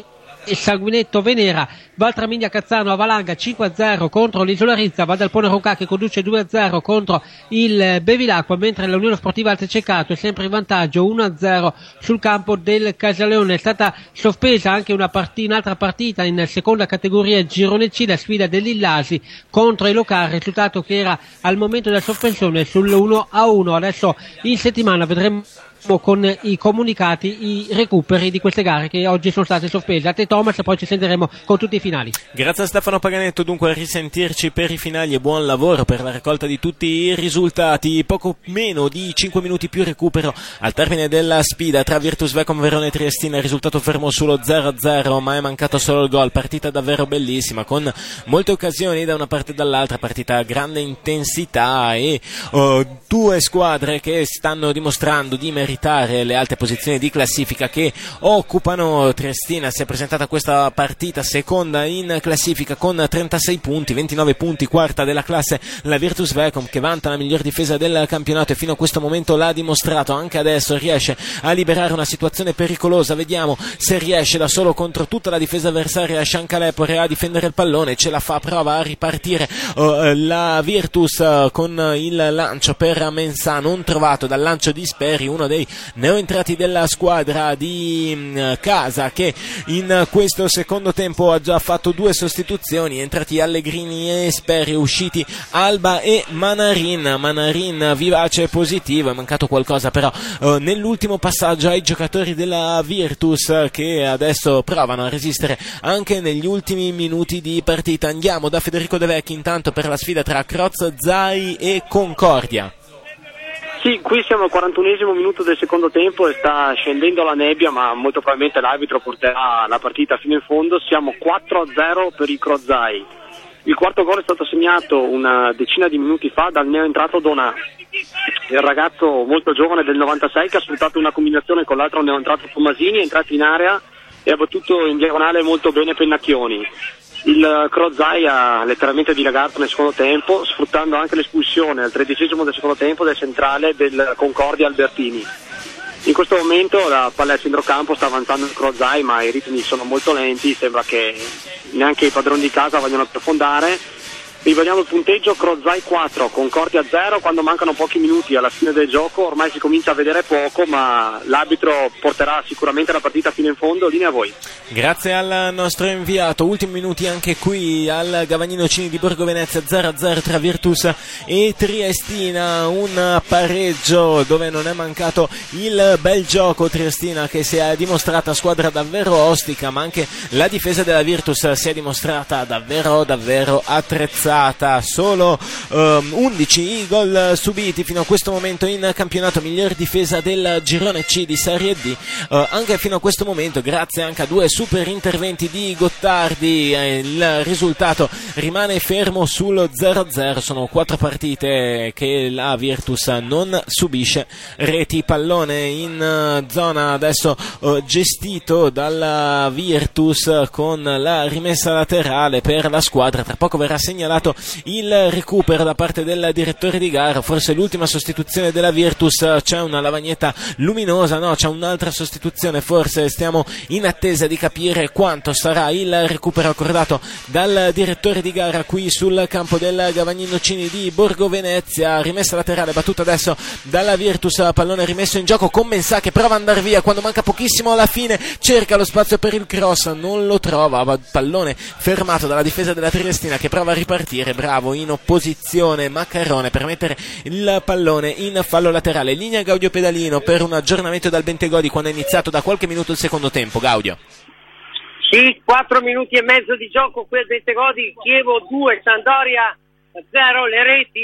Sanguinetto Venera. Valtramigna Cazzano Avalanga 5-0 contro l'Isola Rizza. Vadalpone Ronca che conduce 2-0 contro il Bevilacqua, mentre l'Unione Sportiva Altecercato è sempre in vantaggio 1-0 sul campo del Casaleone. È stata sospesa anche un'altra partita in seconda categoria Girone C, la sfida dell'Illasi contro i Locar, risultato che era al momento della sospensione sull'1-1. Adesso in settimana vedremo con i comunicati i recuperi di queste gare che oggi sono state sospese. A te Thomas, poi ci sentiremo con tutti i finali. Grazie a Stefano Paganetto, dunque a risentirci per i finali e buon lavoro per la raccolta di tutti i risultati. Poco meno di 5 minuti più recupero al termine della sfida tra Virtus Vecom Verona e Triestina, risultato fermo sullo 0-0, ma è mancato solo il gol. Partita davvero bellissima con molte occasioni da una parte e dall'altra, partita a grande intensità e due squadre che stanno dimostrando di meritare le alte posizioni di classifica che occupano. Triestina si è presentata a questa partita seconda in classifica con 36 punti, 29 punti, quarta della classe la Virtus Vecom, che vanta la miglior difesa del campionato e fino a questo momento l'ha dimostrato. Anche adesso riesce a liberare una situazione pericolosa, vediamo se riesce da solo contro tutta la difesa avversaria Sciancalepore a difendere il pallone, ce la fa, prova a ripartire la Virtus con il lancio per Mensah, non trovato dal lancio di Speri, uno dei neoentrati della squadra di casa, che in questo secondo tempo ha già fatto 2 sostituzioni, entrati Allegrini e Speri, usciti Alba e Manarin vivace e positivo. È mancato qualcosa però nell'ultimo passaggio ai giocatori della Virtus, che adesso provano a resistere anche negli ultimi minuti di partita. Andiamo da Federico De Vecchi intanto per la sfida tra Croz, Zai e Concordia. Sì, qui siamo al 41esimo minuto del secondo tempo e sta scendendo la nebbia, ma molto probabilmente l'arbitro porterà la partita fino in fondo. Siamo 4-0 per i Crozai. Il quarto gol è stato segnato una decina di minuti fa dal neoentrato Donà, il ragazzo molto giovane del 96 che ha sfruttato una combinazione con l'altro neoentrato Tomasini, è entrato in area e ha battuto in diagonale molto bene Pennacchioni. Il Crozai ha letteralmente dilagato nel secondo tempo, sfruttando anche l'espulsione al 13esimo del secondo tempo del centrale del Concordia Albertini. In questo momento la palla al centrocampo sta avanzando il Crozai, ma i ritmi sono molto lenti, sembra che neanche i padroni di casa vogliono approfondare. Rivediamo il punteggio: Crozai 4, Concordia 0, quando mancano pochi minuti alla fine del gioco. Ormai si comincia a vedere poco, ma l'arbitro porterà sicuramente la partita fino in fondo. Linea a voi. Grazie al nostro inviato. Ultimi minuti anche qui al Gavagnino Cini di Borgo Venezia, 0-0 tra Virtus e Triestina, un pareggio dove non è mancato il bel gioco. Triestina che si è dimostrata squadra davvero ostica, ma anche la difesa della Virtus si è dimostrata davvero attrezzata. Solo 11 i gol subiti fino a questo momento in campionato, miglior difesa del girone C di Serie D anche fino a questo momento, grazie anche a 2 super interventi di Gottardi. Il risultato rimane fermo sullo 0-0. Sono 4 partite che la Virtus non subisce reti. Pallone in zona adesso gestito dalla Virtus con la rimessa laterale per la squadra. Tra poco verrà segnalato il recupero da parte del direttore di gara, forse l'ultima sostituzione della Virtus. C'è una lavagnetta luminosa, no, c'è un'altra sostituzione, forse stiamo in attesa di capire quanto sarà il recupero accordato dal direttore di gara qui sul campo del Gavagnino Cini di Borgo Venezia. Rimessa laterale battuta adesso dalla Virtus, pallone rimesso in gioco con Mensah che prova ad andare via quando manca pochissimo alla fine, cerca lo spazio per il cross, non lo trova, pallone fermato dalla difesa della Triestina che prova a ripartire. Bravo in opposizione Maccarone per mettere il pallone in fallo laterale. Linea Gaudio Pedalino per un aggiornamento dal Bentegodi quando è iniziato da qualche minuto il secondo tempo. Gaudio. Sì, 4 minuti e mezzo di gioco qui al Bentegodi, Chievo 2, Sampdoria 0, le reti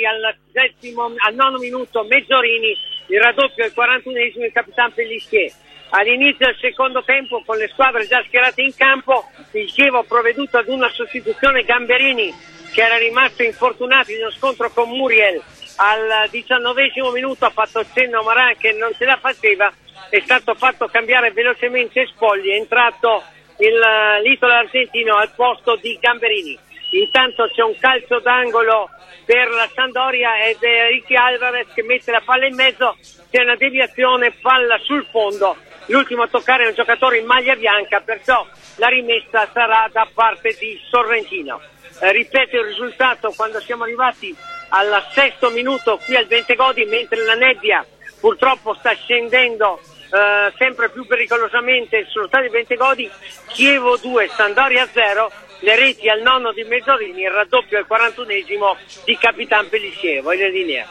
al 9 minuto Meggiorini, il raddoppio al 41esimo il Capitan Pellissier. All'inizio del secondo tempo, con le squadre già schierate in campo, il Chievo ha provveduto ad una sostituzione. Gamberini, che era rimasto infortunato in uno scontro con Muriel, al 19esimo minuto ha fatto il cenno a Maran che non se la faceva, è stato fatto cambiare velocemente Spogli, è entrato l'italo argentino al posto di Gamberini. Intanto c'è un calcio d'angolo per la Sampdoria ed è Ricky Alvarez che mette la palla in mezzo, c'è una deviazione, palla sul fondo l'ultimo a toccare è un giocatore in maglia bianca, perciò la rimessa sarà da parte di Sorrentino. Ripeto il risultato quando siamo arrivati al 6° minuto qui al Bentegodi, mentre la nebbia purtroppo sta scendendo sempre più pericolosamente sullo stadio Bentegodi. Chievo 2, Sampdoria 0, le reti al 9 di Mezzorini, il raddoppio al 41esimo di Capitan Pellissier. Voglio linea.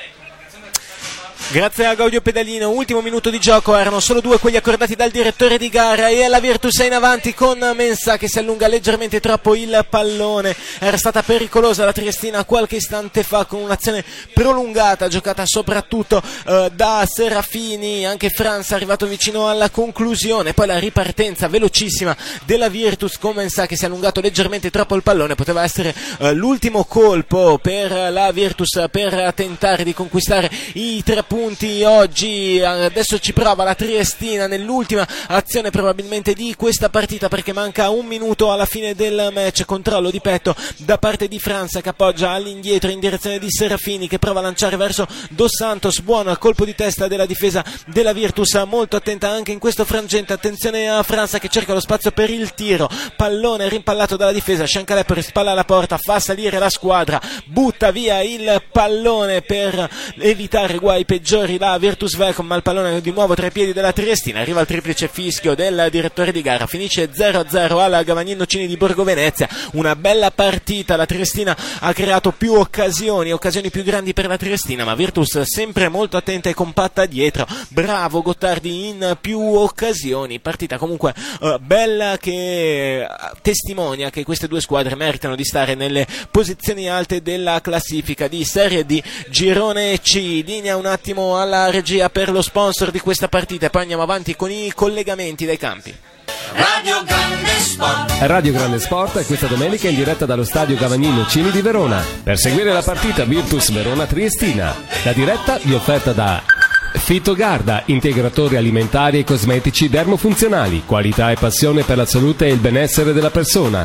Grazie a Gaudio Pedalino, ultimo minuto di gioco, erano solo 2 quelli accordati dal direttore di gara e la Virtus è in avanti con Mensah che si allunga leggermente troppo il pallone. Era stata pericolosa la Triestina qualche istante fa con un'azione prolungata giocata soprattutto da Serafini, anche Franz è arrivato vicino alla conclusione, poi la ripartenza velocissima della Virtus con Mensah che si è allungato leggermente troppo il pallone, poteva essere l'ultimo colpo per la Virtus per tentare di conquistare i 3 punti oggi. Adesso ci prova la Triestina nell'ultima azione probabilmente di questa partita, perché manca 1 minuto alla fine del match. Controllo di petto da parte di Franz che appoggia all'indietro in direzione di Serafini che prova a lanciare verso Dos Santos. Buono colpo di testa della difesa della Virtus, molto attenta anche in questo frangente. Attenzione a Franz che cerca lo spazio per il tiro, pallone rimpallato dalla difesa. Sciancaleppo rispalla alla porta, fa salire la squadra, butta via il pallone per evitare guai peggiori la Virtus Velcom, ma il pallone di nuovo tra i piedi della Triestina. Arriva il triplice fischio del direttore di gara, finisce 0-0 alla Gavagnino Cini di Borgo Venezia. Una bella partita, la Triestina ha creato più occasioni più grandi per la Triestina, ma Virtus sempre molto attenta e compatta dietro. Bravo Gottardi in più occasioni, partita comunque bella che testimonia che queste 2 squadre meritano di stare nelle posizioni alte della classifica di Serie D Girone C. Linea un attimo alla regia per lo sponsor di questa partita e poi andiamo avanti con i collegamenti dai campi. Radio Grande Sport. Radio Grande Sport questa domenica in diretta dallo stadio Gavagnino Cini di Verona per seguire la partita Virtus Verona Triestina. La diretta vi è offerta da Fitogarda, integratori alimentari e cosmetici dermofunzionali, qualità e passione per la salute e il benessere della persona.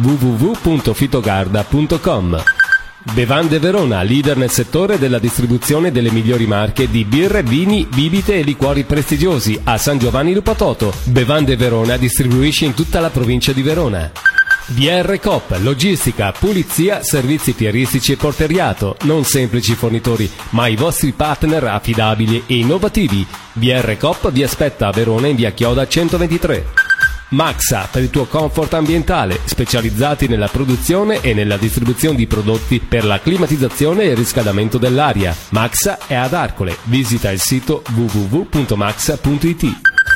www.fitogarda.com. Bevande Verona, leader nel settore della distribuzione delle migliori marche di birre, vini, bibite e liquori prestigiosi a San Giovanni Lupatoto. Bevande Verona distribuisce in tutta la provincia di Verona. BR Coop, logistica, pulizia, servizi fieristici e porteriato, non semplici fornitori, ma i vostri partner affidabili e innovativi. BR Coop vi aspetta a Verona in via Chioda 123. Maxa, per il tuo comfort ambientale, specializzati nella produzione e nella distribuzione di prodotti per la climatizzazione e il riscaldamento dell'aria. Maxa è ad Arcole, visita il sito www.maxa.it.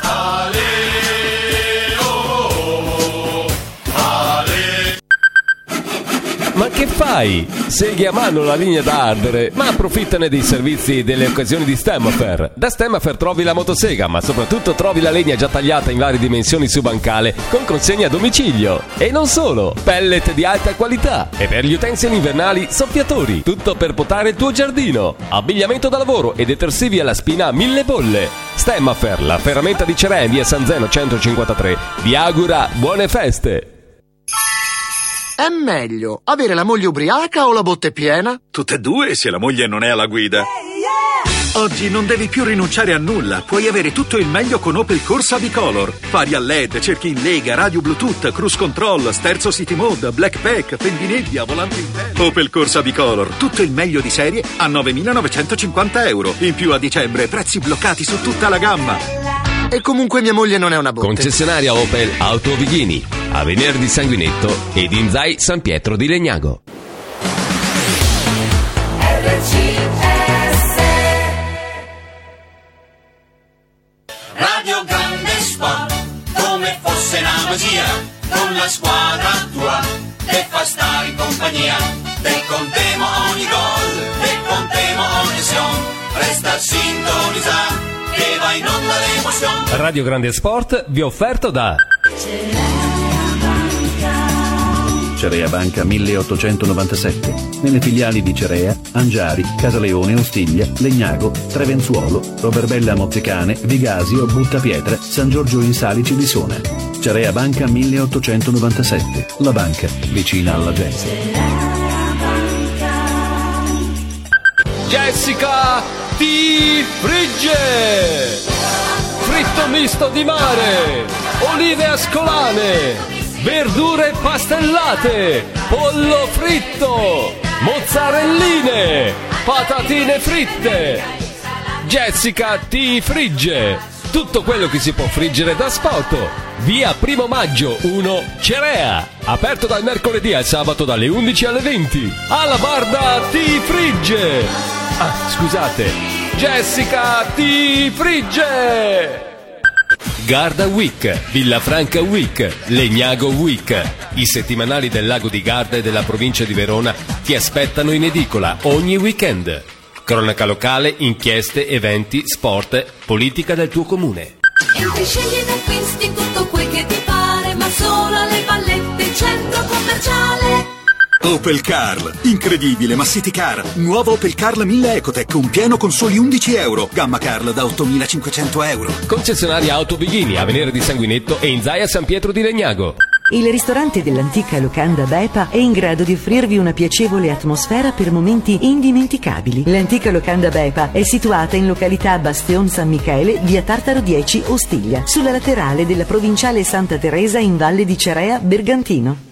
Ma che fai? Segui a mano la linea da ardere, ma approfittane dei servizi e delle occasioni di Stemmafer. Da Stemmafer trovi la motosega, ma soprattutto trovi la legna già tagliata in varie dimensioni su bancale con consegna a domicilio. E non solo, pellet di alta qualità e per gli utensili invernali soffiatori, tutto per potare il tuo giardino. Abbigliamento da lavoro e detersivi alla spina a 1000 bolle. Stemmafer, la ferramenta di Cerea in via San Zeno 153, vi augura buone feste. È meglio avere la moglie ubriaca o la botte piena? Tutte e due, se la moglie non è alla guida. Oggi non devi più rinunciare a nulla. Puoi avere tutto il meglio con Opel Corsa Bicolor. Fari a LED, cerchi in lega, radio Bluetooth, cruise control, sterzo city mode, black pack, fendinebbia, volante interno. Opel Corsa Bicolor, tutto il meglio di serie a 9.950 euro. In più a dicembre prezzi bloccati su tutta la gamma. E comunque mia moglie non è una botte. Concessionaria Opel Auto Vighini, a Venerdì Sanguinetto ed Inzai San Pietro di Legnago. Radio Grande Sport, come fosse una magia, con la squadra tua, che fa stare in compagnia, te contemo ogni gol, te contemo ogni azione, resta sintonizzare, che va in onda l'emozione. Radio Grande Sport vi è offerto da Cerea Banca 1897. Nelle filiali di Cerea, Angiari, Casaleone, Ostiglia, Legnago, Trevenzuolo, Roverbella Mozzecane, Vigasio, Buttapietra, San Giorgio in Salici di Sona. Cerea Banca 1897. La banca vicina alla gente. Jessica ti frigge! Fritto misto di mare, olive ascolane, verdure pastellate, pollo fritto, mozzarelline, patatine fritte. Jessica ti frigge tutto quello che si può friggere da Spoto. Via 1 Maggio 1 Cerea, aperto dal mercoledì al sabato dalle 11 alle 20. Alla Barda ti frigge. Scusate, Jessica ti frigge. Garda Week, Villafranca Week, Legnago Week. I settimanali del lago di Garda e della provincia di Verona ti aspettano in edicola ogni weekend. Cronaca locale, inchieste, eventi, sport, politica del tuo comune. Entri, scegli ed acquisti tutto quel che ti pare, ma solo alle Vallette, centro commerciale. Opel Carl, incredibile ma City Car. Nuovo Opel Carl 1000 Ecotec, un pieno con soli €11. Gamma Carl da €8.500. Concessionaria Auto Bighini, a Venere di Sanguinetto e in Zaia San Pietro di Legnago. Il ristorante dell'antica locanda Bepa è in grado di offrirvi una piacevole atmosfera per momenti indimenticabili. L'antica locanda Bepa è situata in località Bastion San Michele, via Tartaro 10, Ostiglia, sulla laterale della provinciale Santa Teresa in Valle di Cerea, Bergantino.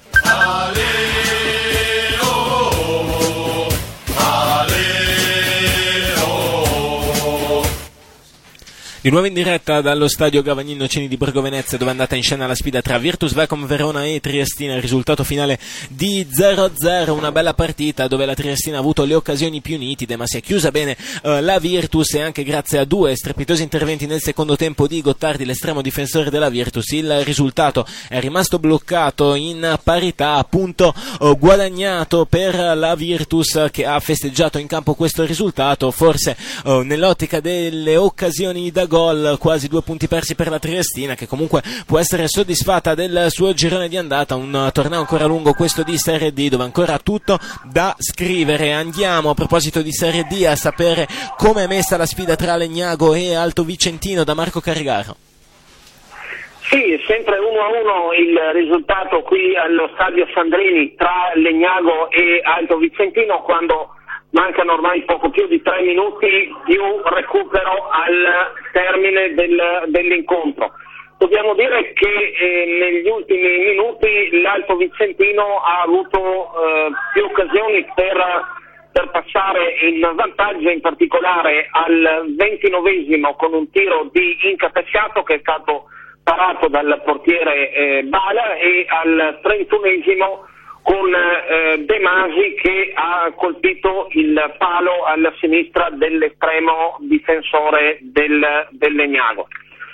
Di nuovo in diretta dallo stadio Gavagnino Nocini di Borgo Venezia, dove è andata in scena la sfida tra Virtus Vecom Verona e Triestina. Il risultato finale di 0-0, una bella partita dove la Triestina ha avuto le occasioni più nitide, ma si è chiusa bene la Virtus, e anche grazie a due strepitosi interventi nel secondo tempo di Gottardi, l'estremo difensore della Virtus, il risultato è rimasto bloccato in parità, punto guadagnato per la Virtus, che ha festeggiato in campo questo risultato, forse nell'ottica delle occasioni da gol, quasi 2 punti persi per la Triestina, che comunque può essere soddisfatta del suo girone di andata. Un torneo ancora lungo questo di Serie D, dove ancora tutto da scrivere. Andiamo, a proposito di Serie D, a sapere come è messa la sfida tra Legnago e Alto Vicentino da Marco Carigaro. Sì, sempre 1-1 il risultato qui allo stadio Sandrini tra Legnago e Alto Vicentino, quando mancano ormai poco più di 3 minuti più recupero al termine dell'incontro. Dobbiamo dire che negli ultimi minuti l'Alto Vicentino ha avuto più occasioni per passare in vantaggio, in particolare al 29esimo con un tiro di Incapesciato che è stato parato dal portiere Bala, e al 31esimo con De Masi che ha colpito il palo alla sinistra dell'estremo difensore del Legnago.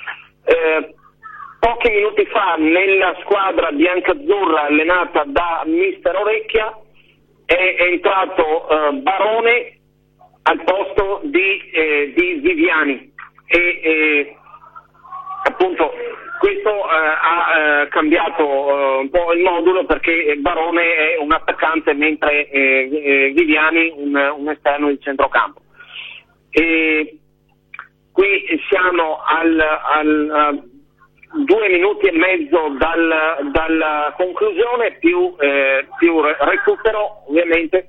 Pochi minuti fa nella squadra biancazzurra allenata da mister Orecchia è entrato Barone al posto di Viviani, e appunto questo ha cambiato un po' il modulo, perché Barone è un attaccante mentre Viviani un esterno di centrocampo. E qui siamo a 2 minuti e mezzo dalla conclusione, più recupero ovviamente,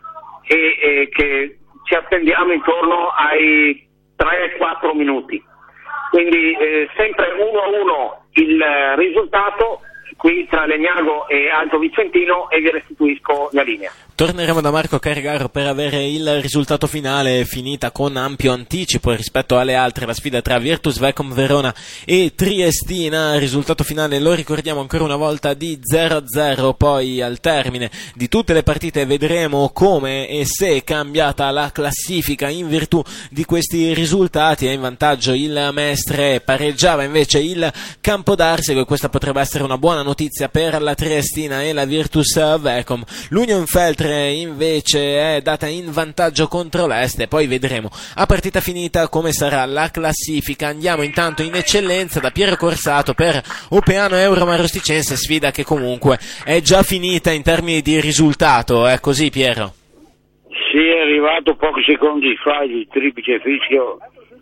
e che ci attendiamo intorno ai 3-4 minuti. Quindi sempre 1-1 il risultato qui tra Legnago e Alto Vicentino, e vi restituisco la linea. Torneremo da Marco Carigaro per avere il risultato finale, finita con ampio anticipo rispetto alle altre la sfida tra Virtus Vecom Verona e Triestina. Risultato finale, lo ricordiamo ancora una volta, di 0-0. Poi al termine di tutte le partite vedremo come e se è cambiata la classifica in virtù di questi risultati. È in vantaggio il Mestre, pareggiava invece il Campodarsego, e questa potrebbe essere una buona notizia per la Triestina e la Virtus Vecom. L'Union Feltre invece è data in vantaggio contro l'Este. Poi vedremo a partita finita come sarà la classifica. Andiamo intanto in eccellenza da Piero Corsato per Opeano Euro Marosticense, sfida che comunque è già finita in termini di risultato. È così, Piero? Sì, è arrivato pochi secondi fa il triplice fischio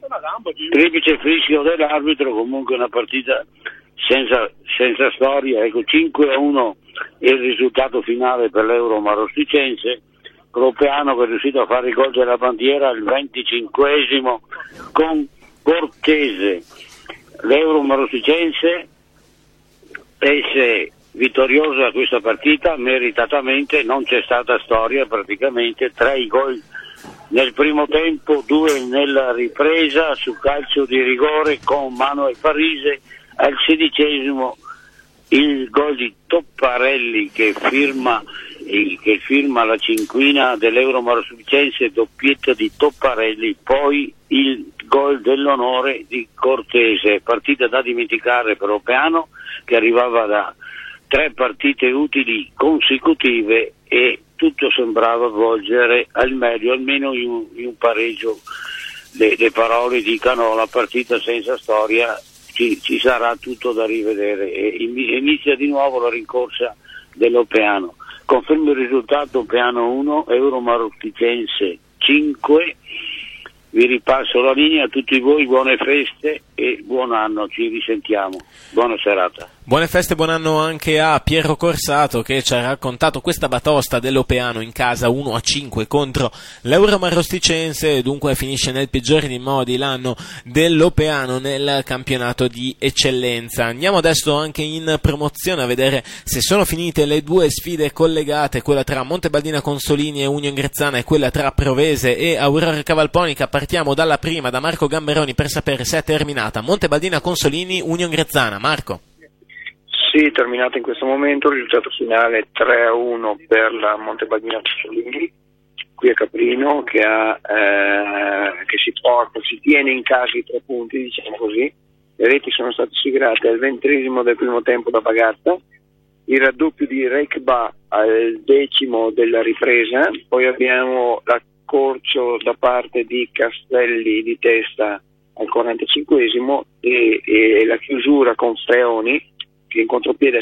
dell'arbitro. Comunque una partita senza storia. Ecco, 5-1 il risultato finale per l'Euro Marosticense. L'Opeano che è riuscito a fare il gol della bandiera al 25esimo con Cortese. l'Euro Marosicense esce vittoriosa da questa partita, meritatamente, non c'è stata storia praticamente, 3 gol nel primo tempo, 2 nella ripresa su calcio di rigore con Manuel Parise, al 16° il gol di Topparelli che firma la cinquina dell'Euro Marosicense, doppietta di Topparelli, poi il gol dell'onore di Cortese, partita da dimenticare per Opeano che arrivava da 3 partite utili consecutive e tutto sembrava volgere al meglio, almeno in un pareggio. Le parole dicano la partita senza storia, ci sarà tutto da rivedere e inizia di nuovo la rincorsa dell'Opeano. Confermo il risultato: Opeano 1, Euro Marosicense 5. Vi ripasso la linea a tutti voi, buone feste e buon anno, ci risentiamo, buona serata. Buone feste e buon anno anche a Piero Corsato che ci ha raccontato questa batosta dell'Opeano in casa 1-5 contro l'Euro Marosicense, dunque finisce nel peggiore dei modi l'anno dell'Opeano nel campionato di eccellenza. Andiamo adesso anche in promozione a vedere se sono finite le 2 sfide collegate, quella tra Montebaldina Consolini e Union Grezzana e quella tra Provese e Aurora Cavalponica. Partiamo dalla prima, da Marco Gamberoni, per sapere se è terminata Montebaldina Consolini, Union Grezzana. Marco. Sì, terminato in questo momento, il risultato finale 3-1 per la Montebaldina Consolini, qui a Caprino, che si tiene in casa i 3 punti, diciamo così. Le reti sono state siglate al 20° del primo tempo da Bagatta, il raddoppio di Reikba al 10° della ripresa, poi abbiamo l'accorcio da parte di Castelli di testa al 45° e la chiusura con Freoni, che in contropiede è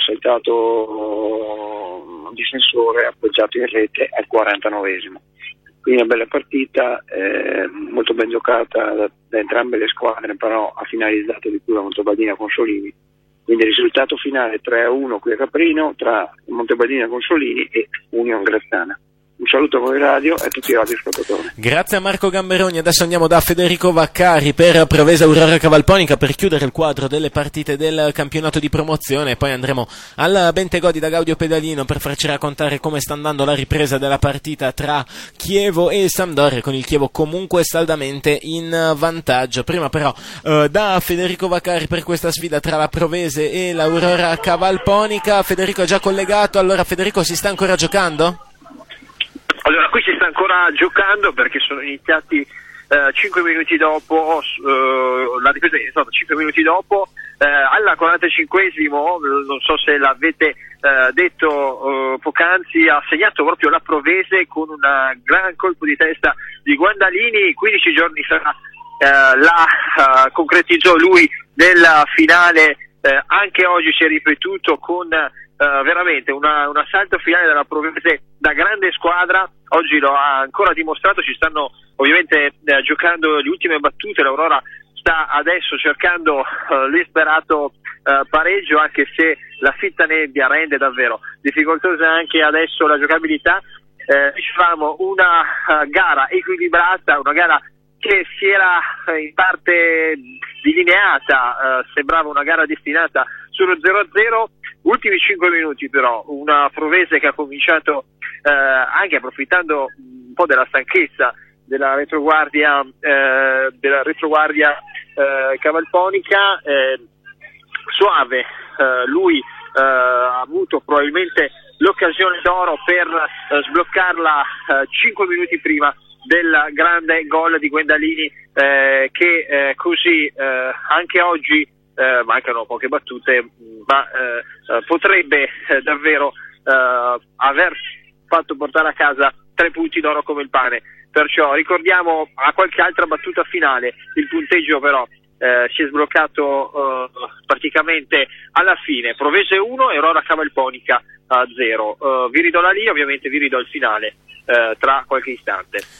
saltato un difensore appoggiato in rete al 49°. Quindi una bella partita, molto ben giocata da entrambe le squadre, però ha finalizzato di più la Montebaldina Consolini. Quindi il risultato finale 3-1 qui a Caprino tra Montebaldina Consolini e Union Grezzana. Un saluto a voi radio e a tutti i radioascoltatori. Grazie a Marco Gamberoni. Adesso andiamo da Federico Vaccari per Provese Aurora Cavalponica per chiudere il quadro delle partite del campionato di promozione e poi andremo al Bentegodi da Gaudio Pedalino per farci raccontare come sta andando la ripresa della partita tra Chievo e Sampdoria, con il Chievo comunque saldamente in vantaggio. Prima però da Federico Vaccari per questa sfida tra la Provese e l'Aurora Cavalponica. Federico è già collegato. Allora Federico, si sta ancora giocando? Allora, qui si sta ancora giocando perché sono iniziati 5 minuti dopo, la difesa è iniziata 5 minuti dopo, alla 45esimo, non so se l'avete detto poc'anzi, ha segnato proprio la Provese con un gran colpo di testa di Guandalini. 15 giorni fa la concretizzò lui nella finale, anche oggi si è ripetuto con veramente un assalto finale della Provese da grande squadra. Oggi lo ha ancora dimostrato, ci stanno ovviamente giocando le ultime battute, l'Aurora sta adesso cercando l'insperato pareggio, anche se la fitta nebbia rende davvero difficoltosa anche adesso la giocabilità. Dicevamo una gara equilibrata, una gara che si era in parte delineata, sembrava una gara destinata sullo 0-0. Ultimi 5 minuti però, una Provese che ha cominciato anche approfittando un po' della stanchezza della retroguardia cavalponica, Soave, lui ha avuto probabilmente l'occasione d'oro per sbloccarla 5 minuti prima del grande gol di Guendalini, che così anche oggi mancano poche battute, ma potrebbe davvero aver fatto portare a casa 3 punti d'oro come il pane. Perciò ricordiamo a qualche altra battuta finale, il punteggio però si è sbloccato praticamente alla fine. Provese 1 e Aurora Cavalponica 0. Vi ridò la linea, ovviamente vi ridò il finale tra qualche istante.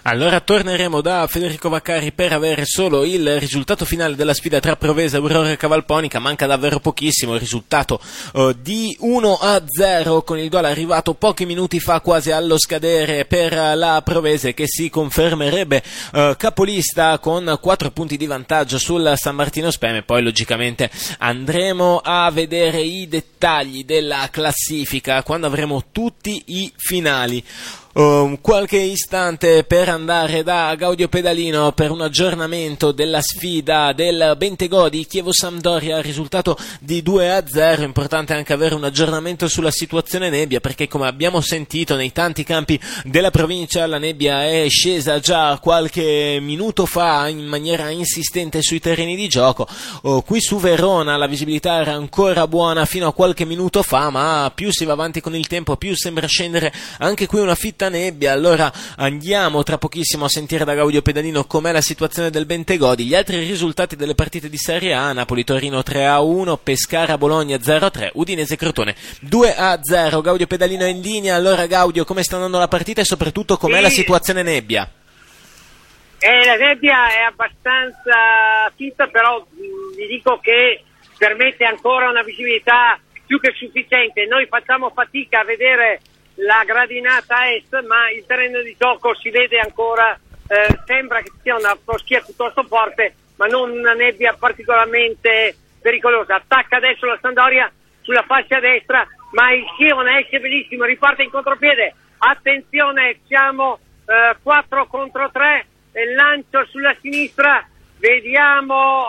Allora torneremo da Federico Vaccari per avere solo il risultato finale della sfida tra Provese e Aurora Cavalponica. Manca davvero pochissimo, il risultato di 1-0 con il gol arrivato pochi minuti fa, quasi allo scadere, per la Provese, che si confermerebbe capolista con 4 punti di vantaggio sul San Martino Speme. Poi logicamente andremo a vedere i dettagli della classifica quando avremo tutti i finali. Qualche istante per andare da Gaudio Pedalino per un aggiornamento della sfida del Bentegodi Chievo-Sampdoria, risultato di 2-0. Importante anche avere un aggiornamento sulla situazione nebbia, perché come abbiamo sentito nei tanti campi della provincia la nebbia è scesa già qualche minuto fa in maniera insistente sui terreni di gioco. Qui su Verona la visibilità era ancora buona fino a qualche minuto fa, ma più si va avanti con il tempo più sembra scendere anche qui una fitta nebbia. Allora andiamo tra pochissimo a sentire da Gaudio Pedalino com'è la situazione del Bentegodi. Gli altri risultati delle partite di Serie A: Napoli-Torino 3-1, Pescara-Bologna 0-3, Udinese-Crotone 2-0. Gaudio Pedalino è in linea. Allora Gaudio, come sta andando la partita e soprattutto com'è la situazione nebbia? La nebbia è abbastanza fitta, però vi dico che permette ancora una visibilità più che sufficiente. Noi facciamo fatica a vedere la gradinata a est, ma il terreno di gioco si vede ancora, sembra che sia una foschia piuttosto forte, ma non una nebbia particolarmente pericolosa. Attacca adesso la Sampdoria sulla fascia destra, ma il Chievo ne esce benissimo, riparte in contropiede. Attenzione, siamo 4 contro 3, lancio sulla sinistra, vediamo,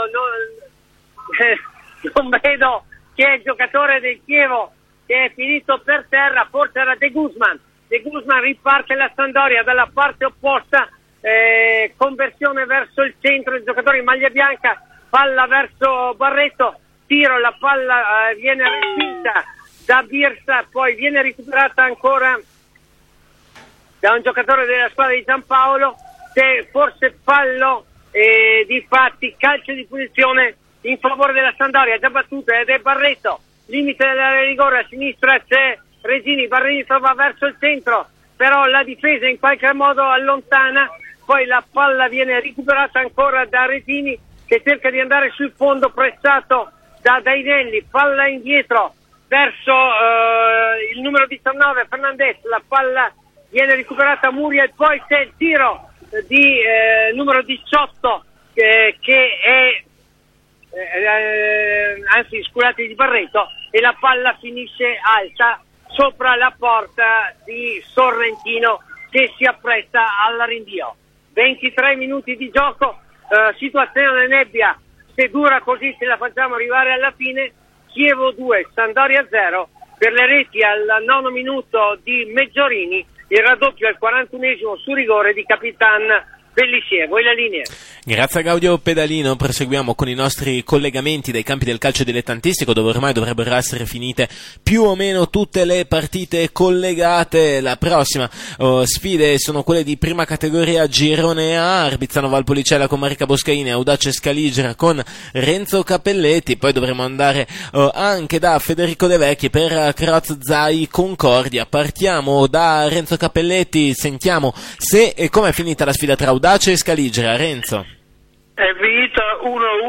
non vedo chi è il giocatore del Chievo che è finito per terra, forse era De Guzman. De Guzman, riparte la Sampdoria dalla parte opposta, conversione verso il centro, il giocatore in maglia bianca, palla verso Barreto, tiro, la palla viene respinta da Birsa, poi viene recuperata ancora da un giocatore della squadra di Giampaolo, forse fallo, difatti calcio di punizione in favore della Sampdoria, già battuta, ed è Barreto. Limite dell'area di rigore, a sinistra c'è Resini, Barreto va verso il centro, però la difesa in qualche modo allontana, poi la palla viene recuperata ancora da Resini che cerca di andare sul fondo, pressato da Dainelli, palla indietro verso il numero 19 Fernandez, la palla viene recuperata a Muria e poi c'è il tiro di numero 18 che è anzi scusate, di Barreto, e la palla finisce alta sopra la porta di Sorrentino che si appresta al rinvio. 23 minuti di gioco, situazione nebbia, se dura così ce la facciamo arrivare alla fine. Chievo 2, Sampdoria 0, per le reti al 9 minuto di Meggiorini, il raddoppio al 41esimo su rigore di Capitan Pellissier. Voi la linea. Grazie a Gaudio Pedalino. Proseguiamo con i nostri collegamenti dai campi del calcio dilettantistico, dove ormai dovrebbero essere finite più o meno tutte le partite collegate. La prossima sfide sono quelle di prima categoria Girone A: Arbizzano Valpolicella con Marica Boscaini, Audace Scaligera con Renzo Capelletti. Poi dovremo andare anche da Federico De Vecchi per Croz Zai Concordia. Partiamo da Renzo Capelletti, sentiamo se e come è finita la sfida tra Audace e Scaligera. Renzo. È finita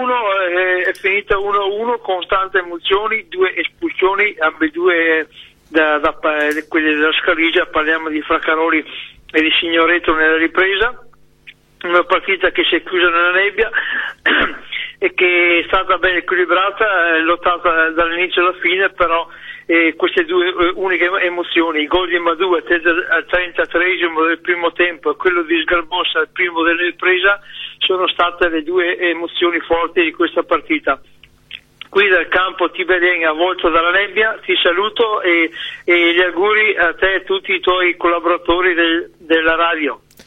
1-1, con tante emozioni, 2 espulsioni, ambedue da quelle della Scaligia. Parliamo di Fraccaroli e di Signoretto nella ripresa. Una partita che si è chiusa nella nebbia e che è stata ben equilibrata, lottata dall'inizio alla fine, però queste due uniche emozioni, il gol di Madù al 33esimo del primo tempo e quello di Sgarbossa al primo della ripresa, sono state le due emozioni forti di questa partita. Qui dal campo Tiberien, avvolto dalla nebbia, ti saluto e gli auguri a te e a tutti i tuoi collaboratori della radio.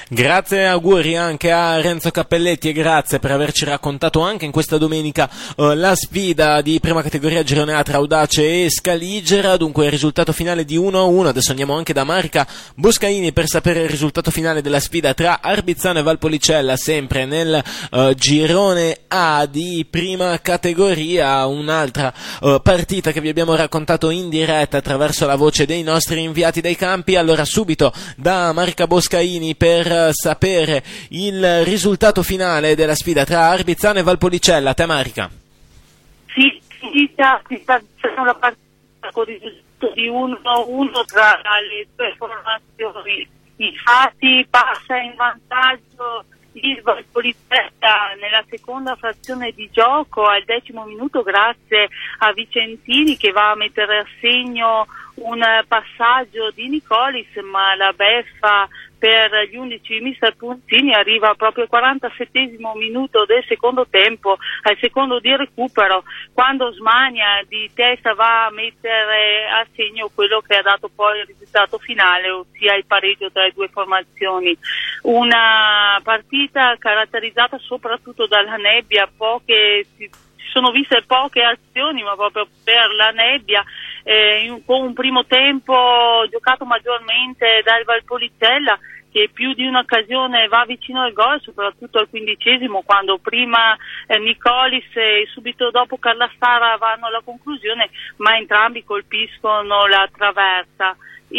Grazie, auguri anche a Renzo Cappelletti e grazie per averci raccontato anche in questa domenica la sfida di prima categoria girone A tra Audace e Scaligera. Dunque il risultato finale di 1-1. Adesso andiamo anche da Marica Boscaini per sapere il risultato finale della sfida tra Arbizzano e Valpolicella, sempre nel girone A di prima categoria. Un'altra partita che vi abbiamo raccontato in diretta attraverso la voce dei nostri inviati dai campi. Allora subito da Marica Boscaini per sapere il risultato finale della sfida tra Arbizzano e Valpolicella. A te Marica. Sì, si sta facendo la partita con il risultato di 1-1 tra le due formazioni. Infatti passa in vantaggio il Valpolicella nella seconda frazione di gioco al 10° minuto grazie a Vicentini che va a mettere a segno un passaggio di Nicolis, ma la beffa per gli 11 mister Punzini arriva proprio al 47° minuto del secondo tempo, al secondo di recupero, quando Smania di testa va a mettere a segno quello che ha dato poi il risultato finale, ossia il pareggio tra le due formazioni. Una partita caratterizzata soprattutto dalla nebbia, si sono viste poche azioni, ma proprio per la nebbia, con un primo tempo giocato maggiormente dal Valpolicella, che più di un'occasione va vicino al gol, soprattutto al 15°, quando prima Nicolis e subito dopo Carlassara vanno alla conclusione, ma entrambi colpiscono la traversa.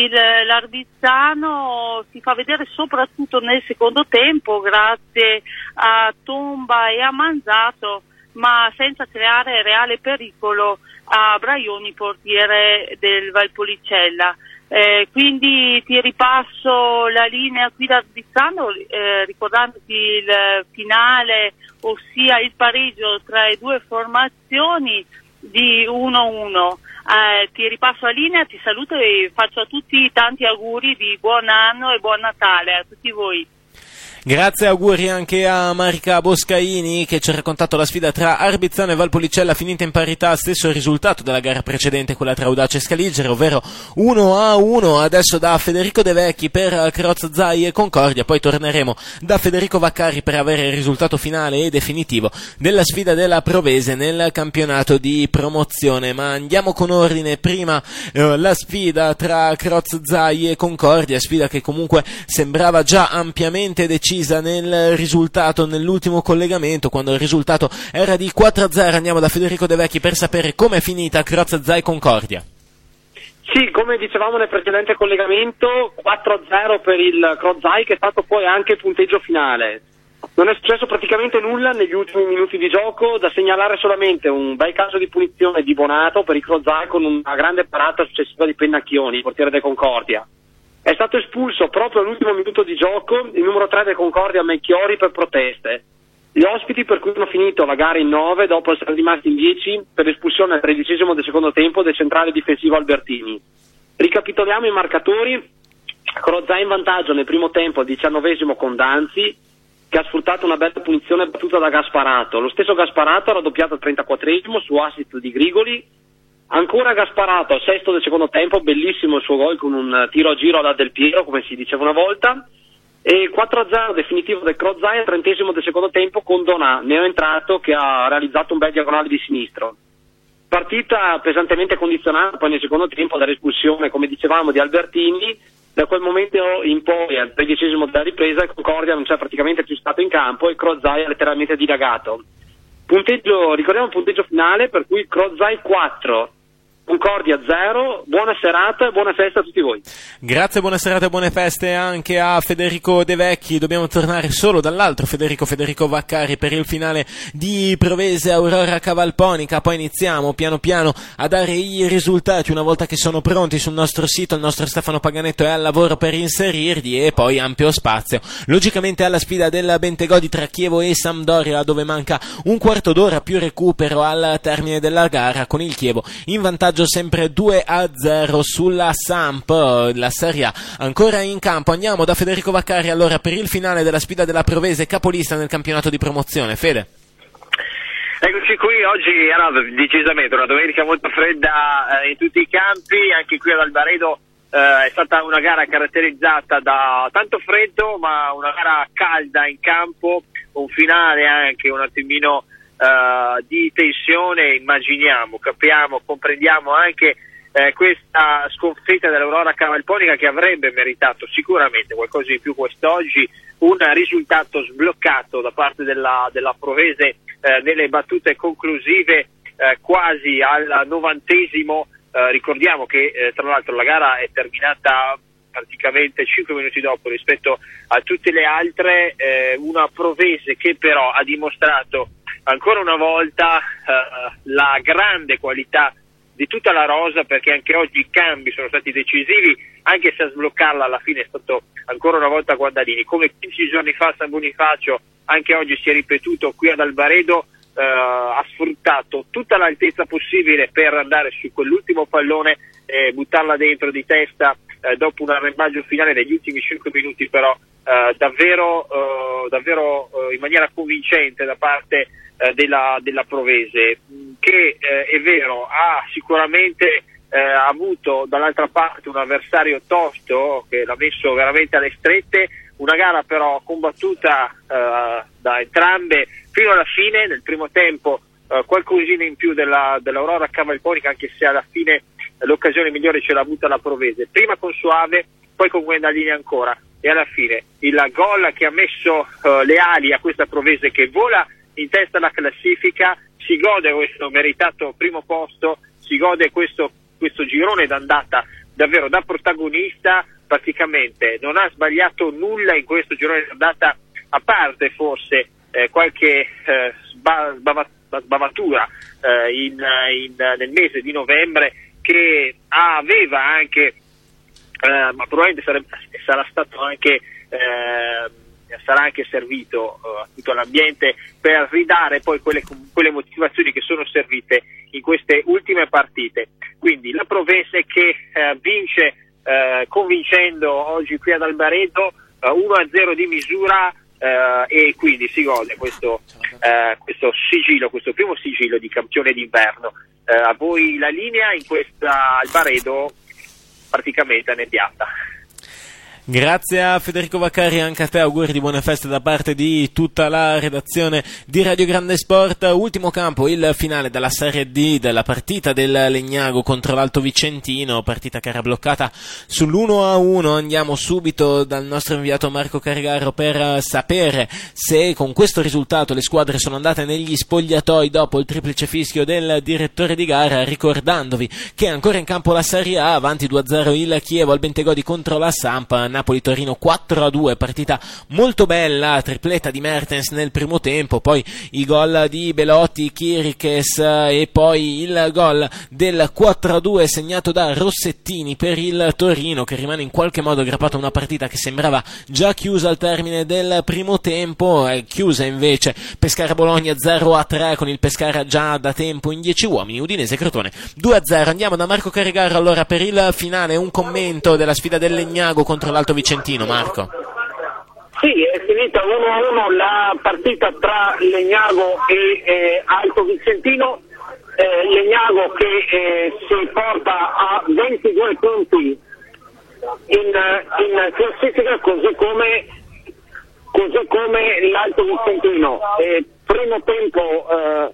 L'Arbizzano si fa vedere soprattutto nel secondo tempo grazie a Tomba e a Manzato, ma senza creare reale pericolo a Braioni, portiere del Valpolicella. Quindi ti ripasso la linea qui da Arbizzano, ricordandoti il finale, ossia il pareggio tra le due formazioni di 1-1. Ti ripasso la linea, ti saluto e faccio a tutti tanti auguri di buon anno e buon Natale a tutti voi. Grazie, auguri anche a Marica Boscaini che ci ha raccontato la sfida tra Arbizzano e Valpolicella finita in parità, stesso risultato della gara precedente, quella tra Audace e Scaligera, ovvero 1-1. Adesso da Federico De Vecchi per Croz Zai e Concordia, poi torneremo da Federico Vaccari per avere il risultato finale e definitivo della sfida della Provese nel campionato di promozione. Ma andiamo con ordine, prima la sfida tra Croz Zai e Concordia, sfida che comunque sembrava già ampiamente decisa nel risultato, nell'ultimo collegamento, quando il risultato era di 4-0. Andiamo da Federico De Vecchi per sapere com'è finita Croz Zai Concordia. Sì, come dicevamo nel precedente collegamento, 4-0 per il Croz Zai, che è stato poi anche il punteggio finale. Non è successo praticamente nulla negli ultimi minuti di gioco, da segnalare solamente un bel caso di punizione di Bonato per il Croz Zai con una grande parata successiva di Pennacchioni, portiere del Concordia. È stato espulso proprio all'ultimo minuto di gioco il numero 3 del Concordia Melchiori per proteste. Gli ospiti per cui hanno finito la gara in 9 dopo essere rimasti in 10 per l'espulsione al 13° del secondo tempo del centrale difensivo Albertini. Ricapitoliamo i marcatori. Croz Zai in vantaggio nel primo tempo al 19° con Danzi, che ha sfruttato una bella punizione battuta da Gasparato. Lo stesso Gasparato ha raddoppiato al 34° su assist di Grigoli. Ancora Gasparato al 6° del secondo tempo, bellissimo il suo gol con un tiro a giro alla Del Piero, come si diceva una volta, e 4-0 definitivo del Croz Zai al 30° del secondo tempo con Donà, neoentrato, che ha realizzato un bel diagonale di sinistro. Partita pesantemente condizionata poi nel secondo tempo dall'espulsione, come dicevamo, di Albertini. Da quel momento in poi, al 13° della ripresa, il Concordia non c'è praticamente più stato in campo e il Croz Zai ha letteralmente dilagato. Ricordiamo il punteggio finale, per cui Croz Zai 4, Concordia 0, buona serata e buona festa a tutti voi. Grazie, buona serata e buone feste anche a Federico De Vecchi. Dobbiamo tornare solo dall'altro Federico Vaccari per il finale di Provese Aurora Cavalponica, poi iniziamo piano piano a dare i risultati una volta che sono pronti sul nostro sito. Il nostro Stefano Paganetto è al lavoro per inserirli e poi ampio spazio logicamente alla sfida del Bentegodi tra Chievo e Sampdoria, dove manca un quarto d'ora più recupero al termine della gara, con il Chievo in vantaggio sempre 2-0 sulla Samp. La Serie A ancora in campo. Andiamo da Federico Vaccari allora per il finale della sfida della Provese, capolista nel campionato di promozione. Fede. Eccoci qui, oggi era decisamente una domenica molto fredda in tutti i campi, anche qui ad Albaredo È stata una gara caratterizzata da tanto freddo, ma una gara calda in campo, un finale anche un attimino di tensione. Immaginiamo, capiamo, comprendiamo anche questa sconfitta dell'Aurora Cavalponica, che avrebbe meritato sicuramente qualcosa di più quest'oggi, un risultato sbloccato da parte della Provese nelle battute conclusive quasi al 90esimo. Ricordiamo che tra l'altro la gara è terminata praticamente 5 minuti dopo rispetto a tutte le altre, una Provese che però ha dimostrato ancora una volta la grande qualità di tutta la rosa, perché anche oggi i cambi sono stati decisivi, anche se a sbloccarla alla fine è stato ancora una volta Guandalini. Come 15 giorni fa a San Bonifacio, anche oggi si è ripetuto qui ad Albaredo. Ha sfruttato tutta l'altezza possibile per andare su quell'ultimo pallone e buttarla dentro di testa dopo un arrembaggio finale degli ultimi 5 minuti, però davvero in maniera convincente da parte della Provese, che è vero ha sicuramente avuto dall'altra parte un avversario tosto che l'ha messo veramente alle strette, una gara però combattuta da entrambe fino alla fine. Nel primo tempo qualcosina in più dell'Aurora Cavalponica, anche se alla fine l'occasione migliore ce l'ha avuta la Provese, prima con Soave, poi con Guendalini ancora, e alla fine il gol che ha messo le ali a questa Provese che vola in testa alla classifica, si gode questo meritato primo posto, si gode questo girone d'andata davvero da protagonista. Praticamente non ha sbagliato nulla in questo girone d'andata, a parte forse qualche sbavatura nel mese di novembre, che aveva anche ma probabilmente sarà stato anche sarà anche servito a tutto l'ambiente per ridare poi quelle motivazioni che sono servite in queste ultime partite. Quindi la Provese che vince convincendo oggi qui ad Albaredo 1-0 di misura, e quindi si gode questo sigillo, questo primo sigillo di campione d'inverno. A voi la linea in questa Albaredo praticamente annebbiata. Grazie a Federico Vaccari, anche a te auguri di buone feste da parte di tutta la redazione di Radio Grande Sport. Ultimo campo, il finale della Serie D della partita del Legnago contro l'Alto Vicentino, partita che era bloccata sull'1-1. Andiamo subito dal nostro inviato Marco Carigarro per sapere se con questo risultato le squadre sono andate negli spogliatoi dopo il triplice fischio del direttore di gara, ricordandovi che è ancora in campo la Serie A, avanti 2-0 il Chievo al Bentegodi contro la Samp. Napoli-Torino 4-2, partita molto bella, tripletta di Mertens nel primo tempo, poi i gol di Belotti, Chiriches e poi il gol del 4-2 segnato da Rossettini per il Torino, che rimane in qualche modo aggrappato a una partita che sembrava già chiusa al termine del primo tempo. È chiusa invece Pescara-Bologna 0-3 con il Pescara già da tempo in 10 uomini. Udinese-Crotone 2-0. Andiamo da Marco Carigarro allora per il finale, un commento della sfida del Legnago contro l'Alto Vicentino. Marco. Sì, è finita 1-1 la partita tra Legnago e Alto Vicentino. Legnago che si porta a 22 punti in classifica, così come l'Alto Vicentino. Primo tempo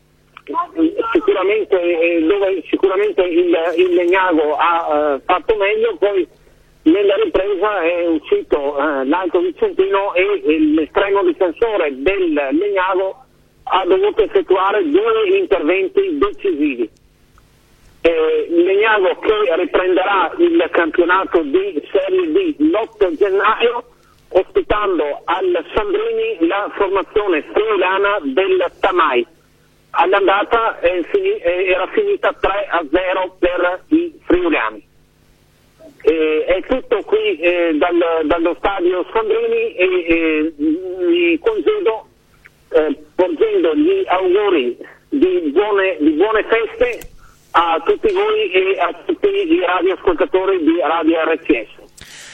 sicuramente il Legnago ha fatto meglio, poi nella ripresa è uscito l'Alto Vicentino e l'estremo difensore del Legnago ha dovuto effettuare 2 interventi decisivi. Legnago che riprenderà il campionato di Serie D l'8 gennaio, ospitando al Sandrini la formazione friulana del Tamai. All'andata era finita 3-0 per i friulani. È tutto qui dallo stadio Sandrini e mi congedo porgendo gli auguri di buone feste a tutti voi e a tutti i radioascoltatori di Radio RCS.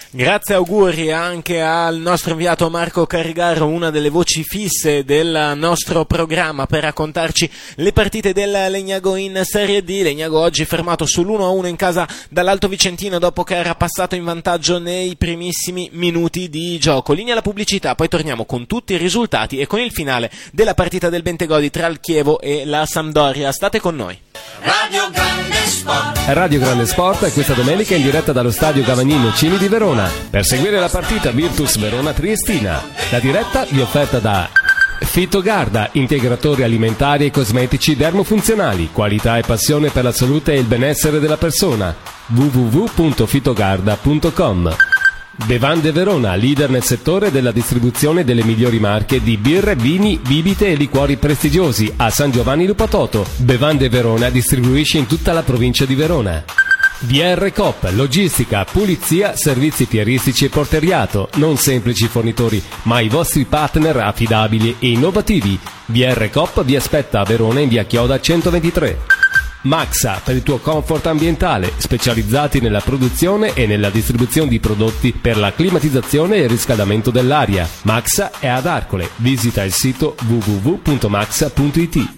Grazie, auguri anche al nostro inviato Marco Carrigaro, una delle voci fisse del nostro programma per raccontarci le partite del Legnago in Serie D. Legnago oggi fermato sull'1-1 in casa dall'Alto Vicentino dopo che era passato in vantaggio nei primissimi minuti di gioco. Linea alla pubblicità, poi torniamo con tutti i risultati e con il finale della partita del Bentegodi tra il Chievo e la Sampdoria. State con noi. Radio Grande Sport. Radio Grande Sport è questa domenica in diretta dallo stadio Gavagnino Cini di Verona per seguire la partita Virtus Verona Triestina. La diretta vi è offerta da Fitogarda, integratori alimentari e cosmetici dermofunzionali, qualità e passione per la salute e il benessere della persona. www.fitogarda.com. Bevande Verona, leader nel settore della distribuzione delle migliori marche di birre, vini, bibite e liquori prestigiosi a San Giovanni Lupatotto. Bevande Verona distribuisce in tutta la provincia di Verona. VR Coop, logistica, pulizia, servizi fieristici e porteriato, non semplici fornitori, ma i vostri partner affidabili e innovativi. VR Coop vi aspetta a Verona in via Chioda 123. Maxa, per il tuo comfort ambientale, specializzati nella produzione e nella distribuzione di prodotti per la climatizzazione e il riscaldamento dell'aria. Maxa è ad Arcole, visita il sito www.maxa.it.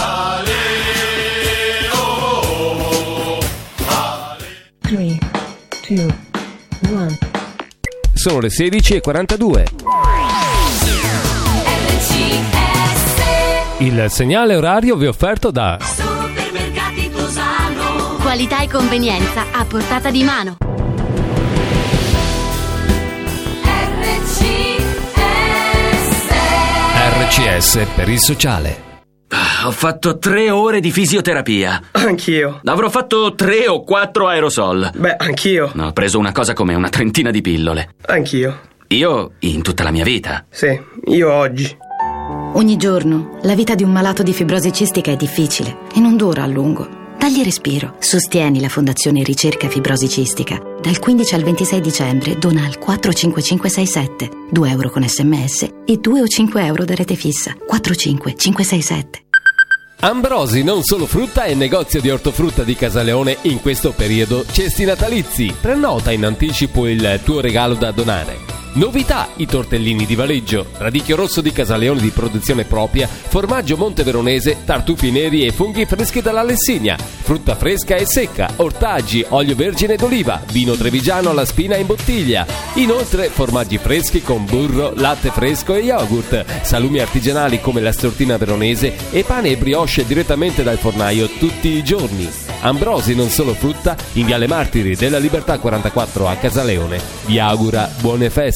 Sono le 16:42. Il segnale orario vi è offerto da Qualità e convenienza a portata di mano. RCS per il sociale. Ho fatto 3 ore di fisioterapia. Anch'io. Avrò fatto 3 o 4 aerosol. Beh, anch'io. Ho preso una cosa come una trentina di pillole. Anch'io. Io in tutta la mia vita. Sì, io oggi. Ogni giorno la vita di un malato di fibrosi cistica è difficile e non dura a lungo. Dagli respiro. Sostieni la Fondazione Ricerca Fibrosi Cistica. Dal 15 al 26 dicembre dona al 45567. 2 euro con SMS e 2 o 5 euro da rete fissa. 45567. Ambrosi non solo frutta è negozio di ortofrutta di Casaleone in questo periodo cesti natalizi. Prenota in anticipo il tuo regalo da donare. Novità, i tortellini di Valeggio, radicchio rosso di Casaleone di produzione propria, formaggio monteveronese, tartufi neri e funghi freschi dalla Lessigna, frutta fresca e secca, ortaggi, olio vergine d'oliva, vino trevigiano alla spina in bottiglia. Inoltre formaggi freschi con burro, latte fresco e yogurt, salumi artigianali come la stortina veronese e pane e brioche direttamente dal fornaio tutti i giorni. Ambrosi non solo frutta, in Viale Martiri della Libertà 44 a Casaleone. Vi augura buone feste.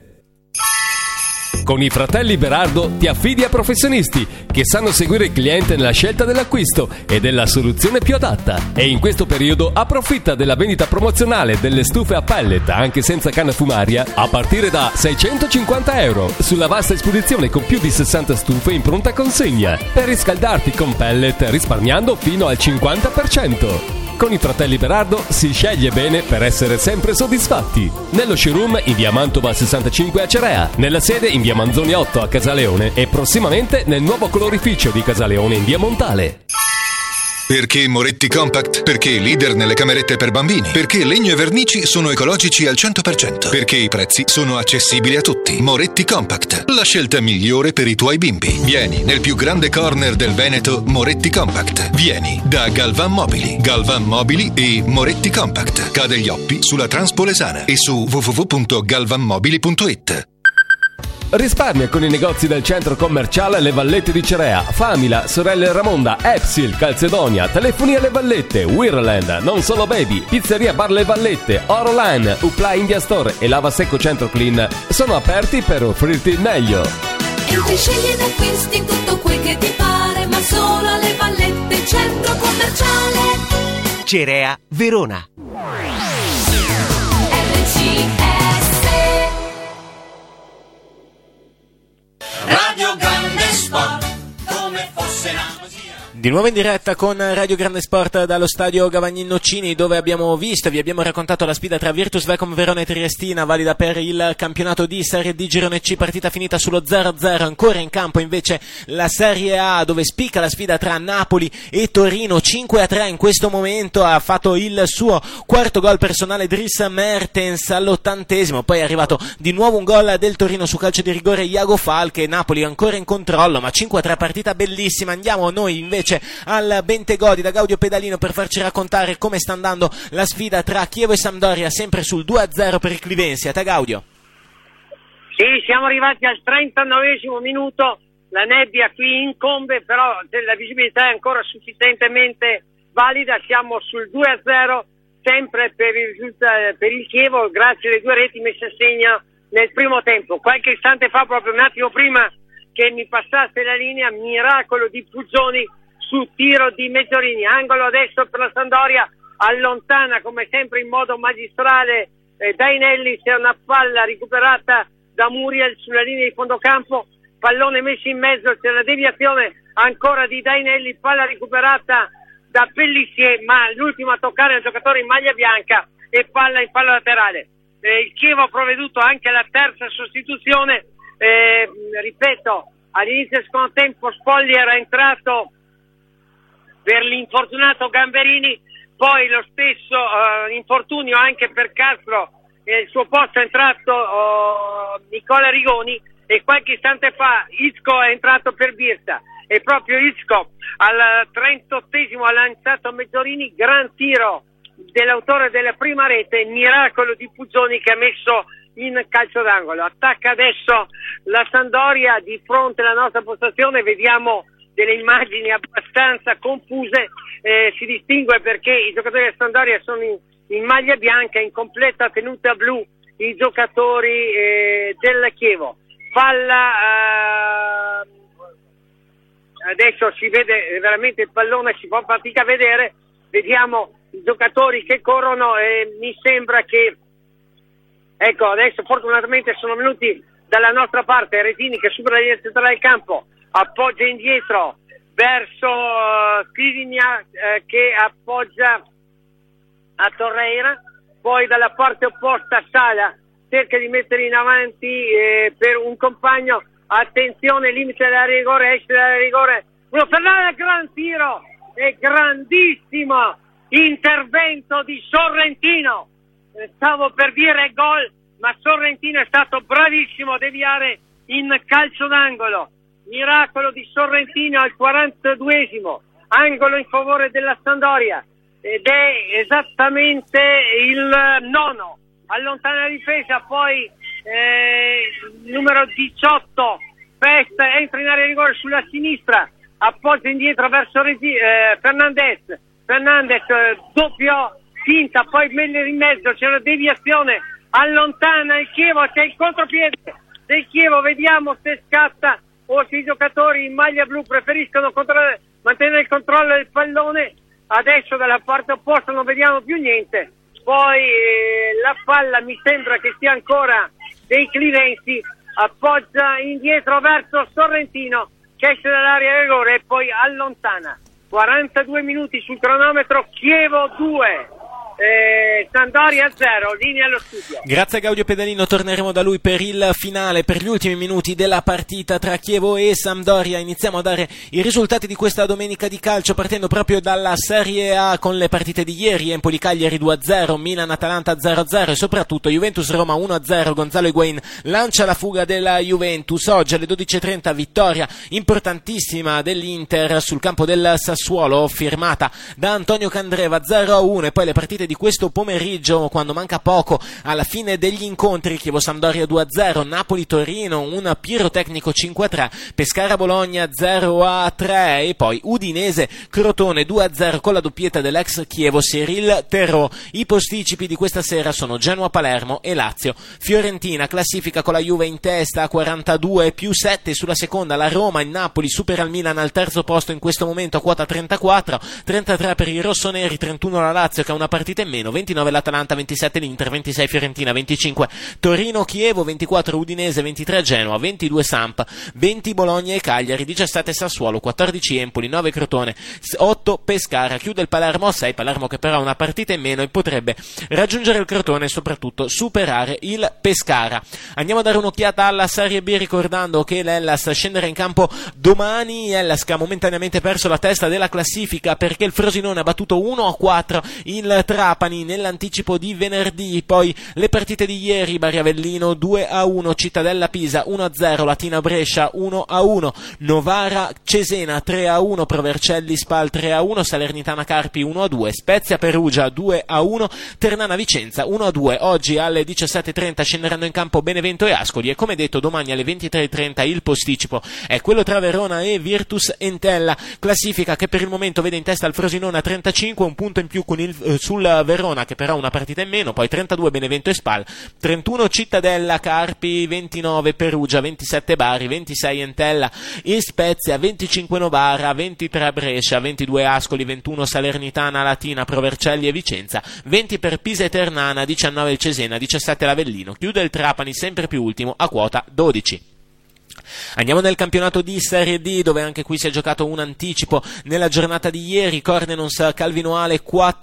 Con i fratelli Berardo ti affidi a professionisti che sanno seguire il cliente nella scelta dell'acquisto e della soluzione più adatta. E in questo periodo approfitta della vendita promozionale delle stufe a pellet anche senza canna fumaria a partire da €650 sulla vasta esposizione con più di 60 stufe in pronta consegna per riscaldarti con pellet risparmiando fino al 50%. Con i fratelli Berardo si sceglie bene per essere sempre soddisfatti. Nello showroom in via Mantova 65 a Cerea, nella sede in via Manzoni 8 a Casaleone e prossimamente nel nuovo colorificio di Casaleone in via Montale. Perché Moretti Compact? Perché leader nelle camerette per bambini? Perché legno e vernici sono ecologici al 100%? Perché i prezzi sono accessibili a tutti? Moretti Compact, la scelta migliore per i tuoi bimbi. Vieni nel più grande corner del Veneto, Moretti Compact. Vieni da Galvan Mobili. Galvan Mobili e Moretti Compact. Cadeglioppi sulla Transpolesana e su www.galvanmobili.it. Risparmia con i negozi del centro commerciale Le Vallette di Cerea, Famila, Sorelle Ramonda, Epsil, Calzedonia, Telefoni alle Vallette, Wirland, Non Solo Baby, Pizzeria Bar Le Vallette, Oroline, Upla India Store e Lava Secco Centro Clean sono aperti per offrirti il meglio. Entri, scegli ed acquisti tutto quel che ti pare, ma solo alle Vallette, centro commerciale Cerea, Verona. Radio Grande Sport, come fosse la magia. Di nuovo in diretta con Radio Grande Sport dallo stadio Gavagnino Nocini, dove abbiamo visto e vi abbiamo raccontato la sfida tra Virtus Vecom Verona e Triestina, valida per il campionato di Serie D Girone C, partita finita sullo 0-0. Ancora in campo invece la Serie A, dove spicca la sfida tra Napoli e Torino. 5-3 in questo momento, ha fatto il suo quarto gol personale Dries Mertens all'80°, poi è arrivato di nuovo un gol del Torino su calcio di rigore Iago Falche. Napoli ancora in controllo, ma 5-3, partita bellissima. Andiamo noi invece al Bentegodi da Gaudio Pedalino per farci raccontare come sta andando la sfida tra Chievo e Sampdoria, sempre sul 2-0 per i clivensi. A te Gaudio. Sì, siamo arrivati al 39° minuto, la nebbia qui incombe, però la visibilità è ancora sufficientemente valida, siamo sul 2-0 sempre per il Chievo, grazie alle 2 reti messe a segno nel primo tempo. Qualche istante fa, proprio un attimo prima che mi passasse la linea, miracolo di Puzzoni su tiro di Meggiorini, angolo adesso per la Sampdoria, allontana come sempre in modo magistrale Dainelli, c'è una palla recuperata da Muriel sulla linea di fondo campo, pallone messo in mezzo, c'è una deviazione ancora di Dainelli, palla recuperata da Pellissier, ma l'ultimo a toccare è un giocatore in maglia bianca e palla in palla laterale. Il Chievo ha provveduto anche alla terza sostituzione, ripeto, all'inizio del secondo tempo Spolli era entrato per l'infortunato Gamberini, poi lo stesso infortunio anche per Castro, il suo posto è entrato Nicola Rigoni, e qualche istante fa Isco è entrato per Birsa, e proprio Isco al 38° ha lanciato Meggiorini, gran tiro dell'autore della prima rete, miracolo di Puzzoni che ha messo in calcio d'angolo. Attacca adesso la Sampdoria di fronte alla nostra postazione, vediamo delle immagini abbastanza confuse, si distingue perché i giocatori della Sampdoria sono in maglia bianca, in completa tenuta blu i giocatori del Chievo. Palla, adesso si vede veramente il pallone, si fa fatica a vedere, vediamo i giocatori che corrono e mi sembra che, ecco, adesso fortunatamente sono venuti dalla nostra parte Retini che supera la linea centrale del campo, appoggia indietro verso Skriniar che appoggia a Torreira, poi dalla parte opposta Sala cerca di mettere in avanti per un compagno, attenzione, limite dell'area rigore, esce dall'area rigore Bruno Fernandes, gran tiro e grandissimo intervento di Sorrentino, stavo per dire gol, ma Sorrentino è stato bravissimo a deviare in calcio d'angolo, miracolo di Sorrentino al 42°, angolo in favore della Sampdoria, ed è esattamente il 9, allontana la difesa, poi numero 18 Pest entra in area rigore sulla sinistra, appoggia indietro verso Fernandes, doppio finta, poi meglio in mezzo, c'è una deviazione, allontana il Chievo, c'è il contropiede del Chievo, vediamo se scatta o se i giocatori in maglia blu preferiscono mantenere il controllo del pallone. Adesso dalla parte opposta non vediamo più niente, poi la palla mi sembra che sia ancora dei clivensi, appoggia indietro verso Sorrentino che esce dall'area rigore e poi allontana. 42 minuti sul cronometro, Chievo 2 Sampdoria 0, linea allo studio. Grazie a Gaudio Pedalino, torneremo da lui per il finale, per gli ultimi minuti della partita tra Chievo e Sampdoria. Iniziamo a dare i risultati di questa domenica di calcio partendo proprio dalla Serie A con le partite di ieri: Empoli Cagliari 2-0, Milan Atalanta 0-0 e soprattutto Juventus Roma 1-0. Gonzalo Higuain lancia la fuga della Juventus. Oggi alle 12:30 vittoria importantissima dell'Inter sul campo del Sassuolo firmata da Antonio Candreva 0-1, e poi le partite di questo pomeriggio, quando manca poco alla fine degli incontri: Chievo Sampdoria 2-0, Napoli Torino un pirotecnico 5-3, Pescara Bologna 0-3 e poi Udinese Crotone 2-0 con la doppietta dell'ex Chievo Cyril Terreau. I posticipi di questa sera sono Genoa Palermo e Lazio Fiorentina. Classifica con la Juve in testa a 42+7, sulla seconda la Roma, il Napoli supera il Milan al terzo posto in questo momento a quota 34, 33 per i rossoneri, 31 la Lazio che ha una partita partita in meno, 29 l'Atalanta, 27 l'Inter, 26 Fiorentina, 25 Torino, Chievo, 24 Udinese, 23 Genoa, 22 Samp, 20 Bologna e Cagliari, 17 Sassuolo, 14 Empoli, 9 Crotone, 8 Pescara, chiude il Palermo a 6, Palermo che però ha una partita in meno e potrebbe raggiungere il Crotone e soprattutto superare il Pescara. Andiamo a dare un'occhiata alla Serie B ricordando che l'Hellas scenderà in campo domani, Hellas che ha momentaneamente perso la testa della classifica perché il Frosinone ha battuto 1-4 il Trapani nell'anticipo di venerdì, poi le partite di ieri, Bari Avellino 2-1, Cittadella Pisa 1-0, Latina Brescia 1-1, Novara Cesena 3-1, Provercelli Spal 3-1, Salernitana Carpi 1-2, Spezia Perugia 2-1, Ternana Vicenza 1-2. Oggi alle 17:30 scenderanno in campo Benevento e Ascoli e come detto domani alle 23:30 il posticipo è quello tra Verona e Virtus Entella, classifica che per il momento vede in testa il Frosinone a 35, un punto in più sul Verona che però ha una partita in meno, poi 32 Benevento e Spal, 31 Cittadella Carpi, 29 Perugia, 27 Bari, 26 Entella e Spezia, 25 Novara, 23 Brescia, 22 Ascoli, 21 Salernitana, Latina, Provercelli e Vicenza, 20 per Pisa e Ternana, 19 il Cesena, 17 l'Avellino, chiude il Trapani sempre più ultimo a quota 12. Andiamo nel campionato di Serie D dove anche qui si è giocato un anticipo nella giornata di ieri, Cordenons Calvinoale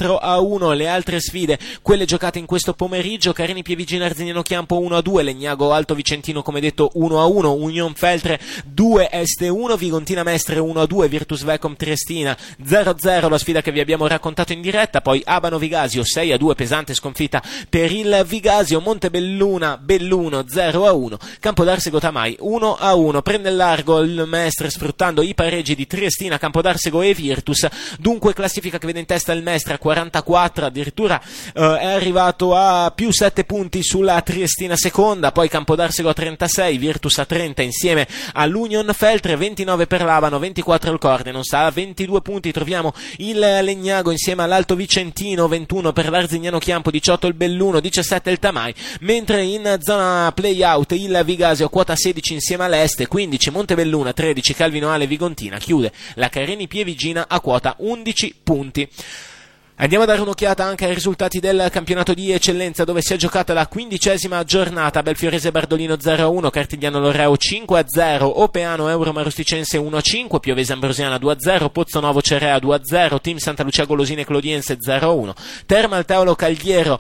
4-1, le altre sfide quelle giocate in questo pomeriggio, Carini Pievigina Arzignano Chiampo 1-2, Legnago Alto Vicentino come detto 1-1, Union Feltre 2 Este 1, Vigontina Mestre 1-2, Virtus Vecom Triestina 0-0, la sfida che vi abbiamo raccontato in diretta, poi Abano Vigasio 6-2, pesante sconfitta per il Vigasio, Montebelluna Belluno 0-1, Campodarsego Tamai 1-1, prende il largo il Mestre sfruttando i pareggi di Triestina, Campodarsego e Virtus, dunque classifica che vede in testa il Mestre a 44, addirittura è arrivato a più 7 punti sulla Triestina seconda, poi Campodarsego a 36, Virtus a 30 insieme all'Union Feltre, 29 per l'Abano, 24 il Cordenons, a 22 punti troviamo il Legnago insieme all'Alto Vicentino, 21 per l'Arzignano Chiampo, 18 il Belluno, 17 il Tamai, mentre in zona play-out il Vigasio a quota 16 insieme all'Este, 15 Montebelluna, 13 Calvinoale Vigontina, chiude la Carini Pievigina a quota 11 punti. Andiamo a dare un'occhiata anche ai risultati del campionato di eccellenza dove si è giocata la 15ª giornata, Belfiorese Bardolino 0-1, Cartigliano Loreo 5-0, Opeano Euro Marosticense 1-5, Piovese Ambrosiana 2-0, Pozzonovo Cerea 2-0, Team Santa Lucia Golosine Clodiense 0-1, Termal Teolo Cagliero,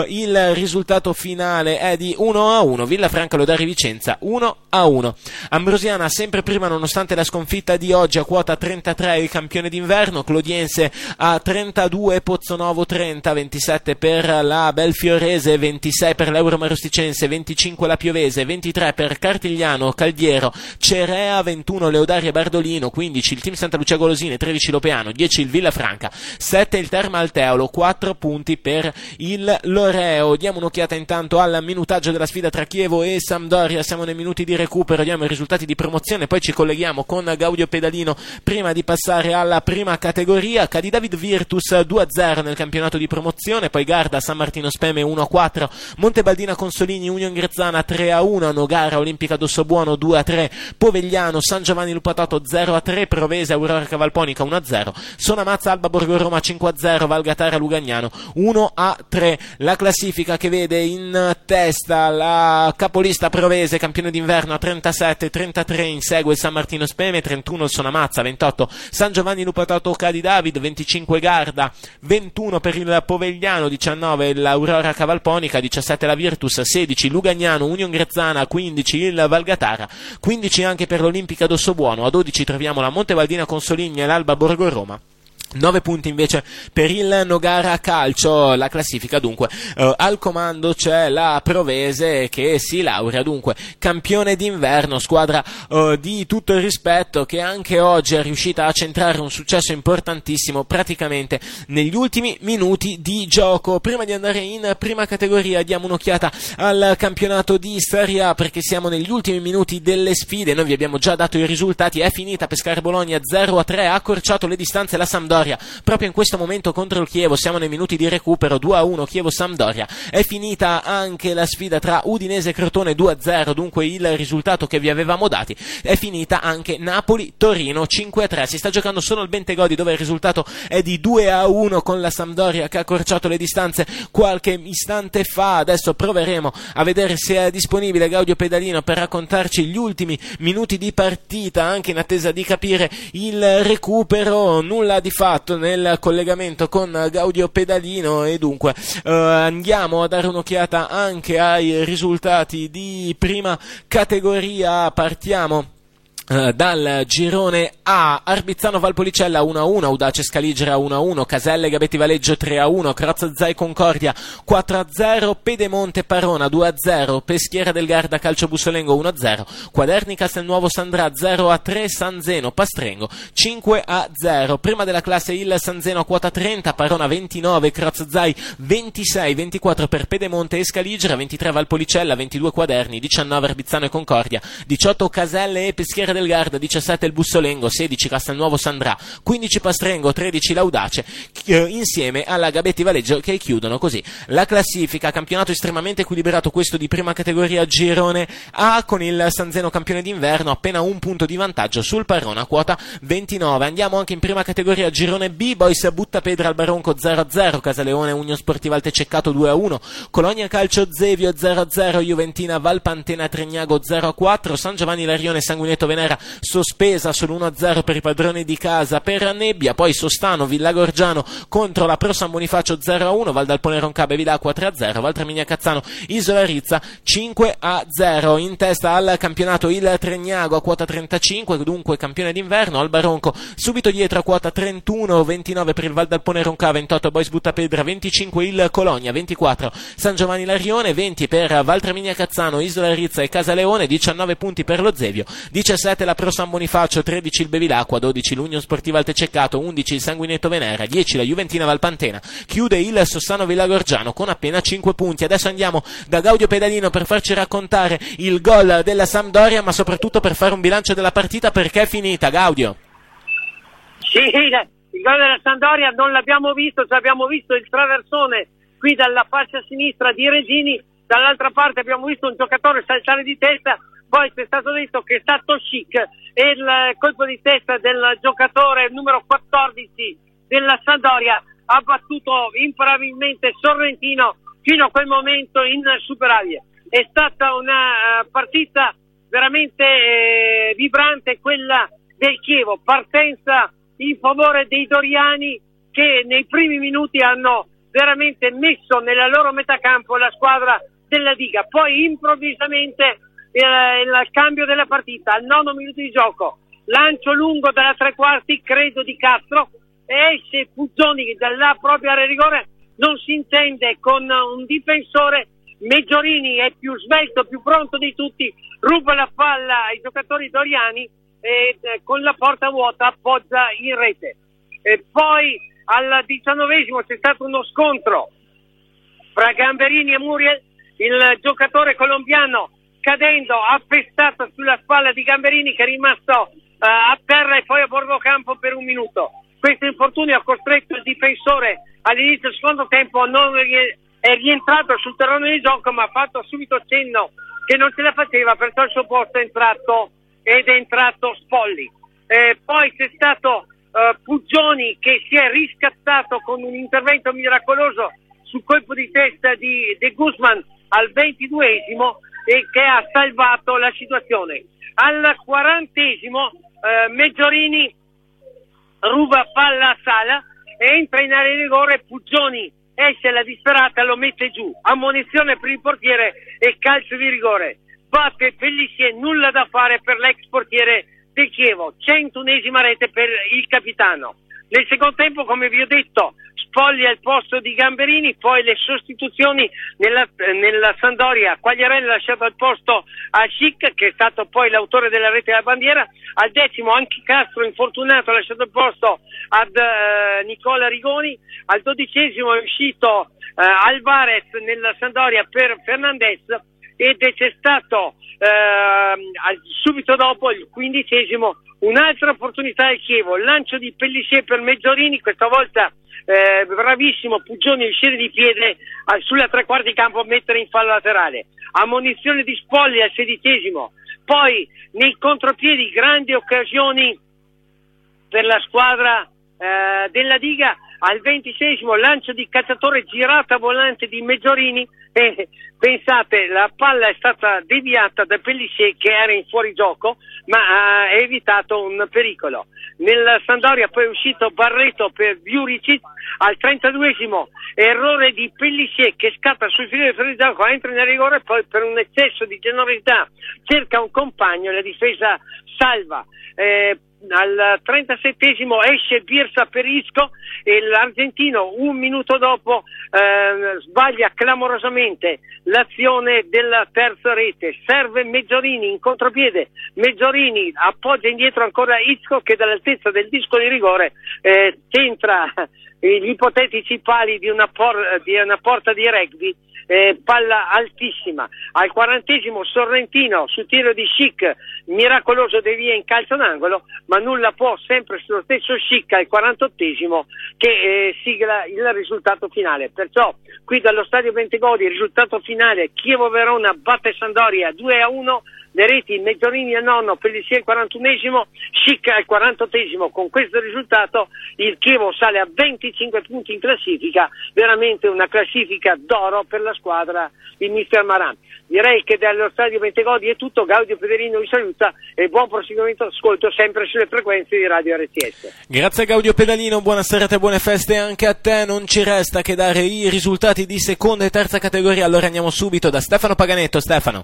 il risultato finale è di 1-1, Villafranca Lodari Vicenza 1-1, Ambrosiana sempre prima nonostante la sconfitta di oggi a quota 33 il campione d'inverno, Clodiense a 32, Pozzonovo 30, 27 per la Belfiorese, 26 per l'Euro Marosticense, 25 la Piovese, 23 per Cartigliano, Caldiero, Cerea, 21 Leodari e Bardolino, 15 il Team Santa Lucia Golosine, 13 l'Opeano, 10 il Villafranca, 7 il Termal Teolo, 4 punti per il Loreo. Diamo un'occhiata intanto al minutaggio della sfida tra Chievo e Sampdoria, siamo nei minuti di recupero, diamo i risultati di promozione, poi ci colleghiamo con Gaudio Pedalino prima di passare alla prima categoria. Cadi David Virtus 2-0 nel campionato di promozione, poi Garda San Martino Speme 1-4, Montebaldina Consolini Union Grezzana 3-1, Nogara Olimpica Dossobuono 2-3, Povegliano San Giovanni Lupatato 0-3, Provese Aurora Cavalponica 1-0, Sonamazza Alba Borgo Roma 5-0, Valgatara Lugagnano 1-3. La classifica che vede in testa la capolista Provese, campione d'inverno a 37-33, insegue il San Martino Speme, 31 il Sonamazza, 28 San Giovanni Lupatato Cadi David, 25 Garda, 21 per il Povegliano, 19 l'Aurora Cavalponica, 17 la Virtus, 16 Lugagnano Union Grezzana, 15 il Valgatara, 15 anche per l'Olimpica Dossobuono, a 12 troviamo la Montebaldina Consoligna e l'Alba Borgo Roma. 9 punti invece per il Nogara Calcio. La classifica dunque al comando c'è la Provese che si laurea dunque campione d'inverno, squadra di tutto il rispetto che anche oggi è riuscita a centrare un successo importantissimo praticamente negli ultimi minuti di gioco. Prima di andare in prima categoria diamo un'occhiata al campionato di Serie A perché siamo negli ultimi minuti delle sfide, noi vi abbiamo già dato i risultati. È finita Pescara Bologna 0-3, ha accorciato le distanze la Sampdoria Sampdoria proprio in questo momento contro il Chievo. Siamo nei minuti di recupero, 2-1 Chievo-Sampdoria. È finita anche la sfida tra Udinese e Crotone, 2-0, dunque il risultato che vi avevamo dati. È finita anche Napoli-Torino, 5-3. Si sta giocando solo il Bentegodi, dove il risultato è di 2-1 con la Sampdoria che ha accorciato le distanze qualche istante fa. Adesso proveremo a vedere se è disponibile Gaudio Pedalino per raccontarci gli ultimi minuti di partita, anche in attesa di capire il recupero. Nulla di fatto nel collegamento con Gaudio Pedalino e dunque andiamo a dare un'occhiata anche ai risultati di prima categoria. Partiamo dal girone A. Arbizzano Valpolicella 1-1, Audace Scaligera 1-1, Caselle Gabetti Valeggio 3-1, Crozza Zai Concordia 4-0, Pedemonte Parona 2-0, Peschiera del Garda Calcio Bussolengo 1-0, Quaderni Castelnuovo Sandrà 0-3, San Zeno Pastrengo 5-0. Prima della classe il San Zeno a quota 30, Parona 29, Crozza Zai 26, 24 per Pedemonte e Scaligera, 23 Valpolicella, 22 Quaderni, 19 Arbizzano e Concordia, 18 Caselle e Peschiera del Garda, 17 il Bussolengo, 16 Castelnuovo Sandrà, 15 Pastrengo, 13 l'Audace, insieme alla Gabetti Valeggio, che chiudono così la classifica. Campionato estremamente equilibrato questo di prima categoria girone A, con il San Zeno campione d'inverno appena un punto di vantaggio sul Parona, quota 29. Andiamo anche in prima categoria girone B. Boys Buttapedra al Baronco 0-0, Casaleone Union Sportiva Altececcato 2-1, Colonia Calcio Zevio 0-0, Juventina Valpantena Tregnago 0-4, San Giovanni Larione Sanguinetto Venera sospesa solo 1-0 per i padroni di casa per Nebbia. Poi Sostano Villagorgiano contro la Pro San Bonifacio 0-1, Valdalpone Roncabe Vilacqua 3-0, Valtraminia Cazzano Isola Rizza 5-0. In testa al campionato il Tregnago a quota 35, dunque campione d'inverno. Al Baronco subito dietro a quota 31, 29 per il Valdalpone Roncabe, 28 Boys Buttapedra, 25 il Colonia, 24 San Giovanni Larione, 20 per Valtraminia Cazzano Isola Rizza e Casaleone, 19 punti per lo Zevio, 17 la Pro San Bonifacio, 13 il Bevilacqua, 12 l'Union Sportiva Altececcato, 11 il Sanguinetto Venera, 10 la Juventina Valpantena. Chiude il Sossano Villagorgiano con appena 5 punti. Adesso andiamo da Gaudio Pedalino per farci raccontare il gol della Sampdoria, ma soprattutto per fare un bilancio della partita, perché è finita. Gaudio. Sì, il gol della Sampdoria non l'abbiamo visto, abbiamo visto il traversone qui dalla fascia sinistra di Regini, dall'altra parte abbiamo visto un giocatore saltare di testa. Poi è stato detto che è stato chic e il colpo di testa del giocatore numero 14 della Sampdoria ha battuto imparabilmente Sorrentino fino a quel momento in superavie. È stata una partita veramente vibrante quella del Chievo, partenza in favore dei doriani che nei primi minuti hanno veramente messo nella loro metà campo la squadra della Diga. Poi improvvisamente il cambio della partita al 9 minuto di gioco, lancio lungo dalla tre quarti, credo di Castro, esce Puzzoni dalla propria area rigore, non si intende con un difensore, Meggiorini è più svelto, più pronto di tutti, ruba la palla ai giocatori doriani e con la porta vuota appoggia in rete. E poi al 19esimo c'è stato uno scontro fra Gamberini e Muriel, il giocatore colombiano cadendo ha pestato sulla spalla di Gamberini, che è rimasto a terra e poi a bordo campo per un minuto. Questo infortunio ha costretto il difensore all'inizio del secondo tempo è rientrato sul terreno di gioco, ma ha fatto subito cenno che non ce la faceva, perciò il suo posto è entrato Spolli. Poi c'è stato Puggioni che si è riscattato con un intervento miracoloso sul colpo di testa di De Guzman al 22esimo e che ha salvato la situazione. Al 40esimo Meggiorini ruba palla a Sala, entra in area di rigore, Puggioni esce alla disperata, lo mette giù, ammonizione per il portiere e calcio di rigore. Batte Pellissier, nulla da fare per l'ex portiere del Chievo, 101esima rete per il capitano. Nel secondo tempo, come vi ho detto, Spogli al posto di Gamberini, poi le sostituzioni nella Sampdoria, Quagliarella ha lasciato il posto a Schick, che è stato poi l'autore della rete della bandiera. Al 10° anche Castro, infortunato, ha lasciato il posto ad Nicola Rigoni. Al 12° è uscito Alvarez nella Sampdoria per Fernandez ed c'è stato subito dopo, il 15°, Un'altra opportunità al Chievo, lancio di Pellissier per Meggiorini, questa volta bravissimo Puggioni a uscire di piede sulla tre quarti campo a mettere in fallo laterale. Ammonizione di Spolli al 16esimo, poi nei contropiedi grandi occasioni per la squadra della Diga. Al 26esimo lancio di Cacciatore, girata volante di Meggiorini, pensate, la palla è stata deviata da Pellissier che era in fuorigioco, ma ha evitato un pericolo. Nella Sampdoria poi è uscito Barreto per Juricic. Al 32esimo errore di Pellissier che scatta sul filo di fuorigioco, entra in rigore e poi per un eccesso di generosità cerca un compagno e la difesa salva. Al 37esimo esce Birsa per Isco e l'argentino un minuto dopo sbaglia clamorosamente l'azione della terza rete. Serve Meggiorini in contropiede, Meggiorini appoggia indietro ancora Isco che dall'altezza del disco di rigore centra gli ipotetici pali di una porta di rugby. Palla altissima. Al 40esimo Sorrentino su tiro di Schick, miracoloso devia in calcio d'angolo, ma nulla può, sempre sullo stesso Schick al 48esimo che sigla il risultato finale. Perciò qui dallo stadio Bentegodi il risultato finale: Chievo-Verona batte Sampdoria 2-1, le reti Meggiorini al 9, Pellissier al 41esimo, Schick al 48esimo. Con questo risultato il Chievo sale a 25 punti in classifica, veramente una classifica d'oro per la squadra di Mister Maran. Direi che dallo stadio Bentegodi è tutto. Gaudio Pederino vi saluta e buon proseguimento ascolto sempre sulle frequenze di Radio RCS. Grazie Gaudio Pedalino, buona serata e buone feste anche a te. Non ci resta che dare i risultati di seconda e terza categoria, allora andiamo subito da Stefano Paganetto. Stefano.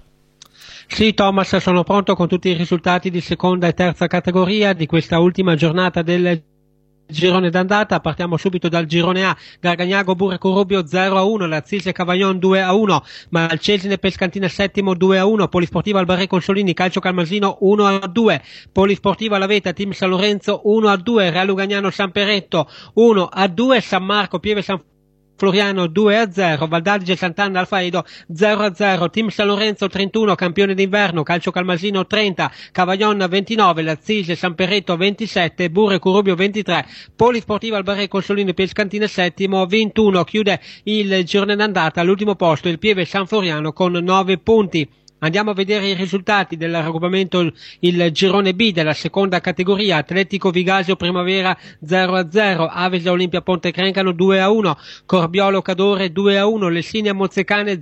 Sì, Thomas, sono pronto con tutti i risultati di seconda e terza categoria di questa ultima giornata del girone d'andata. Partiamo subito dal girone A. Gargagnago Burre Corubio 0-1, Lazzise Cavaillon 2-1, Malcesine Pescantina settimo 2-1, Polisportiva Albaré Consolini Calcio Calmasino 1-2, Polisportiva Laveta Team San Lorenzo 1-2, Real Lugagnano San Peretto 1-2, San Marco Pieve San Floriano 2-0, Valdadige Sant'Anna Alfaedo 0-0, Team San Lorenzo 31, campione d'inverno, Calcio Calmasino 30, Cavaillon 29, Lazzise San Peretto 27, Burre Curubio 23, Polisportiva Albaré Consolini Pescantina settimo 21, chiude il girone d'andata all'ultimo posto il Pieve San Floriano con 9 punti. Andiamo a vedere i risultati del raggruppamento, il girone B della seconda categoria. Atletico Vigasio Primavera 0-0, Avesa Olimpia Ponte Crencano 2-1, Corbiolo Cadore 2-1, Lessinia Mozzecane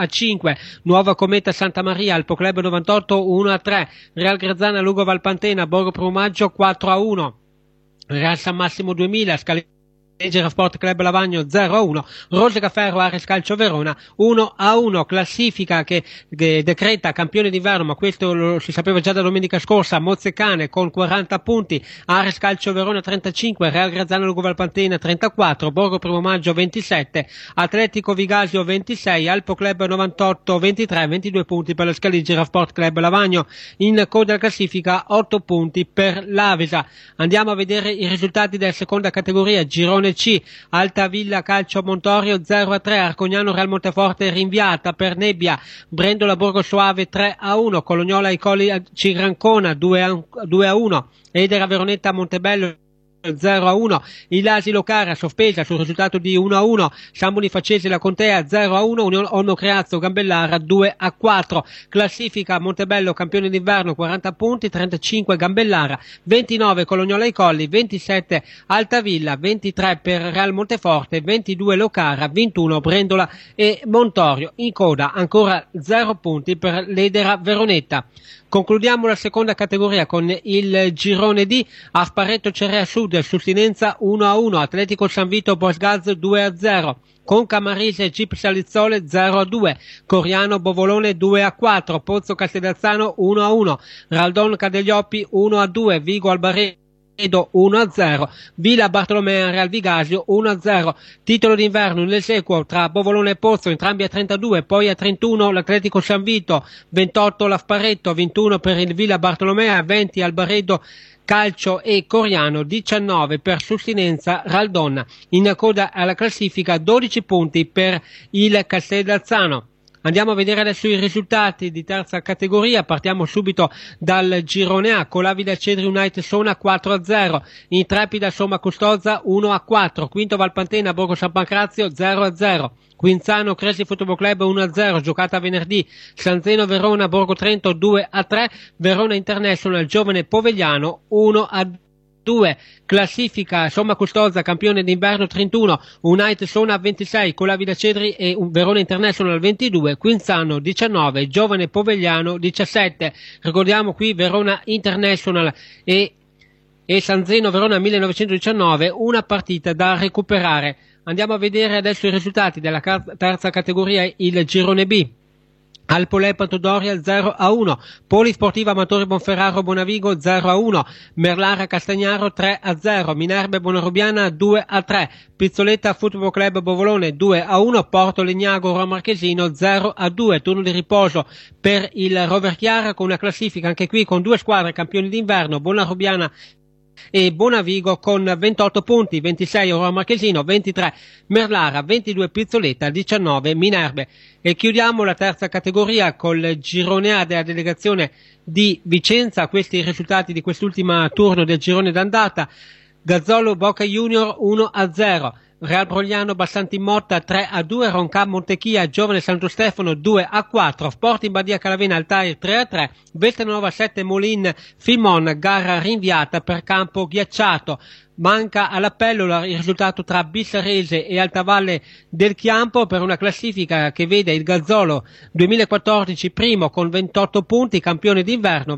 0-5, Nuova Cometa Santa Maria Alpo Club 98 1-3, Real Grazzana Lugo Valpantena Borgo Prumaggio 4-1, Real San Massimo 2000 Scaletta Leggera Sport Club Lavagno 0-1, Rosecaferro Ares Calcio Verona 1-1, classifica che decreta campione d'inverno, ma questo lo si sapeva già da domenica scorsa, Mozzecane con 40 punti, Ares Calcio Verona 35, Real Grazzano Lugo Valpantena 34, Borgo Primo Maggio 27, Atletico Vigasio 26, Alpo Club 98 23, 22 punti per la Scaligera Sport Club Lavagno. In coda alla classifica 8 punti per l'Avesa. Andiamo a vedere i risultati della seconda categoria, girone C. Altavilla Calcio Montorio 0-3, Arcognano Real Monteforte rinviata per nebbia, Brendola Borgo Soave 3-1, Colognola ai Colli Cirancona 2-1, Edera Veronetta Montebello 0-1, il Asilo Cara sospesa sul risultato di 1-1, San Bonifacese La Contea 0-1, Onno Creazzo Gambellara 2-4, classifica Montebello campione d'inverno 40 punti, 35 Gambellara, 29 Colognola ai Colli, 27 Altavilla, 23 per Real Monteforte, 22 Locara, 21 Brendola e Montorio. In coda ancora 0 punti per l'Edera Veronetta. Concludiamo la seconda categoria con il girone D. Asparetto Cerea Sud, Sustinenza 1-1, Atletico San Vito Bosgaz 2-0, Conca Marise Gip Salizzole 0-2, Coriano Bovolone 2-4, Pozzo Castellazzano 1-1, Raldon Cadeglioppi 1-2, Vigo Albaré 1-0, Villa Bartolomea Real Vigasio 1-0, titolo d'inverno nell'esequo tra Bovolone e Pozzo, entrambi a 32, poi a 31 l'Atletico San Vito, 28 l'Asparetto, 21 per il Villa Bartolomea, 20 Albaredo Calcio e Coriano, 19 per Sustinenza Raldonna. In coda alla classifica 12 punti per il Castellazzano. Andiamo a vedere adesso i risultati di terza categoria. Partiamo subito dal girone A. Colavida Cedri United Sona 4-0, Intrepida Somma Custoza 1-4, Quinto Valpantena Borgo San Pancrazio 0-0, Quinzano Cresi Football Club 1-0, giocata venerdì San Zeno Verona Borgo Trento 2-3, Verona International Giovane Povegliano 1-2. Classifica Somma Custoza campione d'inverno 31, United Sona 26, Colavida Cedri e Verona International 22, Quinzano 19, Giovane Povegliano 17. Ricordiamo qui Verona International e San Zeno Verona 1919, una partita da recuperare. Andiamo a vedere adesso i risultati della terza categoria, il girone B. Alpolepato Doria 0-1, Polisportiva Amatori Bonferraro Bonavigo 0-1, Merlara Castagnaro 3-0, Minerbe Bonarubiana 2-3, Pizzoletta Football Club Bovolone 2-1, Porto Legnago Roma Marchesino 0-2. Turno di riposo per il Rover Chiara con una classifica anche qui con due squadre campioni d'inverno, Bonarubiana e Bonavigo con 28 punti, 26 Roma Marchesino, 23 Merlara, 22 Pizzoletta, 19 Minerbe. E chiudiamo la terza categoria col girone A della delegazione di Vicenza. Questi i risultati di quest'ultima turno del girone d'andata. Gazzolo Boca Junior 1-0, Real Brogliano Bassanti Motta 3-2, Roncam Montechia Giovane Santo Stefano 2-4, Sporting Badia Calavena Altair 3-3, Vestanova 7 Molin Filmon, gara rinviata per campo ghiacciato. Manca all'appello il risultato tra Bissarese e Altavalle del Chiampo per una classifica che vede il Gazzolo 2014 primo con 28 punti, campione d'inverno,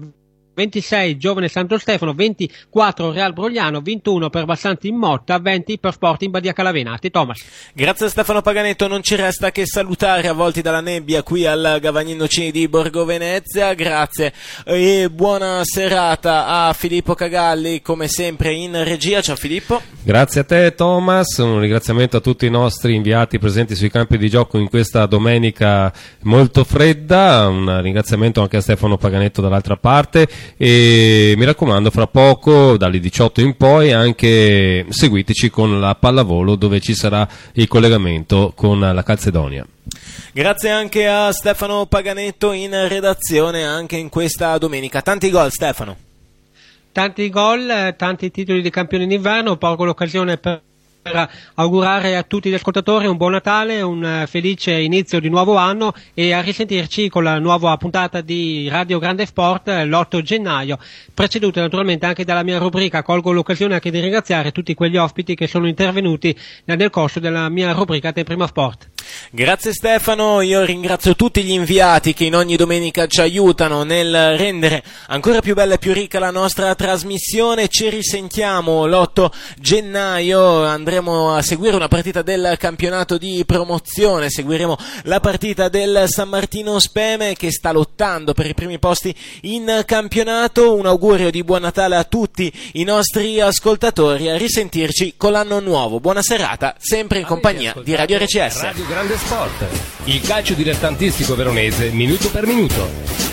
26 Giovane Santo Stefano, 24 Real Brogliano, 21 per Bassanti in Motta, 20 per Sporting Badia Calavena. A te Thomas. Grazie a Stefano Paganetto, non ci resta che salutare avvolti dalla nebbia qui al Gavagnino Cini di Borgo Venezia. Grazie e buona serata a Filippo Cagalli come sempre in regia. Ciao Filippo. Grazie a te Thomas, un ringraziamento a tutti i nostri inviati presenti sui campi di gioco in questa domenica molto fredda, un ringraziamento anche a Stefano Paganetto dall'altra parte. E mi raccomando, fra poco dalle 18 in poi anche seguiteci con la pallavolo, dove ci sarà il collegamento con la Calzedonia. Grazie anche a Stefano Paganetto in redazione anche in questa domenica. Tanti gol Stefano. Tanti gol, tanti titoli di campione d'inverno. Porgo l'occasione per augurare a tutti gli ascoltatori un buon Natale, un felice inizio di nuovo anno e a risentirci con la nuova puntata di Radio Grande Sport l'8 gennaio, preceduta naturalmente anche dalla mia rubrica. Colgo l'occasione anche di ringraziare tutti quegli ospiti che sono intervenuti nel corso della mia rubrica Te Prima Sport. Grazie Stefano, io ringrazio tutti gli inviati che in ogni domenica ci aiutano nel rendere ancora più bella e più ricca la nostra trasmissione. Ci risentiamo l'8 gennaio, andremo a seguire una partita del campionato di promozione, seguiremo la partita del San Martino Speme che sta lottando per i primi posti in campionato. Un augurio di buon Natale a tutti i nostri ascoltatori, a risentirci con l'anno nuovo. Buona serata, sempre in compagnia di Radio RCS. Radio Grande Sport, il calcio dilettantistico veronese minuto per minuto.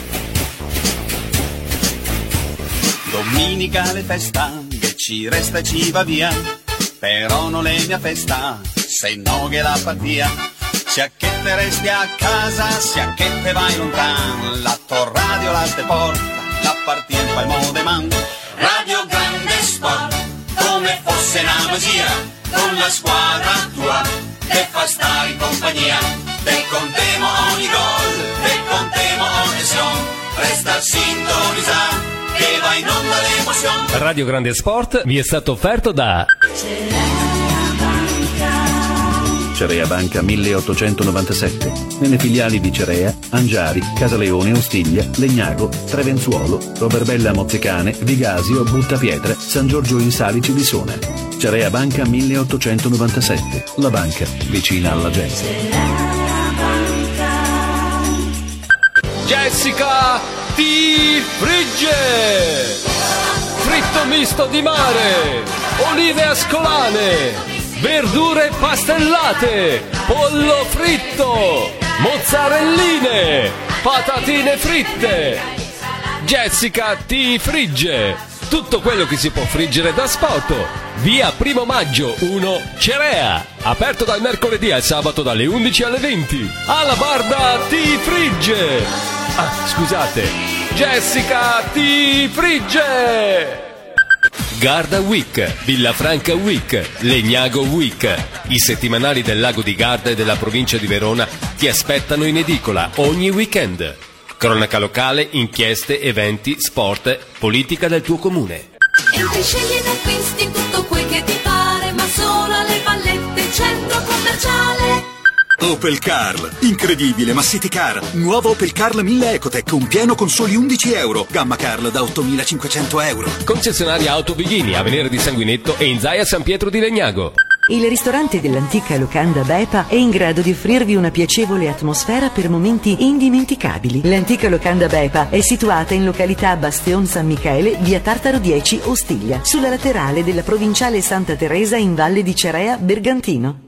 Domenica le festa che ci resta e ci va via, però non è mia festa se no che la partia. Sia che te resti a casa, sia che te vai lontano, la tua radio la te porta, la partia in palmo de man. Radio Grande Sport, come fosse una magia, con la squadra tua te fa stare in compagnia, te contemo ogni gol, te contemo ogni son, resta sintonizzato che va in onda l'emozione. Radio Grande Sport vi è stato offerto da Cerea Banca 1897, nelle filiali di Cerea, Angiari, Casaleone, Ostiglia, Legnago, Trevenzuolo, Roverbella Mozzecane, Vigasio, Buttapietre, San Giorgio in Salici di Sona. Cerea Banca 1897, la banca vicina alla gente. Jessica ti frigge, fritto misto di mare, olive ascolane, verdure pastellate, pollo fritto, mozzarelline, patatine fritte. Jessica ti frigge tutto quello che si può friggere da Spoto. Via 1 Maggio 1 Cerea, aperto dal mercoledì al sabato dalle 11 alle 20. Alla Barda ti frigge. Scusate, Jessica ti frigge. Garda Week, Villafranca Week, Legnago Week. I settimanali del lago di Garda e della provincia di Verona ti aspettano in edicola ogni weekend. Cronaca locale, inchieste, eventi, sport, politica del tuo comune. Entri, scegli ed acquisti tutto quel che ti pare, ma solo alle Vallette, centro commerciale. Opel Karl, incredibile, ma City Car. Nuovo Opel Karl 1000 Ecotec, un pieno con soli €11. Gamma Karl da €8.500. Concessionaria Auto Bighini, a Venere di Sanguinetto e in Zaia San Pietro di Legnago. Il ristorante dell'antica locanda Bepa è in grado di offrirvi una piacevole atmosfera per momenti indimenticabili. L'antica locanda Bepa è situata in località Bastion San Michele, via Tartaro 10, Ostiglia, sulla laterale della provinciale Santa Teresa in Valle di Cerea, Bergantino.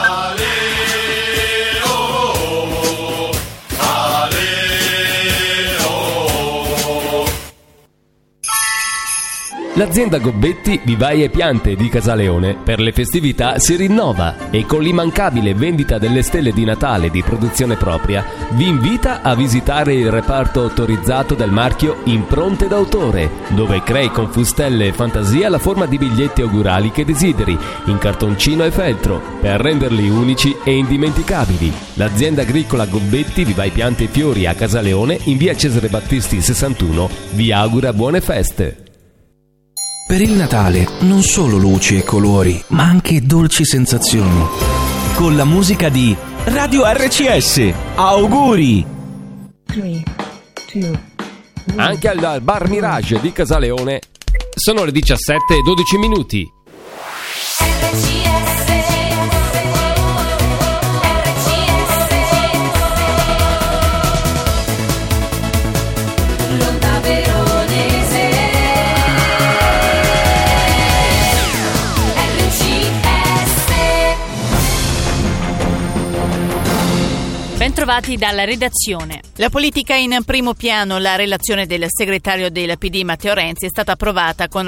L'azienda Gobbetti Vivaie e Piante di Casaleone per le festività si rinnova e con l'immancabile vendita delle stelle di Natale di produzione propria vi invita a visitare il reparto autorizzato del marchio Impronte d'autore, dove crei con fustelle e fantasia la forma di biglietti augurali che desideri, in cartoncino e feltro, per renderli unici e indimenticabili. L'azienda agricola Gobbetti Vivaie Piante e Fiori a Casaleone, in via Cesare Battisti 61, vi augura buone feste. Per il Natale non solo luci e colori, ma anche dolci sensazioni. Con la musica di Radio RCS. Auguri! 3, 2, anche al Bar Mirage di Casaleone sono le 17:12 minuti. Bentrovati dalla redazione. La politica in primo piano. La relazione del segretario del PD Matteo Renzi è stata approvata con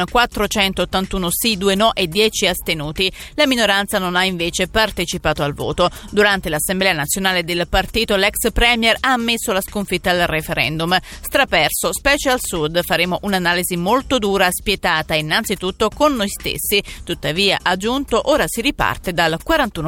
481 sì, 2 no e 10 astenuti. La minoranza non ha invece partecipato al voto. Durante l'Assemblea nazionale del partito l'ex premier ha ammesso la sconfitta al referendum. Straperso, specie al sud, faremo un'analisi molto dura, spietata innanzitutto con noi stessi. Tuttavia, ha aggiunto, ora si riparte dal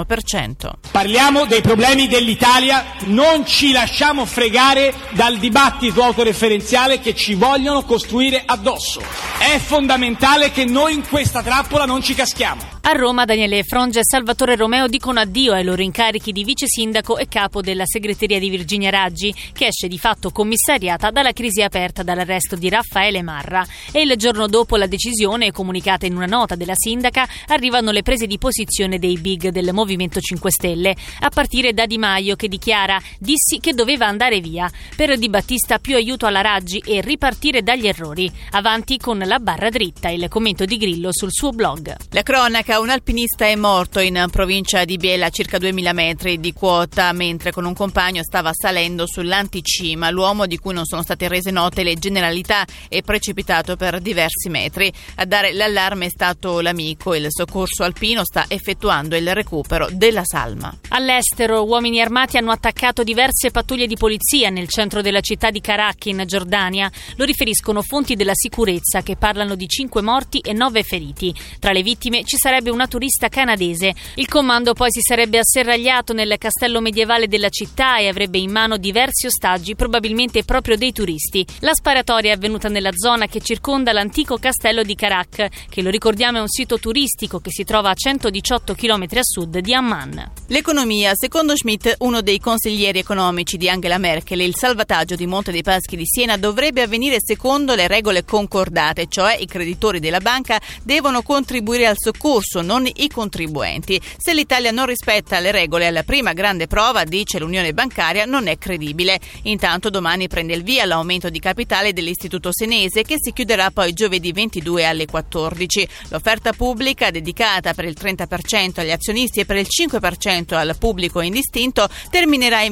41%. Parliamo dei problemi dell'Italia, non ci lasciamo fregare dal dibattito autoreferenziale che ci vogliono costruire addosso. È fondamentale che noi in questa trappola non ci caschiamo. A Roma Daniele Frongia e Salvatore Romeo dicono addio ai loro incarichi di vice sindaco e capo della segreteria di Virginia Raggi, che esce di fatto commissariata dalla crisi aperta dall'arresto di Raffaele Marra. E il giorno dopo la decisione, comunicata in una nota della sindaca, arrivano le prese di posizione dei big del Movimento 5 Stelle, a partire da Di Maio che dichiara: dissi che doveva andare via. Per Di Battista più aiuto alla Raggi e ripartire dagli errori. Avanti con la barra dritta, il commento di Grillo sul suo blog. La cronaca: un alpinista è morto in provincia di Biella a circa 2000 metri di quota mentre con un compagno stava salendo sull'anticima. L'uomo, di cui non sono state rese note le generalità, è precipitato per diversi metri. A dare l'allarme è stato l'amico. Il soccorso alpino sta effettuando il recupero della salma. All'estero, uomini armati hanno attaccato diverse pattuglie di polizia nel centro della città di Karak in Giordania. Lo riferiscono fonti della sicurezza che parlano di 5 morti e 9 feriti. Tra le vittime ci sarebbe una turista canadese. Il comando poi si sarebbe asserragliato nel castello medievale della città e avrebbe in mano diversi ostaggi, probabilmente proprio dei turisti. La sparatoria è avvenuta nella zona che circonda l'antico castello di Karak, che, lo ricordiamo, è un sito turistico che si trova a 118 km a sud di Amman. L'economia. Secondo Schmidt, uno dei consiglieri economici di Angela Merkel, il salvataggio di Monte dei Paschi di Siena dovrebbe avvenire secondo le regole concordate, cioè i creditori della banca devono contribuire al soccorso, non i contribuenti. Se l'Italia non rispetta le regole alla prima grande prova, dice l'Unione Bancaria, non è credibile. Intanto domani prende il via l'aumento di capitale dell'Istituto Senese, che si chiuderà poi giovedì 22 alle 14. L'offerta pubblica, dedicata per il 30% agli azionisti e per il 5% al pubblico indistinto, terminerà invece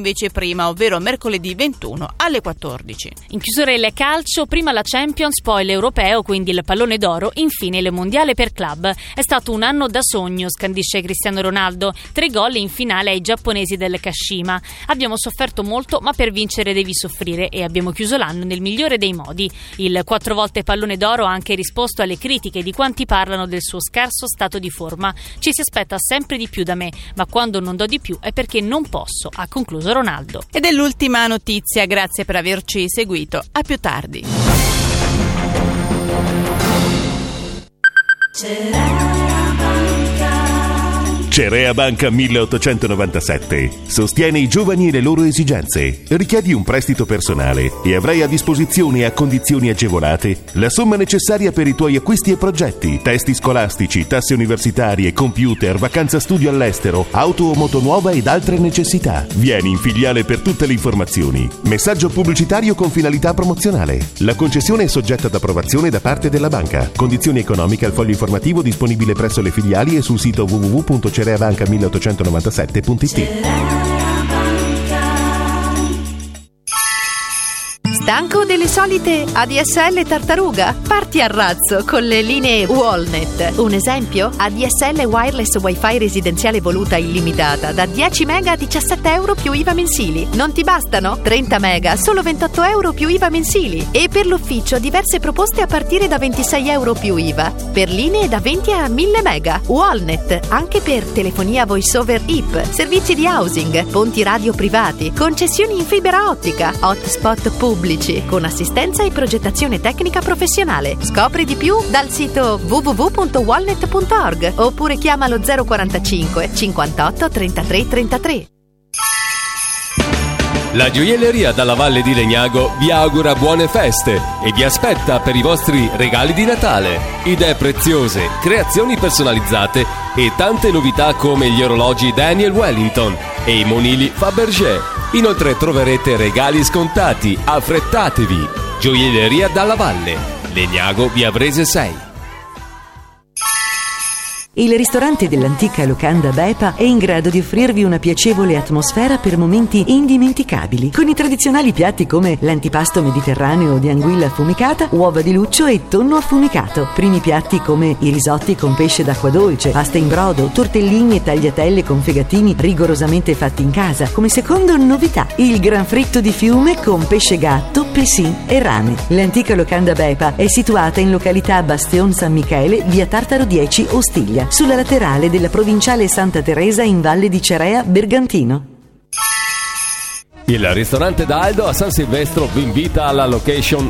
invece prima, ovvero mercoledì 21 alle 14. In chiusura il calcio, prima la Champions, poi l'Europeo, quindi il pallone d'oro, infine il mondiale per club. È stato un anno da sogno, scandisce Cristiano Ronaldo. 3 gol in finale ai giapponesi del Kashima. Abbiamo sofferto molto, ma per vincere devi soffrire, e abbiamo chiuso l'anno nel migliore dei modi. Il 4 volte pallone d'oro ha anche risposto alle critiche di quanti parlano del suo scarso stato di forma. Ci si aspetta sempre di più da me, ma quando non do di più è perché non posso, ha concluso Ronaldo. Ed è l'ultima notizia, grazie per averci seguito. A più tardi. Cerea Banca 1897 sostiene i giovani e le loro esigenze. Richiedi un prestito personale e avrai a disposizione a condizioni agevolate la somma necessaria per i tuoi acquisti e progetti, testi scolastici, tasse universitarie, computer, vacanza studio all'estero, auto o moto nuova ed altre necessità. Vieni in filiale per tutte le informazioni. Messaggio pubblicitario con finalità promozionale. La concessione è soggetta ad approvazione da parte della banca. Condizioni economiche al foglio informativo disponibile presso le filiali e sul sito www.cereabanca1897.it. Stanco delle solite ADSL tartaruga? Parti a razzo con le linee Wallnet. Un esempio? ADSL wireless wifi residenziale voluta illimitata da 10 mega a 17 euro più IVA mensili. Non ti bastano? 30 mega, solo 28 euro più IVA mensili. E per l'ufficio diverse proposte a partire da 26 euro più IVA. Per linee da 20 a 1000 mega. Wallnet, anche per telefonia voice over IP, servizi di housing, ponti radio privati, concessioni in fibra ottica, hotspot pubblici, con assistenza e progettazione tecnica professionale. Scopri di più dal sito www.wallnet.org oppure chiama lo 045 58 33 33. La gioielleria dalla Valle di Legnago vi augura buone feste e vi aspetta per i vostri regali di Natale. Idee preziose, creazioni personalizzate e tante novità come gli orologi Daniel Wellington e i monili Fabergé. Inoltre troverete regali scontati, affrettatevi! Gioielleria dalla Valle, Legnago, via Brese 6. Il ristorante dell'antica locanda Bepa è in grado di offrirvi una piacevole atmosfera per momenti indimenticabili, con i tradizionali piatti come l'antipasto mediterraneo di anguilla affumicata, uova di luccio e tonno affumicato, primi piatti come i risotti con pesce d'acqua dolce, pasta in brodo, tortellini e tagliatelle con fegatini rigorosamente fatti in casa, come seconda novità il gran fritto di fiume con pesce gatto, pessin e rane. L'antica locanda Bepa è situata in località Bastion San Michele, via Tartaro 10, Ostiglia, sulla laterale della provinciale Santa Teresa in Valle di Cerea, Bergantino. Il ristorante d'Aldo a San Silvestro vi invita alla location